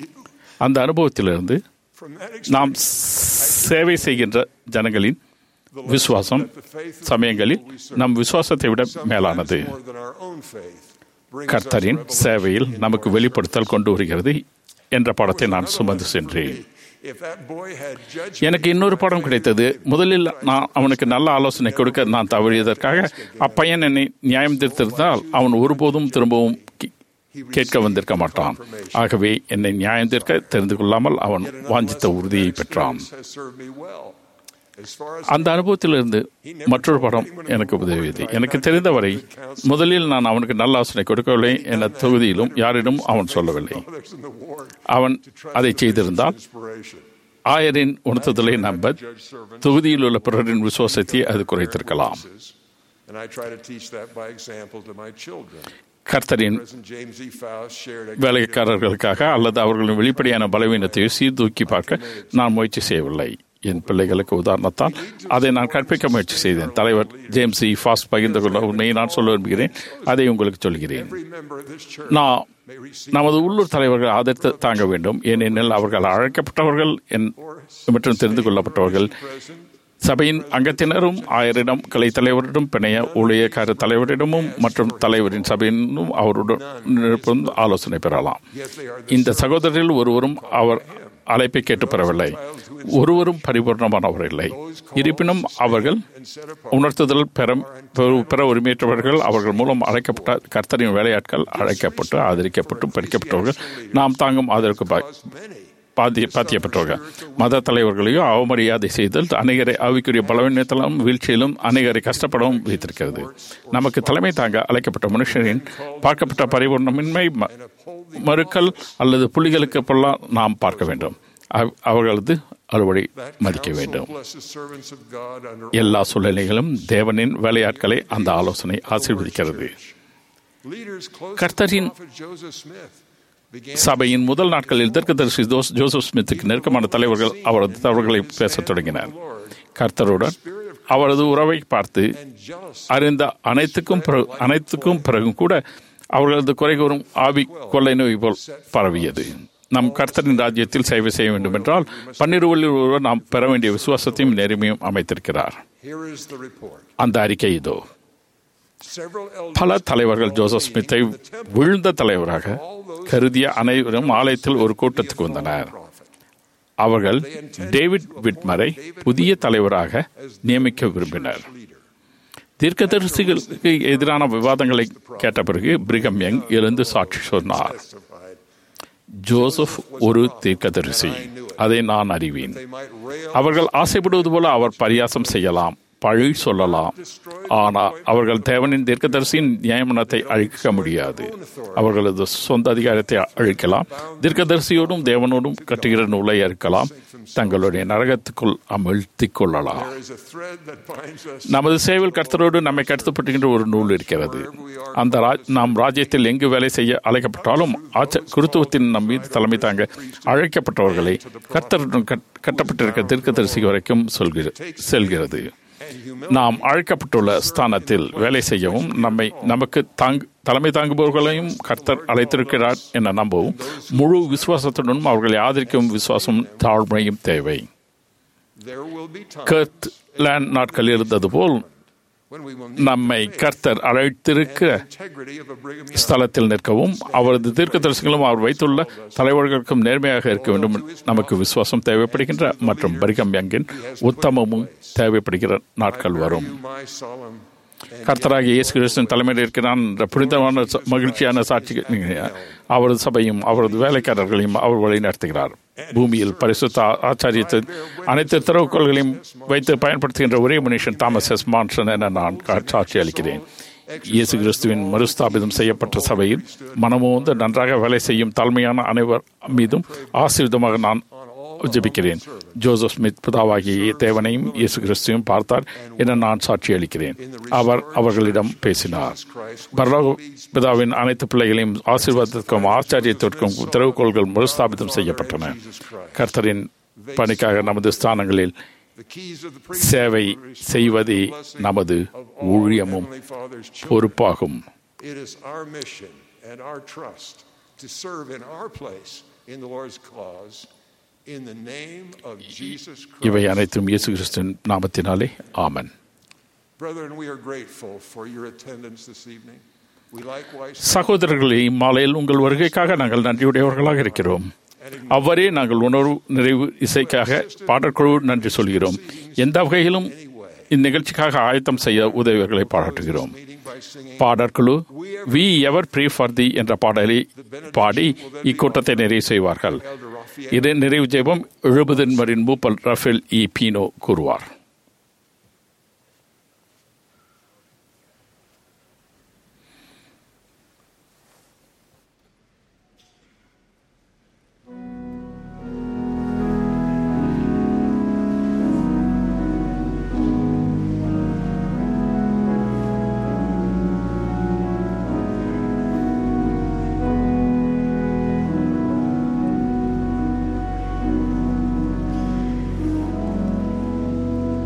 அந்த அனுபவத்திலிருந்து நாம் சேவை செய்கின்ற ஜனங்களின் விசுவாசம் சமயங்களில் நம் விசுவாசத்தை விட மேலானது. கர்த்தரின் சேவையில் நமக்கு வெளிப்படுத்தல் கொண்டு வருகிறது என்ற பாடத்தை நான் சுமந்து சென்றேன். எனக்கு இன்னொரு பாடம் கிடைத்தது. முதலில் நான் அவனுக்கு நல்ல ஆலோசனை கொடுக்க நான் தவறியதற்காக அப்பையன் என்னை நியாயம் தீர்த்திருந்தால் அவன் ஒருபோதும் திரும்பவும் கேட்க வந்திருக்க மாட்டான். ஆகவே என்னை நியாயம் தீர்க்க தெரிந்து கொள்ளாமல் அவன் வாஞ்சித்த உறுதியை பெற்றான். அந்த அனுபவத்திலிருந்து மற்றொரு படம் எனக்கு உதவியது. எனக்கு தெரிந்தவரை முதலில் நான் அவனுக்கு நல்ல ஆலோசனை கொடுக்கவில்லை என தொகுதியிலும் யாரிடம் அவன் சொல்லவில்லை. அவன் அதை செய்திருந்தால் ஆயரின் உணர்த்துதலை நம்ப தொகுதியில் உள்ள பிறரின் விசுவாசத்தை அது குறைத்திருக்கலாம். கர்த்தரின் வேலைக்காரர்களுக்காக அல்லது அவர்களின் வெளிப்படையான பலவீனத்தை சீர்தூக்கி பார்க்க நான் முயற்சி செய்யவில்லை. என் பிள்ளைகளுக்கு உதாரணத்தால் அதை நான் கற்பிக்க முயற்சி செய்தேன். தலைவர் ஜேம்ஸ் இ ஃபாஸ்ட் பகிர்ந்து கொள்ள உண்மையை நான் சொல்ல விரும்புகிறேன். அதை உங்களுக்கு சொல்கிறேன். நான் நமது உள்ளூர் தலைவர்கள் ஆதரித்து தாங்க வேண்டும். ஏனெனில் அவர்கள் அழைக்கப்பட்டவர்கள் மற்றும் தெரிந்து கொள்ளப்பட்டவர்கள். சபையின் அங்கத்தினரும் ஆயரிடம், கலை தலைவரிடம், பிணைய ஊழியக்கார தலைவரிடமும் மற்றும் தலைவரின் சபையினும் அவருடன் ஆலோசனை பெறலாம். இந்த சகோதரர்கள் ஒருவரும் அவர் அழைப்பை கேட்டு பெறவில்லை. ஒருவரும் பரிபூர்ணமானவர் இல்லை. இருப்பினும் அவர்கள் உணர்த்துதல் பெற பெற உரிமையற்றவர்கள். அவர்கள் மூலம் அழைக்கப்பட்ட கர்த்தரின் வேலையாட்கள் அழைக்கப்பட்டு ஆதரிக்கப்பட்டு படிக்கப்பட்டவர்கள். நாம் தாங்கும் ஆதரவுக்கு பாத்திய பாத்தியப்பட்டவர்கள். மத தலைவர்களையோ அவமரியாதை செய்தல் அநேகரை ஆவிக்குரிய பலவீனத்திலும் வீழ்ச்சியிலும் அநேகரை கஷ்டப்படவும் வைத்திருக்கிறது. நமக்கு தலைமை தாங்க அழைக்கப்பட்ட மனுஷரின் பார்க்கப்பட்ட பரிபூர்ணமின்மை மறுக்கல் அல்லது புலிகளுக்கு பொல்லாம் நாம் பார்க்க வேண்டும். அவர்களது அறுவடை மதிக்க வேண்டும். எல்லா சூழ்நிலைகளும் தேவனின் வேலையாட்களை அந்த ஆலோசனை ஆசீர்வதிக்கிறது. கர்த்தரின் சபையின் முதல் நாட்களில் தீர்க்கதரிசி ஜோசப் ஸ்மித்துக்கு நெருக்கமான தலைவர்கள் அவரது தவறுகளை பேசத் தொடங்கினர். கர்த்தருடன் அவரது உறவை பார்த்து அறிந்த அனைத்துக்கும் அனைத்துக்கும் பிறகும் கூட அவர்களது குறை கூறும் ஆவி கொள்ளை நோய் போல் பரவியது. நம் கர்த்தரின் ராஜ்யத்தில் சேவை செய்ய வேண்டும் என்றால் பன்னிருவரில் ஒருவர் நாம் பெற வேண்டிய விசுவாசத்தையும் நேர்மையும் அமைத்திருக்கிறார். அந்த அறிக்கை இதோ. பல தலைவர்கள் ஜோசப் ஸ்மித்தை விழுந்த தலைவராக கருதிய அனைவரும் ஆலயத்தில் ஒரு கூட்டத்துக்கு வந்தனர். அவர்கள் டேவிட் விட்மரை புதிய தலைவராக நியமிக்க விரும்பினர். தீர்க்கதரிசிகளுக்கு எதிரான விவாதங்களை கேட்ட பிறகு பிரிகம் யங் எழுந்து சாட்சி சொன்னார். ஜோசப் ஒரு தீர்க்கதரிசி, அதை நான் அறிவேன். அவர்கள் ஆசைப்படுவது போல அவர் பரியாசம் செய்யலாம், பழி சொல்லலாம். ஆனால் அவர்கள் தேவனின் தீர்க்கதரிசியின் நியமனத்தை அழிக்க முடியாது. அவர்களது சொந்த அதிகாரத்தை அழிக்கலாம். தீர்க்கதரிசியோடும் தேவனோடும் கட்டுகிற நூலை அறுக்கலாம். தங்களுடைய நரகத்துக்குள் அமிழ்த்திக் கொள்ளலாம். நமது சேவையில் கர்த்தரோடு நம்மை கட்டுப்படுத்துகின்ற ஒரு நூல் இருக்கிறது. அந்த நாம் ராஜ்யத்தில் எங்கு வேலை செய்ய அழைக்கப்பட்டாலும் குருத்துவத்தின் நம் மீது தலைமை தாங்க அழைக்கப்பட்டவர்களை கர்த்தருடன் கட்டப்பட்டிருக்க தீர்க்கதரிசி வரைக்கும் செல்கிறது. நாம் அழைக்கப்பட்டுள்ள ஸ்தானத்தில் வேலை செய்யவும் நம்மை நமக்கு தாங்கு தலைமை தாங்குபவர்களையும் கர்த்தர் அழைத்திருக்கிறார் என நம்பவும் முழு விசுவாசத்துடனும் அவர்களை ஆதரிக்கும் விசுவாசம் தாழ்மையும் தேவை. கர்த் லேண்ட் நாட்கள் இருந்தது போல் நம்மை கர்த்தர் அழைத்திருக்கிற ஸ்தலத்தில் நிற்கவும் அவரது தீர்க்கதரிசிகளும் அவர் வைத்துள்ள தலைவர்களுக்கும் நேர்மையாக இருக்க வேண்டும். நமக்கு விசுவாசம் தேவைப்படுகின்ற மற்றும் பிரிகம் யங்கின் உத்தமமும் தேவைப்படுகிற நாட்கள் வரும். கர்த்தராகிய இயேசு கிறிஸ்துவின் தலைமையில் இருக்கிறான் என்ற புனிதமான மகிழ்ச்சியான சாட்சி அவரது சபையும் அவரது வேலைக்காரர்களையும் அவர் வழி நடத்துகிறார். பூமியில் பரிசுத்த ஆச்சாரியத்தின் அனைத்து திறவுகோள்களையும் வைத்து பயன்படுத்துகின்ற ஒரே மனுஷன் தாமஸ் எஸ் மான்சன் என நான் சாட்சி அளிக்கிறேன். இயேசு கிறிஸ்துவின் மறுஸ்தாபிதம் செய்யப்பட்ட சபையில் மனமோந்து நன்றாக வேலை செய்யும் தாழ்மையான அனைவர் மீதும் ஆசீர்வாதமாக நான் ஜெபிக்கிறேன். ஜோசப் ஸ்மித் பிதாவாகிய தேவனையும் இயேசு கிறிஸ்துவையும் பார்த்தார் என நான் சாட்சி அளிக்கிறேன். அவர் அவர்களிடம் பேசினார். பரலோக பிதாவின் அனைத்து பிள்ளைகளையும் ஆசீர்வாதத்திற்கும் ஆச்சரியத்திற்கும் திறவுகோள்கள் மறுஸ்தாபிதம் செய்யப்பட்டன. கர்த்தரின் பணிக்காக நமது ஸ்தானங்களில் சேவை செய்வதே நமது ஊழியமும் பொறுப்பாகும். In the name of Jesus இவை Christ. அனைத்தும் இயேசு கிறிஸ்துவின் நாமத்தினாலே ஆமென். Brethren, we are grateful for your attendance this evening. We likewise சகோதரர்களே, இம்மாலையில் உங்கள் வருகைக்காக நாங்கள் நன்றியுடையவர்களாக இருக்கிறோம். அவ்வரே நாங்கள் உணர்வு நிறைவு இசைக்காக பாடற்குழு நன்றி சொல்கிறோம். எந்த வகையிலும் இந்நிகழ்ச்சிக்காக ஆயத்தம் செய்ய உதவிகளை பாராட்டுகிறோம். பாடற்குழு we ever pray for thee என்ற பாடலை பாடி இக்கூட்டத்தை நிறைவு செய்வார்கள். இது நிறைவு ஜெபம் எழுபதின்மரின் மூப்பல் ரஃபேல் இ பீனோ கூறுவார். Thank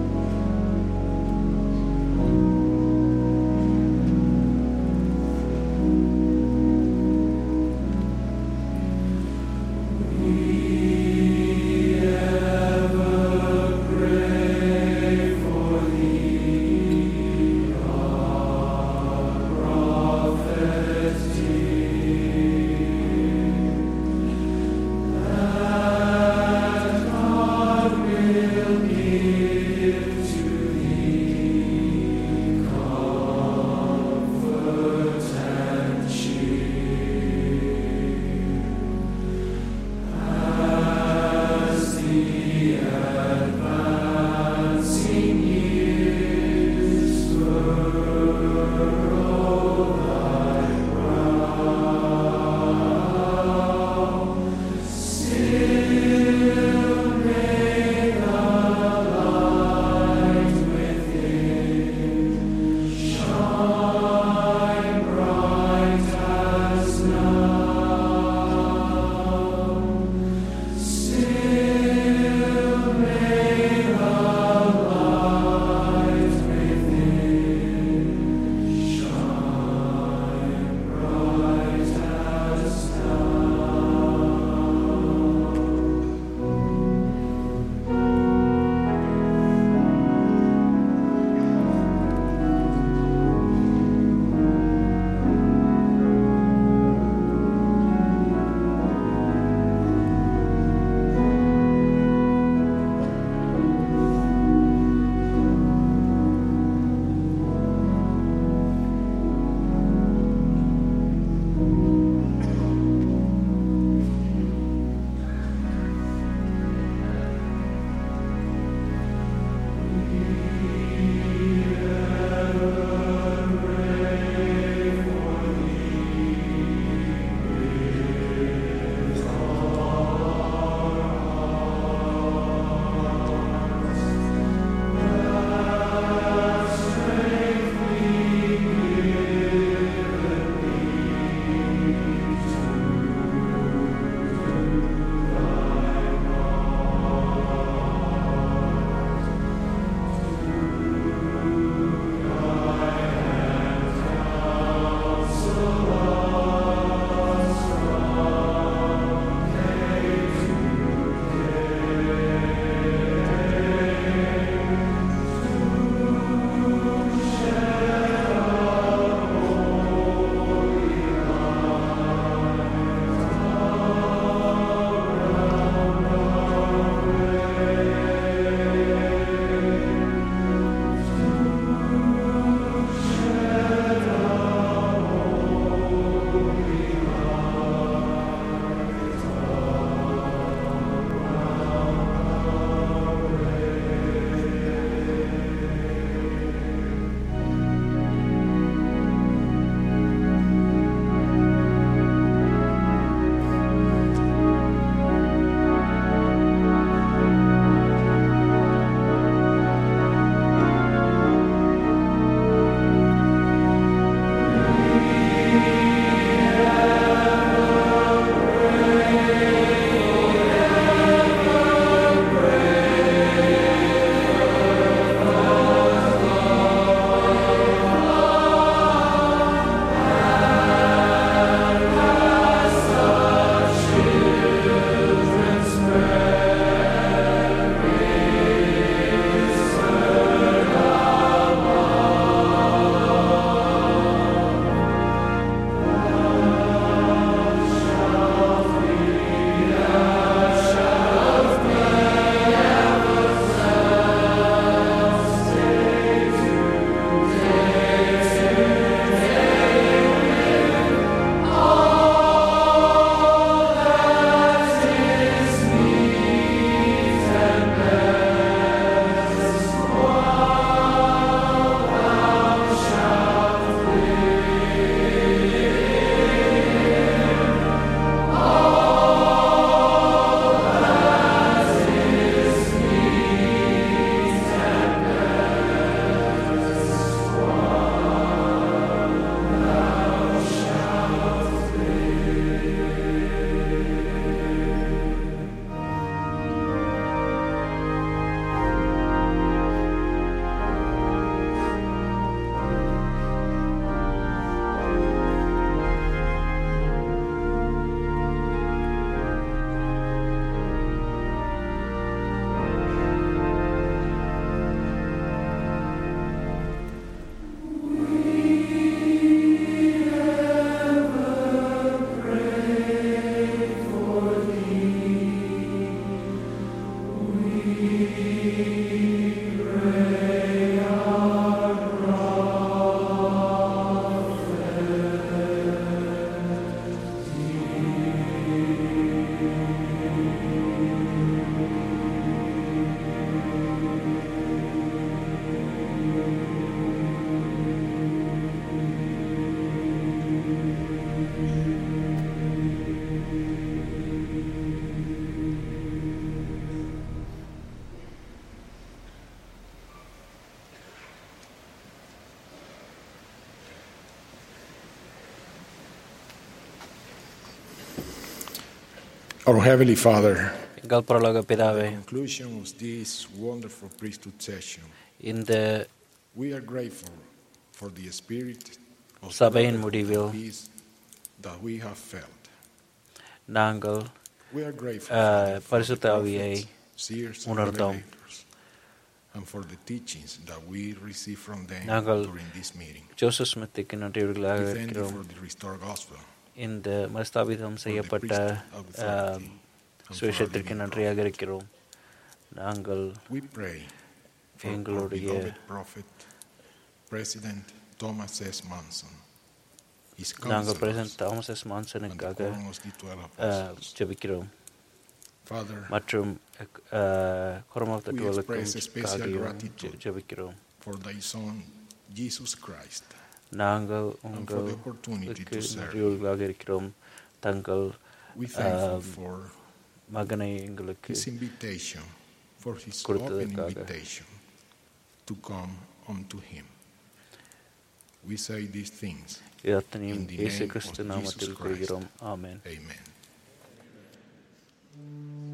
Our Heavenly Father, எங்கள் பரலோக பிதாவே, at the conclusion of this wonderful priesthood session, இந்த we are grateful for the spirit of சபையின் brotherhood முடிவில் and peace that we have felt. நாங்கள் We are grateful uh, Father, for the பரிசுத்த ஆவியை prophets, seers, and உணர்ந்தோம். revelators, and for the teachings that we receive from them நாங்கள் during this meeting. Joseph ஸ்மித்துக்கு நன்றியுள்ளவர்களாக We thank you இருக்கிறோம். for the restored gospel, இந்த மறுஸ்தாபிதம் செய்யப்பட்ட ஆம், சுவிசேஷத்திற்கு நன்றியாக இருக்கிறோம். நாங்கள் we pray for our எங்களுடைய beloved prophet, President Thomas S. Monson, his நாங்கள் counselors, president Thomas S and the மான்சனுக்காக quorum of the twelve ஆ, apostles. ஜெபிக்கிறோம். Father, மற்றும் quorum of the we express a special டுவெலுக்கும் gratitude ஜெபிக்கிறோம். for thy Son, Jesus Christ, நாங்கள் and for the opportunity உங்களுக்கு to serve. நன்றியுள்ளவர்களாக இருக்கிறோம். தங்கள் We thankful ஆம், for மகனை எங்களுக்கு his invitation, for his open கொடுத்ததற்காக. invitation to come unto him. We say these things இது அத்தனையும் in the இயேசு name கிறிஸ்து of நாமத்தில் Jesus Christ. கூறுகிறோம். ஆமென். Amen.